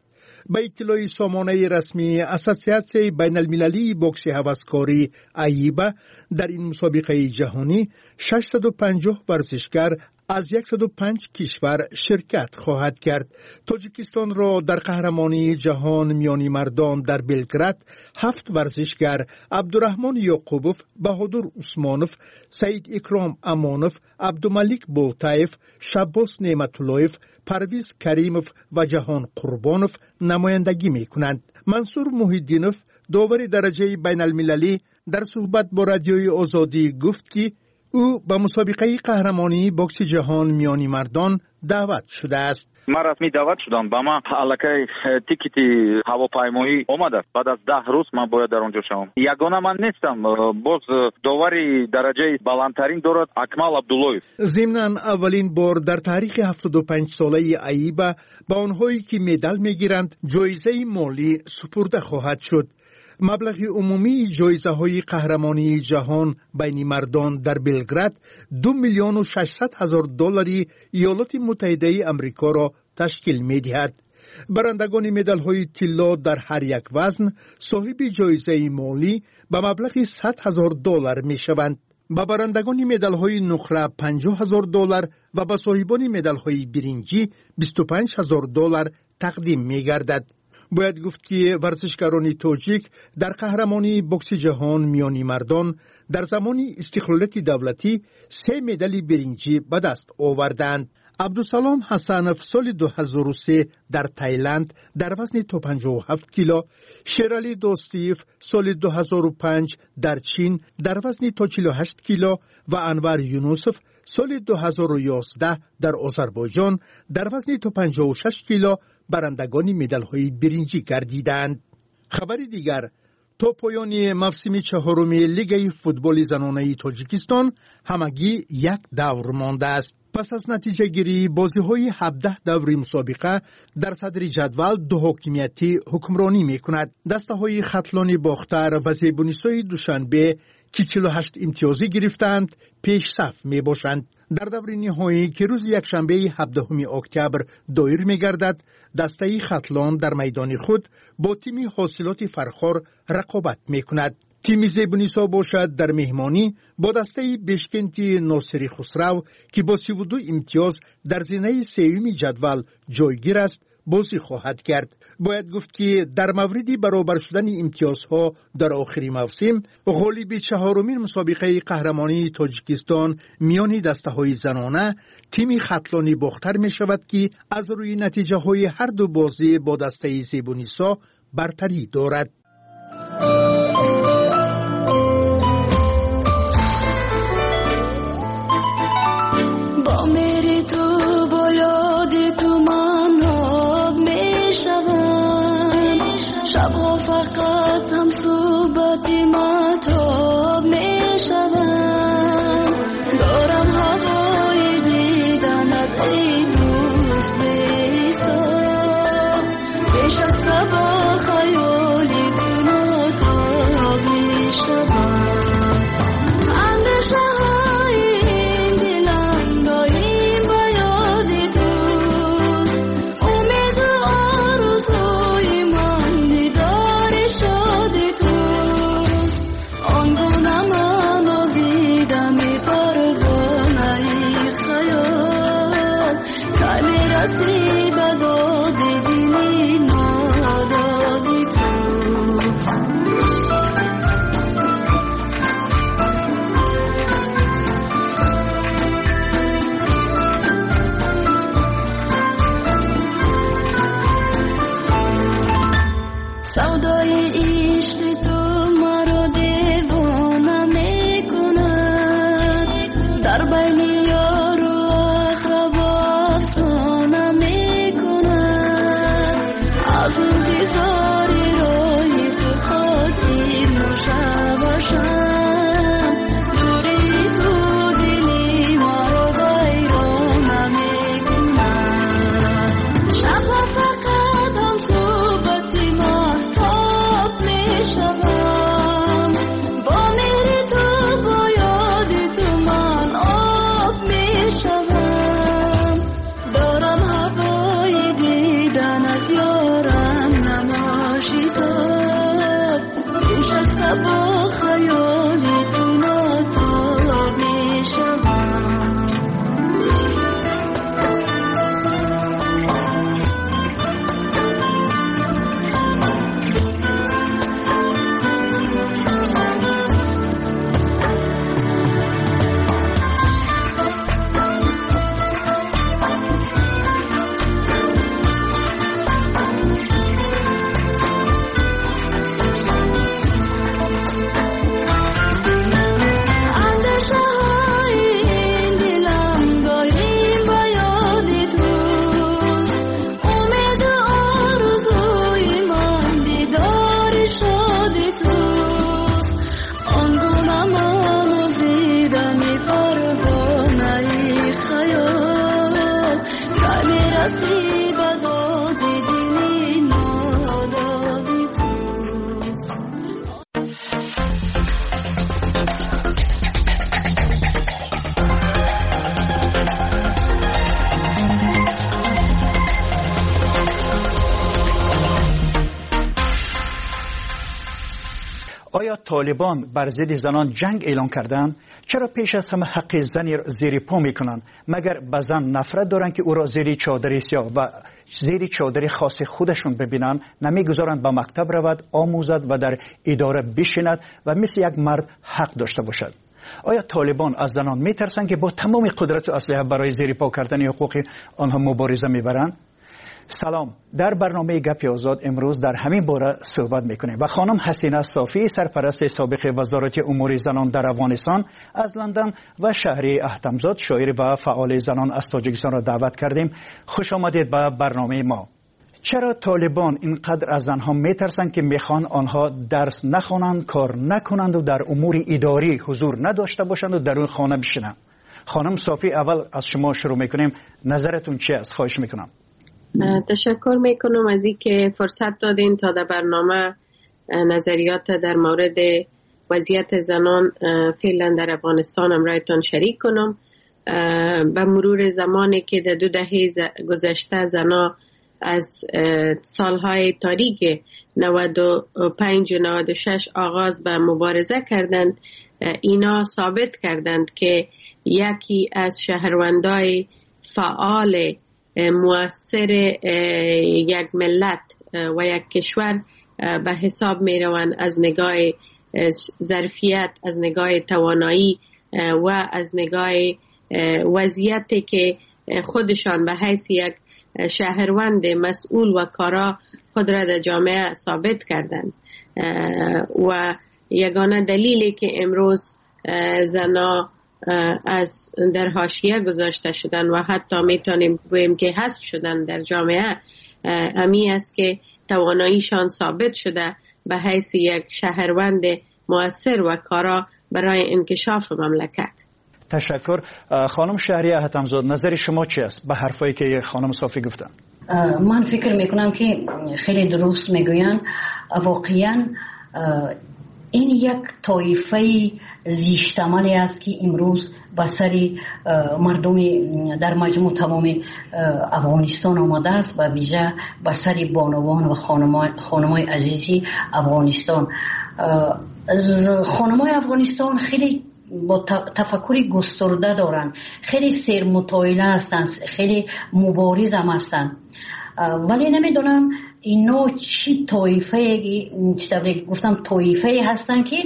به اطلاع سامانه رسمی اساسیاسیون بین المللی بوکس هوسکاری ایبا در این مسابقه جهانی ششصد و پنجاه ورزشکار از صد و پنج کشور شرکت خواهد کرد. تاجیکستان را در قهرمانی جهان میانی مردان در بلگراد هفت ورزشکار عبدالرحمن یعقوبوف، بهادر عثمانوف، سعید اکرام امانوف، عبدالملک بولتایف، شباس نعمتاللهیف، پرویز کریموف و جهان قربانوف نمایندگی می کنند. منصور محیدینوف، داور درجه بین المللی، در صحبت با رادیوی آزادی گفت که او به مسابقه قهرمانی بوکس جهان میانی مردان دعوت شده است. من رسمی دعوت شدم. با ما الکی تیکت هواپیمایی آمده. بعد از ده روز من باید در اونجا شوم. یگانه من نیستم. باز داوری درجه بالاترین دارد اکمل عبداللهیف. ضمناً اولین بار در تاریخ هفتاد و پنج ساله ایبا با آنهایی که مدال میگیرند جایزه مالی سپرده خواهد شد. مبلغ عمومی جایزه های قهرمانی جهان بین مردان در بلگراد دو میلیون و ششصد هزار دلاری ایالات متحده آمریکا را تشکیل می دهد. برندگان مدال های طلا در هر یک وزن صاحب جایزه مالی به مبلغ صد هزار دلار می شوند. به برندگان مدال های نقره پنجاه هزار دلار و به صاحبان مدال های برنجی بیست و پنج هزار دلار تقدیم می گردد. باید گفت که ورزشکاران تاجیک در قهرمانی بوکس جهان میانی مردان در زمان استقلالیت دولتی سه مدال برنجی به دست آوردند. عبدالسلام حسنوف سال دو هزار و سه در تایلند در وزن تا پنجاه و هفت کیلو، شیرالی دوستیف سال دو هزار و پنج در چین در وزن تا چهل و هشت کیلو و انور یونوسف سال دو هزار و یازده در آذربایجان در وزن تا پنجاه و شش کیلو برندگان مدال های برنجی گردیدند. خبر دیگر، تا پایان موسم چهارم لیگ فوتبال زنانه تاجیکستان همگی یک دور مانده است. پس از نتیجه گیری بازی های هفده دوری مسابقه در صدر جدول دو حاکمیتی حکمرانی می کند. دسته های خطلان باختر و زیبونیسای دوشنبه که چهل و هشت امتیازی گرفتند پیش صف می باشند. در دور نهایی که روز یکشنبه هفدهم اکتبر دایر می گردد، دسته خطلان در میدان خود با تیم حاصلات فرخار رقابت می کند. تیم زیبونیسا باشد در مهمانی با دسته بشکنتی ناصری خسرو که با سی و دو امتیاز در زینه سوم جدول جایگیر است بازی خواهد کرد. باید گفت که در مورد برابر شدن امتیازها در آخری موسم غالب چهارمین مسابقه قهرمانی تاجیکستان میان دسته های زنانه تیم خطلانی باختر می شود که از روی نتیجه های هر دو بازی با دسته زیبونیسا برتری دارد. با میری تو با یادی تو من آب می شوم، شبها فقط هم صحبتی مطاب می شوم. دارم هوای دیدنت ای دوست بیسا، پیش از سبا خیالی تو ناتاب می شوم. اندیشه های این دلم دایم با یادی توست، امید و آرزوی من دیدار شادی توست. آنگونه من آزیدم ای پروانه ای خیال، کمی رسی به داد دلی نادادی توست. سودای عشق تو مرا دیوانه می کند، در بین یار و اقربا افسانه می کند. از انتظار راهی تو خاطر نوشه باشم، دوری تو دلی مرا ویرانه می کند. شبها فقط هم صحبتی مهتاب می شوم، با مهر تو با یادی تو من آب می شوم. دارم هوای دیدنت یارم آیا طالبان بر ضد زنان جنگ اعلان کردند؟ چرا پیش از همه حق زن زیر پا میکنند؟ مگر به زن نفرت دارند که او را زیر چادر سیاه و زیر چادر خاص خودشون ببینند؟ نمیگذارند به مکتب رود، آموزد و در اداره بشیند و مثل یک مرد حق داشته باشد؟ آیا طالبان از زنان میترسند که با تمام قدرت و اسلحه برای زیر پا کردن حقوق آنها مبارزه میبرند؟ سلام، در برنامه گپ آزاد امروز در همین باره صحبت میکنیم و خانم حسینه صافی، سرپرست سابق وزارت امور زنان در افغانستان از لندن و شهری احتمزاد، شاعر و فعال زنان از تاجیکستان را دعوت کردیم. خوش آمدید به برنامه ما. چرا طالبان اینقدر از زنها میترسند که میخوان آنها درس نخوانند، کار نکنند و در امور اداری حضور نداشته باشند و در اون خانه بشینند؟ خانم صافی، اول از شما شروع میکنیم. نظرتون چی است؟ خواهش میکنم. تشکر میکنم از این که فرصت دادین تا در برنامه نظریات در مورد وضعیت زنان فعلا در افغانستان امرایتان شریک کنم. به مرور زمانی که در دو دهه گذشته زنان از سالهای تاریک نود و پنج و نود و شش آغاز به مبارزه کردند، اینا ثابت کردند که یکی از شهروندای فعال مؤثر یک ملت و یک کشور به حساب می روند از نگاه ظرفیت، از نگاه توانایی و از نگاه وضعیتی که خودشان به حیث یک شهروند مسئول و کارا خود را در جامعه ثابت کردند و یگانه دلیلی که امروز زنا از در حاشیه گذاشته شدن و حتی میتونیم بگوییم که حذف شدن در جامعه امی است که تواناییشان ثابت شده به حیث یک شهروند مؤثر و کارا برای انکشاف مملکت. تشکر. خانم شهریه حتمزاد، نظر شما چی است به حرفایی که خانم صافی گفتن؟ من فکر میکنم که خیلی درست میگوین. واقعا این یک طایفه زیشتمالی است که امروز به سر مردم در مجموع تمام افغانستان آمده است، و ویژه به سر بانوان و خانمای عزیزی افغانستان. خانمای افغانستان خیلی با تفکری گسترده دارن، خیلی سرمطالعه هستند، خیلی مبارز هم هستند، ولی نمیدونم اینا چی طایفه چی گفتم طایفه هستن که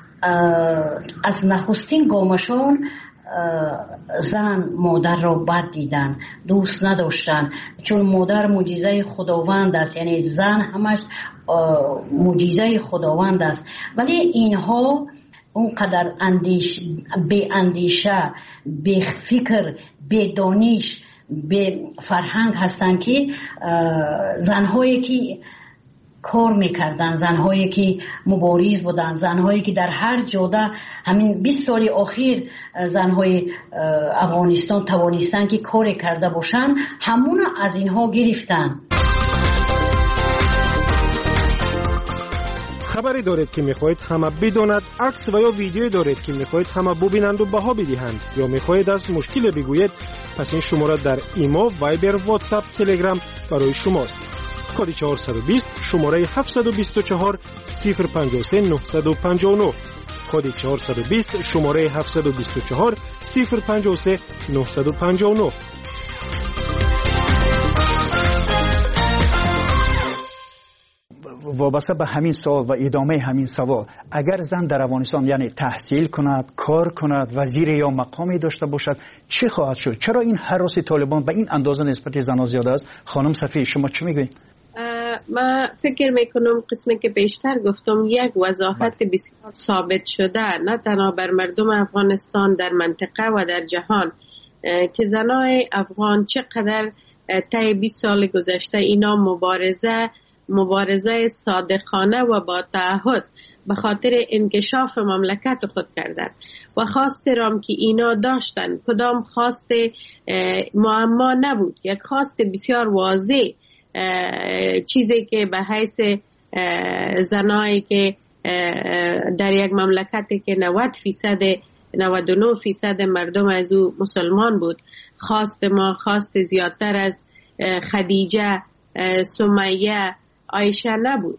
از نخستین گامشان زن مادر را بد دیدن، دوست نداشتن، چون مادر معجزه خداوند است، یعنی زن همش معجزه خداوند است. ولی اینها اونقدر اندیش به اندیشه، به فکر، به دانش، به فرهنگ هستند که زنهایی که کار میکردن، زنهایی که مبارز بودن، زنهایی که در هر جاده همین بیست سال اخیر زنهای افغانستان توانستن که کار کرده باشن، همون از اینها گرفتن. خبری دارید که میخواهید همه بداند، عکس و یا ویدیویی دارید که میخواهید همه ببینند و بها بدهند، یا میخواهید از مشکل بگویید، پس این شماره در ایمو، وایبر، واتساپ، تلگرام برای شماست. کد چهارصد و بیست شماره هفتصد و بیست و چهار صفر پنجاه و سه نهصد و پنجاه و نه. کد چهارصد و بیست شماره هفتصد و بیست و چهار صفر پنجاه و سه نهصد و پنجاه و نه. وابسته به همین سوال و ادامه همین سوال، اگر زن در افغانستان یعنی تحصیل کند، کار کند، وزیر یا مقامی داشته باشد، چه خواهد شد؟ چرا این هراس طالبان به این اندازه نسبت زنان زیاده است؟ خانم صفی، شما چه میگویید؟ من فکر میکنم قسمی که بیشتر گفتم یک وضاحت بسیار ثابت شده نه تنها بر مردم افغانستان در منطقه و در جهان که زنای افغان چقدر طی بیست سال گذشته اینا مبارزه مبارزه صادقانه و با تعهد به خاطر انکشاف مملکت خود کردن و خواست رام که اینا داشتن کدام خواست معما نبود، یک خواست بسیار واضح، چیزی که به حیث زنایی که در یک مملکتی که نود فیصد نود و نه فیصد مردم از او مسلمان بود، خواست ما خواست زیادتر از خدیجه، سمیه، عایشه نبود.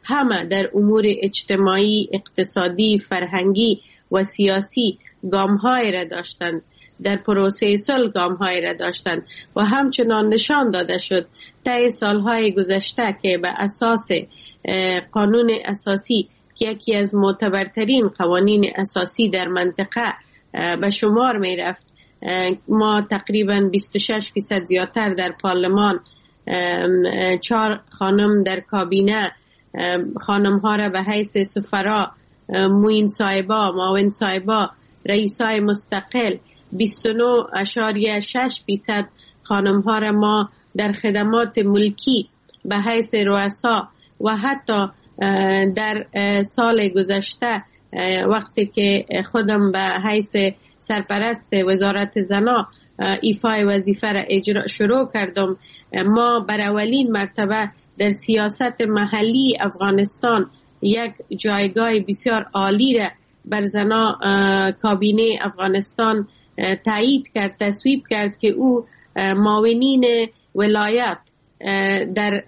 همه در امور اجتماعی، اقتصادی، فرهنگی و سیاسی گام‌های را داشتند، در پروسه صلح گام‌های را داشتند و همچنان نشان داده شد طی سالهای گذشته که به اساس قانون اساسی که یکی از معتبرترین قوانین اساسی در منطقه به شمار می رفت، ما تقریبا بیست و شش فیصد زیادتر در پارلمان، چهار خانم در کابینه، خانم ها را به حیث سفرا، معین صاحبا، معاون صاحبا، رئیسای مستقل، بیست و نه اشاریه شش فیصد خانم ها را ما در خدمات ملکی به حیث رؤسا و حتی در سال گذشته وقتی که خودم به حیث سرپرست وزارت زنا ایفای وظیفه را اجرا شروع کردم، ما بر اولین مرتبه در سیاست محلی افغانستان یک جایگاه بسیار عالی را بر زنا کابینه افغانستان تایید کرد، تصویب کرد که او معاونین ولایت در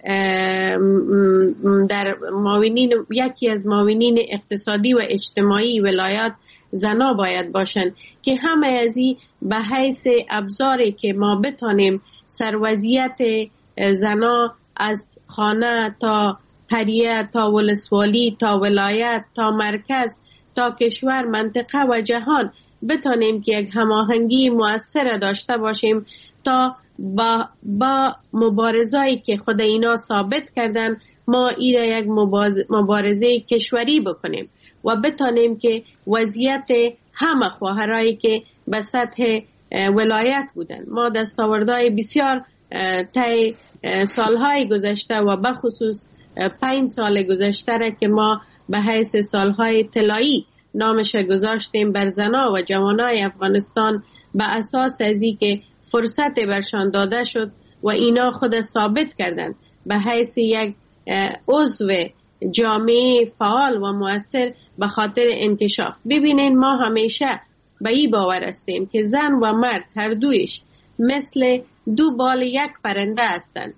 در معاونین یکی از معاونین اقتصادی و اجتماعی ولایت زنا باید باشند که همه از این به حیث ابزاری که ما بتانیم سروضعیت زنا از خانه تا قریه تا ولسوالی تا ولایت تا مرکز تا کشور، منطقه و جهان بتانیم که یک هماهنگی مؤثر داشته باشیم تا با, با مبارزه‌ای که خود اینا ثابت کردن ما ایره یک مبارزه کشوری بکنیم و بتانیم که وضعیت همه خواهرایی که به سطح ولایت بودن، ما دستاوردهای بسیار طی سالهای گذشته و بخصوص پنج سال گذشته را که ما به حیث سالهای طلایی نامش گذاشتیم بر زنا و جوانای افغانستان به اساس از این که فرصت برشان داده شد و اینا خود ثابت کردند به حیث یک عضو جامعه فعال و مؤثر به خاطر انکشاف. ببینین ما همیشه به این باور هستیم که زن و مرد هر دویش مثل دو بال یک پرنده هستند.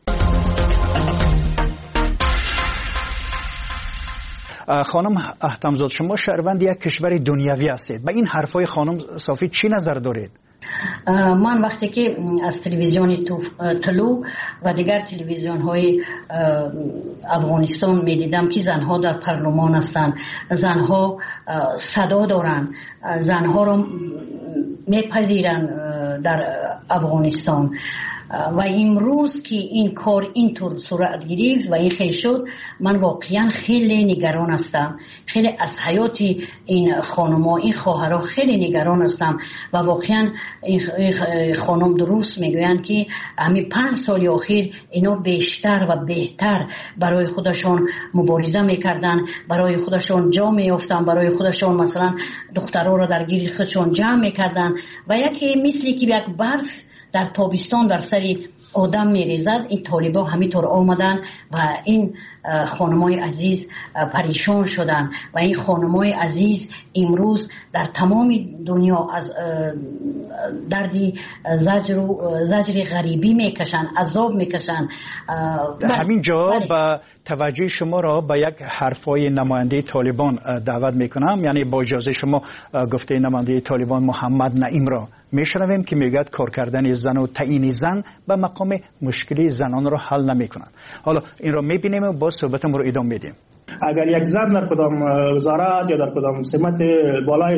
خانم احتمزاد، شما شهروند یک کشور دنیوی هستید، به این حرفای خانم صافی چی نظر دارید؟ من وقتی که از تلویزیون طلوع و دیگر تلویزیون های افغانستان می دیدم که زنها در پارلمان هستند، زنها صدا دارند، زنها را می پذیرند در افغانستان و امروز که این کار اینطور صورت گرفت و این خیلی شد، من واقعا خیلی نگران هستم، خیلی از حیات این خانم‌ها، این خواهرها خیلی نگران هستم و واقعا این خانم درست میگویند که همین پنج سال اخیر اینا بیشتر و بهتر برای خودشون مبارزه میکردن، برای خودشون جا میافتن، برای خودشون مثلا دخترها را در گیر خودشون جمع میکردن و یکی مثلی که یک برف در تابستان در سر آدم میریزد، این طالبا همینطور آمدن و این خانمای عزیز پریشان شدن و این خانمای عزیز امروز در تمام دنیا از دردی زجر و زجر غریبی میکشن، عذاب میکشن. همین جا با توجه شما را به یک حرفای نماینده طالبان دعوت میکنم، یعنی با اجازه شما گفته نماینده طالبان محمد نعیم را میشنویم که میگوید کار کردن زن و تعیین زن به مقام مشکلی زنان را حل نمیکنند. حالا این را میبینیم و باز صحبتمون رو ادامه میدیم. اگر یک زن در کدام وزارت یا در کدام سمت بالای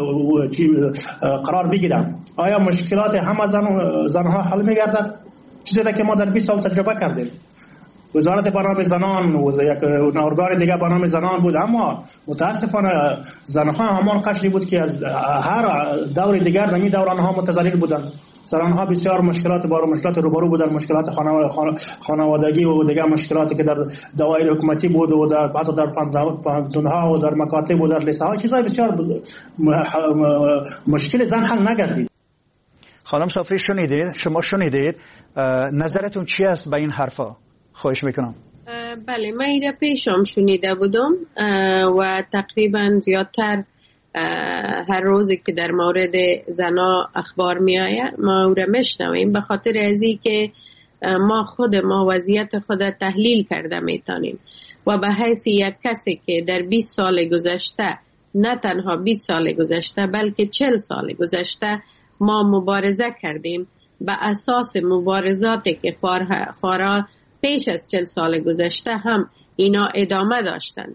قرار بگیره، آیا مشکلات همه زن زنها حل میگردد؟ چیزی که ما در بیست سال تجربه کردیم. وزارت برنامه زنان و یک ارگان دیگه برنامه زنان بود، اما متاسفانه زنها همان قشری بود که از هر دور دیگر در این دوران ها متضرر بودند. زنها بسیار مشکلات بار مشکلات روبرو بودند، مشکلات خانوادگی و دیگر مشکلاتی که در دوایر حکومتی بود و در حتی در پانتونها و در مکاتب و در لیسه ها چیزای بسیار مشکل زن حل نگردید. خانم صافی شنیدید؟ شما شنیدید؟ نظرتون چی است به این حرفا؟ خواهش میکنم. بله، من ایره پیشم شنیده بودم و تقریبا زیادتر هر روزی که در مورد زنا اخبار می آید ما او را میشنویم، به خاطر ازی که ما خود ما وضعیت خود تحلیل کرده میتونیم و به حیث یک کسی که در بیست سال گذشته، نه تنها بیست سال گذشته بلکه چهل سال گذشته ما مبارزه کردیم، به اساس مبارزاتی که خارا پیش از چهل سال گذشته هم اینا ادامه داشتند.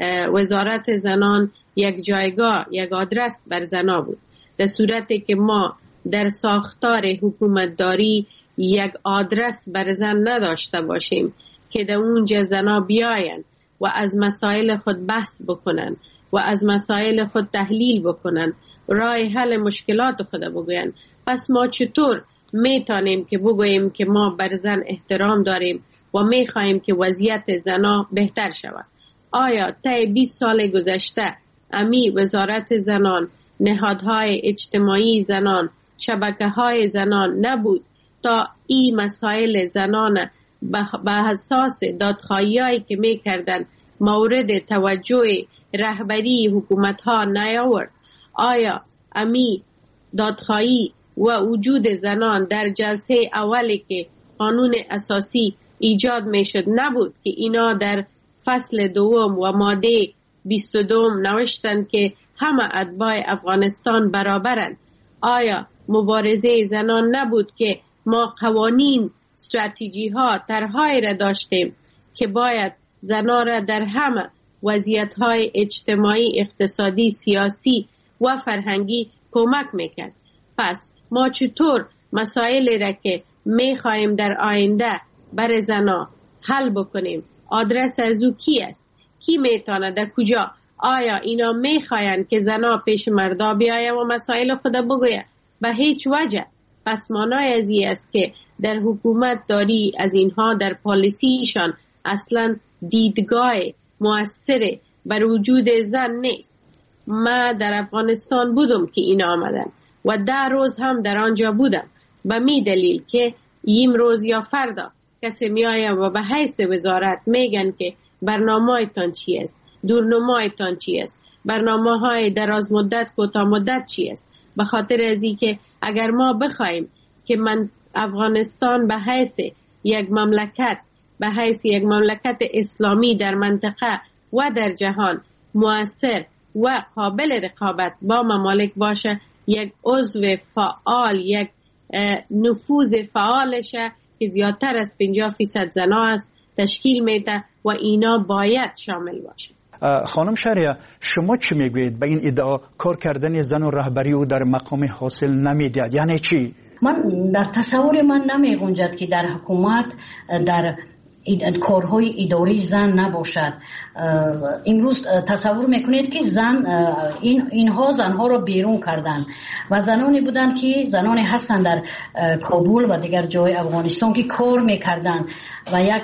وزارت زنان یک جایگاه، یک آدرس بر زنا بود، در صورتی که ما در ساختار حکومتداری یک آدرس بر زن نداشته باشیم که در اونجا زنا بیاین و از مسائل خود بحث بکنن و از مسائل خود تحلیل بکنن، راه حل مشکلات خود بگوین، پس ما چطور میتونیم که بگوییم که ما بر زن احترام داریم و میخواهیم که وضعیت زنا بهتر شود؟ آیا طی بیست سال گذشته امی وزارت زنان، نهادهای اجتماعی زنان، شبکه‌های زنان نبود تا این مسائل زنان به اساس دادخواهی‌هایی که می‌کردند مورد توجه رهبری حکومت‌ها نیاورد؟ آیا امی دادخواهی و وجود زنان در جلسه اولی که قانون اساسی ایجاد میشد نبود که اینا در فصل دوم و ماده بیست و دو نوشتند که همه اتباع افغانستان برابرند؟ آیا مبارزه زنان نبود که ما قوانین، استراتژی ها، طرح‌هایی را داشتیم که باید زنان را در همه وضعیت های اجتماعی، اقتصادی، سیاسی و فرهنگی کمک میکرد؟ پس ما چطور مسائلی را که میخواهیم در آینده بر زنا حل بکنیم، آدرس از او کی است؟ کی میتونه در کجا؟ آیا اینا میخواین که زنا پیش مردا بیاید و مسائل خود بگوید؟ به هیچ وجه. پس معنای از این است که در حکومت داری از اینها در پالیسیشان اصلا دیدگاه مؤثر بر وجود زن نیست. من در افغانستان بودم که این آمدن و ده روز هم در آنجا بودم، به می دلیل که این روز یا فردا کسی می آید و به حیث وزارت میگن که برنامه تان چی است، دورنمایتان چی است، برنامه های دراز مدت، کوتاه مدت چی است. به خاطر از این که اگر ما بخوایم که من افغانستان به حیث یک مملکت، به حیث یک مملکت اسلامی در منطقه و در جهان مؤثر و قابل رقابت با ممالک باشه، یک عضو فعال، یک نفوذ فعالشه که زیادتر از پنجاه فیصد زنا است تشکیل میده و اینا باید شامل باشه. خانم شهریه، شما چی میگویید به این ادعا کار کردن زن و رهبری او در مقام حاصل نمیدهد؟ یعنی چی؟ من در تصور من نمیگنجد که در حکومت در کارهای اداری زن نباشد. امروز تصور میکنید که زن این اینها زنها را بیرون کردند و زنانی بودند که زنانی هستند در کابل و دیگر جای افغانستان که کار میکردند و یک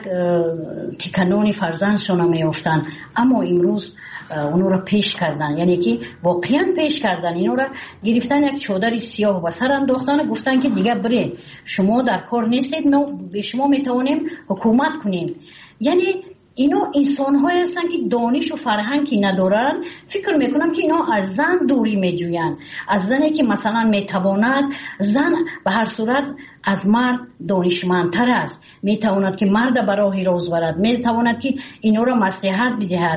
تکنانی فرزندشان میافتند، اما امروز اونو را پیش کردن، یعنی که واقعا پیش کردن، اینو را گرفتن یک چادر سیاه و سر انداختن، گفتن که دیگه برید شما در کار نیستید، ما به شما میتوانیم حکومت کنیم. یعنی اینو انسان های هستن که دانش و فرهنگی ندارن، فکر میکنم که اینا از زن دوری میجوین، از زنی که مثلا میتواند، زن به هر صورت از مرد دانشمندتر است، میتواند که مرد به راه راست برد، میتواند که اینو را مصلحت بدهد.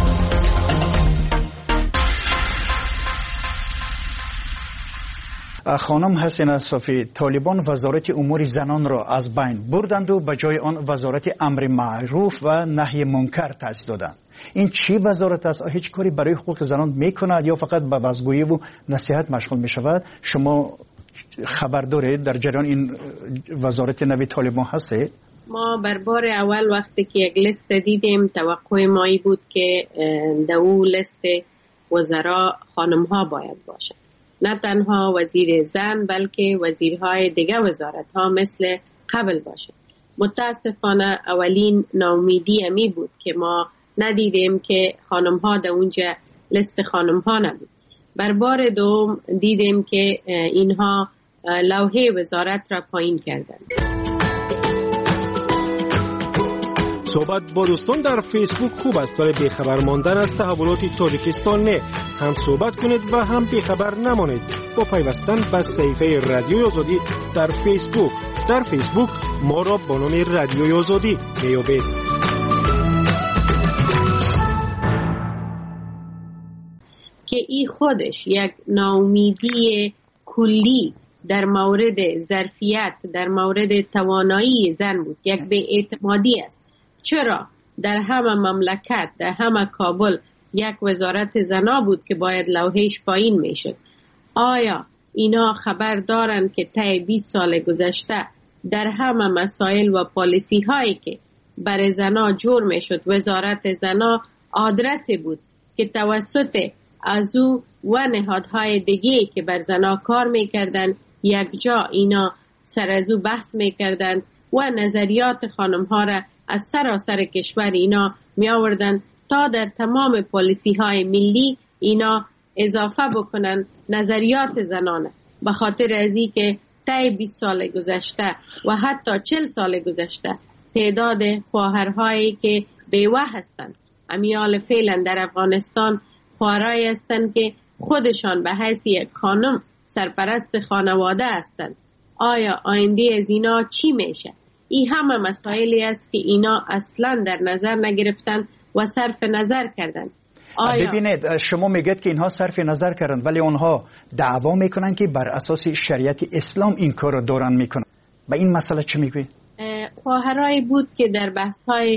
خانم حسینه صافی، طالبان وزارت امور زنان را از بین بردند و به جای آن وزارت امر معروف و نهی منکر تأسیس دادند. این چی وزارت است؟ هیچ کاری برای حقوق زنان میکند یا فقط به وعظگویی و نصیحت مشغول میشود؟ شما خبر دارید در جریان این وزارت نوی طالبان هسته؟ ما بر بار اول وقتی که یک لیست دیدیم، توقع ما ای بود که در اون لیست وزرا خانم ها باید باشند، نه تنها وزیر زن بلکه وزیرهای دیگه وزارت ها مثل قبل باشه. متاسفانه اولین ناامیدی امی بود که ما ندیدیم که خانم ها در اونجا لیست خانم ها نبود. بر بار دوم دیدیم که اینها لوحه وزارت را پایین کردند. صحبت با دوستان در فیسبوک خوب است، برای بیخبر ماندن از تحولات تاجیکستان نه. هم صحبت کنید و هم بیخبر نمانید با پیوستن به صفحه رادیوی آزادی در فیسبوک. در فیسبوک ما را با نام رادیوی آزادی میابید. که این خودش یک ناامیدی کلی در مورد ظرفیت، در مورد توانایی زن بود، یک بی‌اعتمادی است. چرا در همه مملکت، در همه کابل یک وزارت زنا بود که باید لوحش پایین میشد؟ آیا اینا خبر دارند که طی بیست سال گذشته در همه مسائل و پالیسی هایی که برای زنا جور میشد، وزارت زنا آدرسی بود که توسط از او و نهادهای دیگه که بر زنا کار میکردن یک جا اینا سر از او بحث میکردن و نظریات خانم ها را از سراسر کشور اینا می آوردن تا در تمام پالیسی های ملی اینا اضافه بکنن نظریات زنانه. به خاطر ازی که طی بیست سال گذشته و حتی چهل سال گذشته تعداد خواهرهایی که بیوه هستند امیال فعلا در افغانستان خواهرایی هستند که خودشان به حیث یک خانم سرپرست خانواده هستند. آیا آینده از اینا چی میشه؟ این همه مسائلی است که اینا اصلا در نظر نگرفتن و صرف نظر کردن. آیا ببینید شما میگید که اینها صرف نظر کردن ولی اونها دعوا میکنن که بر اساس شریعت اسلام این کار رو دارن میکنن. به این مسئله چی میگوید؟ خواهرایی بود که در بحث‌های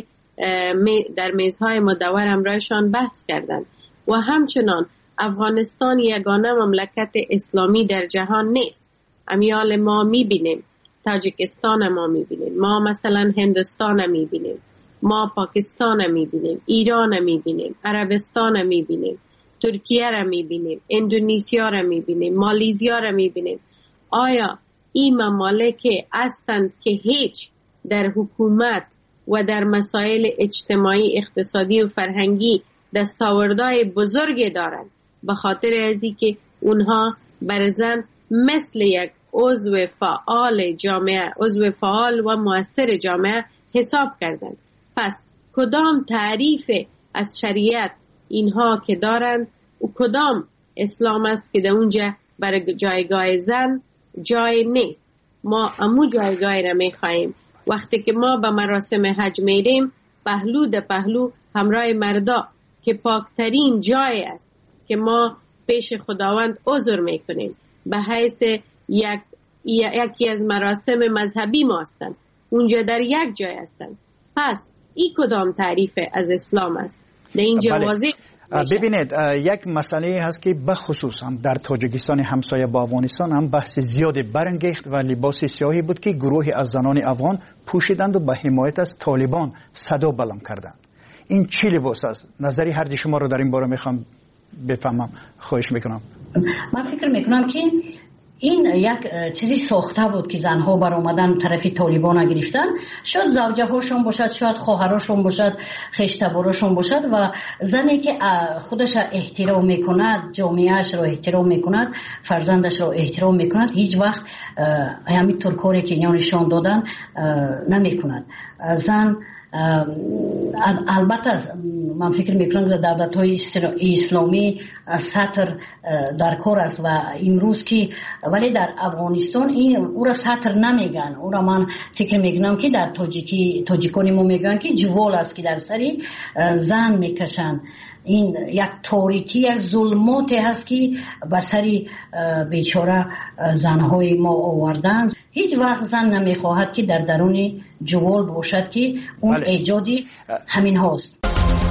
در میزهای مدور امرایشان بحث کردند و همچنان افغانستان یگانه مملکت اسلامی در جهان نیست. امیال ما میبینیم، تاجیکستان ما میبینیم، ما مثلا هندوستان میبینیم، ما پاکستان میبینیم، ایران میبینیم، عربستان میبینیم، ترکیه را میبینیم، اندونزیا را میبینیم، مالیزیا را میبینیم. آیا این ممالک هستند که هیچ در حکومت و در مسائل اجتماعی، اقتصادی و فرهنگی دستاوردهای بزرگی دارند؟ به خاطر ازی که اونها بر زن مثل یک عضو فعال جامعه، عضو فعال و مؤثر جامعه حساب کردند. پس کدام تعریف از شریعت اینها که دارند و کدام اسلام است که در اونجا برای جایگاه زن جای نیست؟ ما امو جایگاه را میخواییم. وقتی که ما به مراسم حج میریم پهلو در پهلو همراه مردا که پاکترین جای است که ما پیش خداوند عذر میکنیم به حیث یک یکی از مراسم مذهبی ما هستند، اونجا در یک جای هستند. پس این کدام تعریف از اسلام است؟ در اینجا واضح ببینید یک مسئله هست که بخصوص هم در تاجیکستان همسایه با افغانستان هم بحث زیادی برانگیخت و لباس سیاهی بود که گروهی از زنان افغان پوشیدند و به حمایت از طالبان صدا بلند کردند. این چی لباس است؟ نظری هر دی شما رو در این باره میخوام بفهمم، خواهش میکنم. من فکر میکنم که این یک چیزی ساخته بود که زنها بر اومدن طرفی طالبان گرفتن، شاید زوجه هاشون باشد، شاید خواهراشون باشد، خشتباراشون باشد و زنی که خودش احترام میکند، جامعهش رو احترام میکند، فرزندش رو احترام میکند، هیچ وقت همینطور کاری که اینا نشان دادن نمیکند. زن البته من فکر میکنم که دولت های اسلامی سطر در کار است و امروز که ولی در افغانستان این او را سطر نمیگن، او را من فکر میکنم که در تاجیکی تاجیکانی ما میگن که جوال است که در سری زن میکشن. این یک تاریکی، یک ظلماتی هست که به سری بیچاره زنهای ما آوردن. هیچ وقت زن نمیخواهد که در درون جوال باشد که اون بله. ایجادی همین هاست.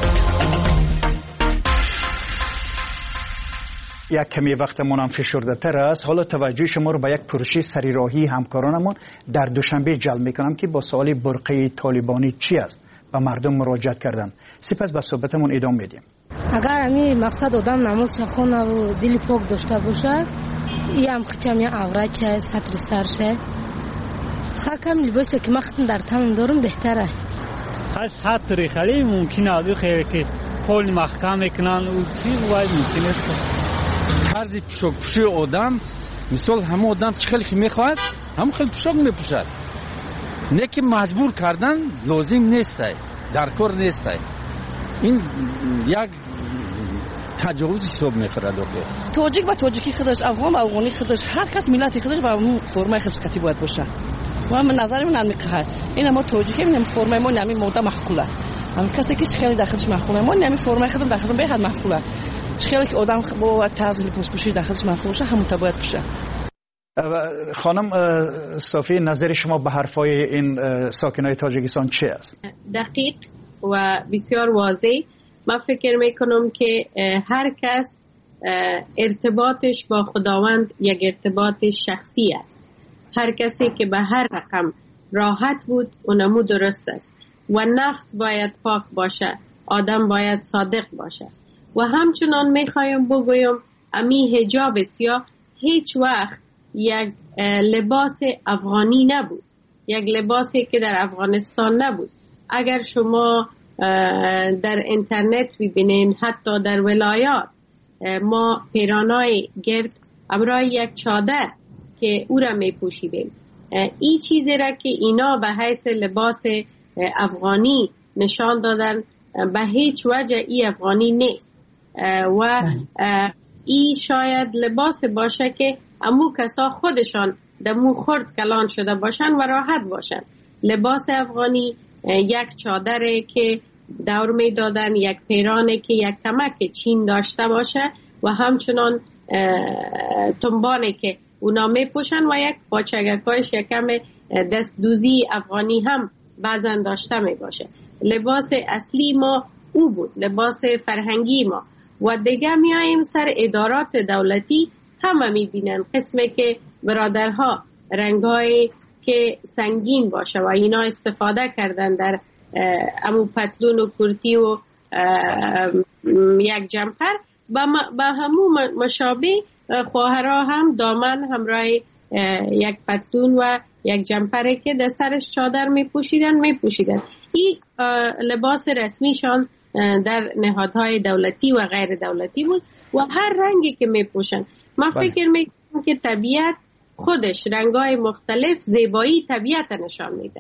یک کمی وقتمون هم فشرده تر است. حالا توجه شما رو به یک پروژه سریراهی همکارانمون در دوشنبه جلب میکنم که با سوال برقه طالبانی چی است و مردم مراجعت کردن. سپس به صحبتمون ادامه میدیم. اگر همین مقصد آدم نمازش خونه و دل پاک داشته باشه، این هم خیلی هم عورت سطر سرشه، خاکم لباسی که من در تنم دارم بهتره. خیلی سطری خیلی ممکنه آدو خیلی که پول محکم میکنن و چیز وای ممکنه است. طرز پوشاک پوشی آدم مثال همه آدم چه خیلی میخواد هم خیلی پوشاک میپوشد، نه که مجبور کردن لازم نیست، در کار نیست. این یک تجاوز حساب میخوره. تاجیک با تاجیکی خودش، افغان با افغانی خودش، هر کس ملت خودش با اون فرمای خودش کتی باید باشه. و من نظر من میگه این ما توجیه کنیم فرمای ما نمی مودا محقوله هم کسی که خیلی داخلش محقوله ما نمی فرمای خودم داخل به حد محقوله خیلی که آدم با تعزیل پوسپوشی داخلش محقول باشه همون تباید بشه. خانم صافی نظر شما به حرفای این ساکنای تاجیکستان چی است؟ دقیق و بسیار واضح. من فکر میکنم که هر کس ارتباطش با خداوند یک ارتباط شخصی است. هر کسی که به هر رقم راحت بود اونمو درست است و نفس باید پاک باشه، آدم باید صادق باشه. و همچنان میخوایم بگویم امی حجاب سیاه هیچ وقت یک لباس افغانی نبود، یک لباسی که در افغانستان نبود. اگر شما در اینترنت ببینین حتی در ولایات ما پیرانای گرد امرای یک چادر که او را می پوشیدیم. این چیزی را که اینا به حیث لباس افغانی نشان دادن به هیچ وجه ای افغانی نیست و ای شاید لباس باشه که امو کسا خودشان دمو خرد کلان شده باشن و راحت باشن. لباس افغانی یک چادره که دور می دادن، یک پیرانه که یک کمک چین داشته باشه و همچنان تنبانه که اونا می پوشن و یک پاچگکایش یکم دستدوزی افغانی هم بعضن داشته می باشه. لباس اصلی ما او بود، لباس فرهنگی ما. و دیگه می آییم سر ادارات دولتی همه می بینن قسمه که برادرها رنگای که سنگین باشه و اینا استفاده کردن در امو پتلون و کرتی و یک جمپر با همو مشابه خواهرها هم دامن همراه یک پتلون و یک جمپره که در سرش چادر می پوشیدن می پوشیدن. این لباس رسمیشان در نهادهای دولتی و غیر دولتی بود و هر رنگی که می پوشن. من فکر می کنم که طبیعت خودش رنگای مختلف زیبایی طبیعت نشان میده.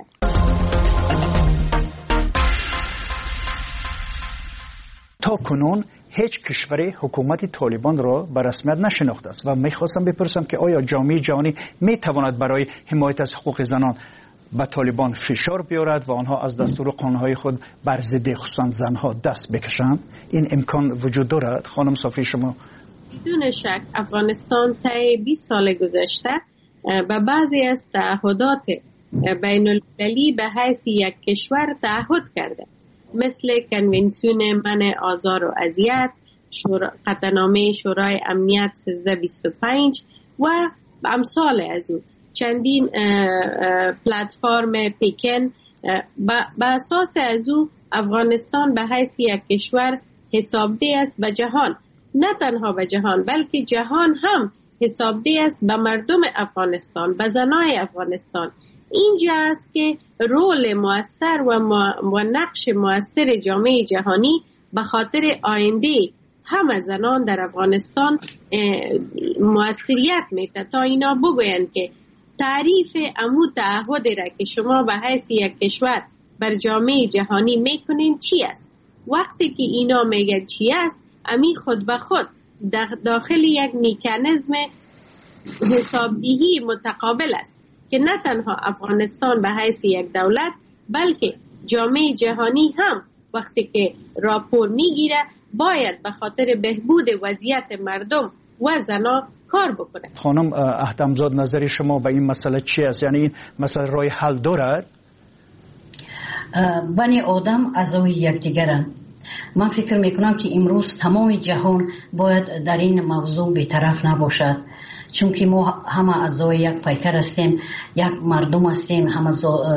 تا کنون هیچ کشوری حکومت طالبان را به رسمیت نشناخته است و میخواستم بپرسم که آیا جامعه جهانی میتواند برای حمایت از حقوق زنان به طالبان فشار بیارد و آنها از دستور قانونهای خود بر ضد خصوصا زنها دست بکشند؟ این امکان وجود دارد؟ خانم صافی شما؟ بدون شک افغانستان طی بیست سال گذشته به بعضی از تعهدات بین المللی به حیث یک کشور تعهد کرده، مثل کنونسیون منع آزار و اذیت، قطعنامه شورای امنیت سیزده بیست و پنج و امثال از او. چندین پلتفرم پیکن به اساس از او افغانستان به حیث یک کشور حسابده است به جهان، نه تنها به جهان بلکه جهان هم حسابده است به مردم افغانستان، به زنای افغانستان. اینجا است که رول مؤثر و, و نقش مؤثر جامعه جهانی به خاطر آینده همه زنان در افغانستان مؤثریت میده تا اینا بگویند که تعریف امو تعهد را که شما به حیث یک کشور بر جامعه جهانی میکنین چی است. وقتی که اینا میگن چی است، امی خود به خود داخل یک میکانیزم حسابدهی متقابل است که نه تنها افغانستان به حیث یک دولت بلکه جامعه جهانی هم وقتی که راپور میگیره باید به خاطر بهبود وضعیت مردم و زنا کار بکنه. خانم احتمزاد نظر شما به این مسئله چی است؟ یعنی این مسئله راه حل دارد؟ بنی آدم اعضای یکدیگرند. من فکر میکنم که امروز تمام جهان باید در این موضوع بی‌طرف نباشد، چون که ما همه اعضای یک پیکر هستیم، یک مردم هستیم، همه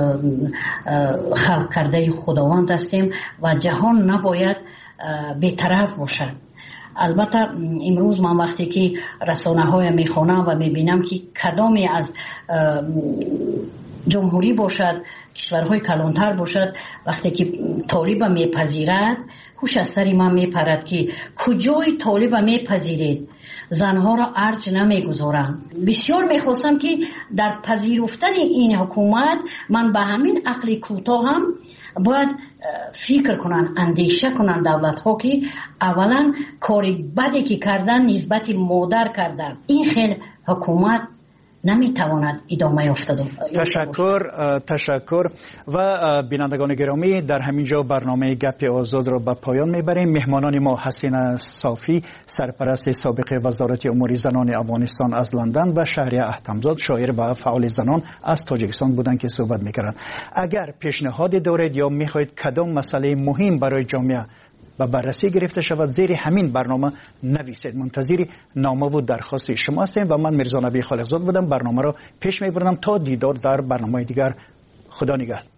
خلق کرده خداوند هستیم و جهان نباید بی‌طرف باشد. البته امروز من وقتی که رسانه های میخوانم و میبینم که کدامی از جمهوری باشد، کشورهای کلانتر باشد، وقتی که طالب میپذیرد هوش از سر من میپرد که کجای طالب میپذیرید زنها را ارج نمیگذارند. بسیار میخواستم که در پذیرفتن این حکومت من به همین عقل کوتاه هم باید فکر کنن، اندیشه کنن دولت ها که اولا کاری بدی که کردن نسبت مادر کردن. این خیلی حکومت نمیتواند ادامه یافته. تشکر تشکر و بینندگان گرامی، در همینجا برنامه گپ آزاد را به پایان میبریم. مهمانان ما حسین صافی، سرپرست سابق وزارت امور زنان افغانستان از لندن و شهریه احتمزاد، شاعر و فعال زنان از تاجیکستان بودند که صحبت میکردند. اگر پیشنهادی دارید یا میخواهید کدام مسئله مهم برای جامعه و بررسی گرفته شود، زیر همین برنامه نویسید. منتظر نامه و درخواست شما هستیم و من میرزا نبی خالقزاد بودم. برنامه را پیش میبرم تا دیدار در برنامه دیگر. خدا نگهدار.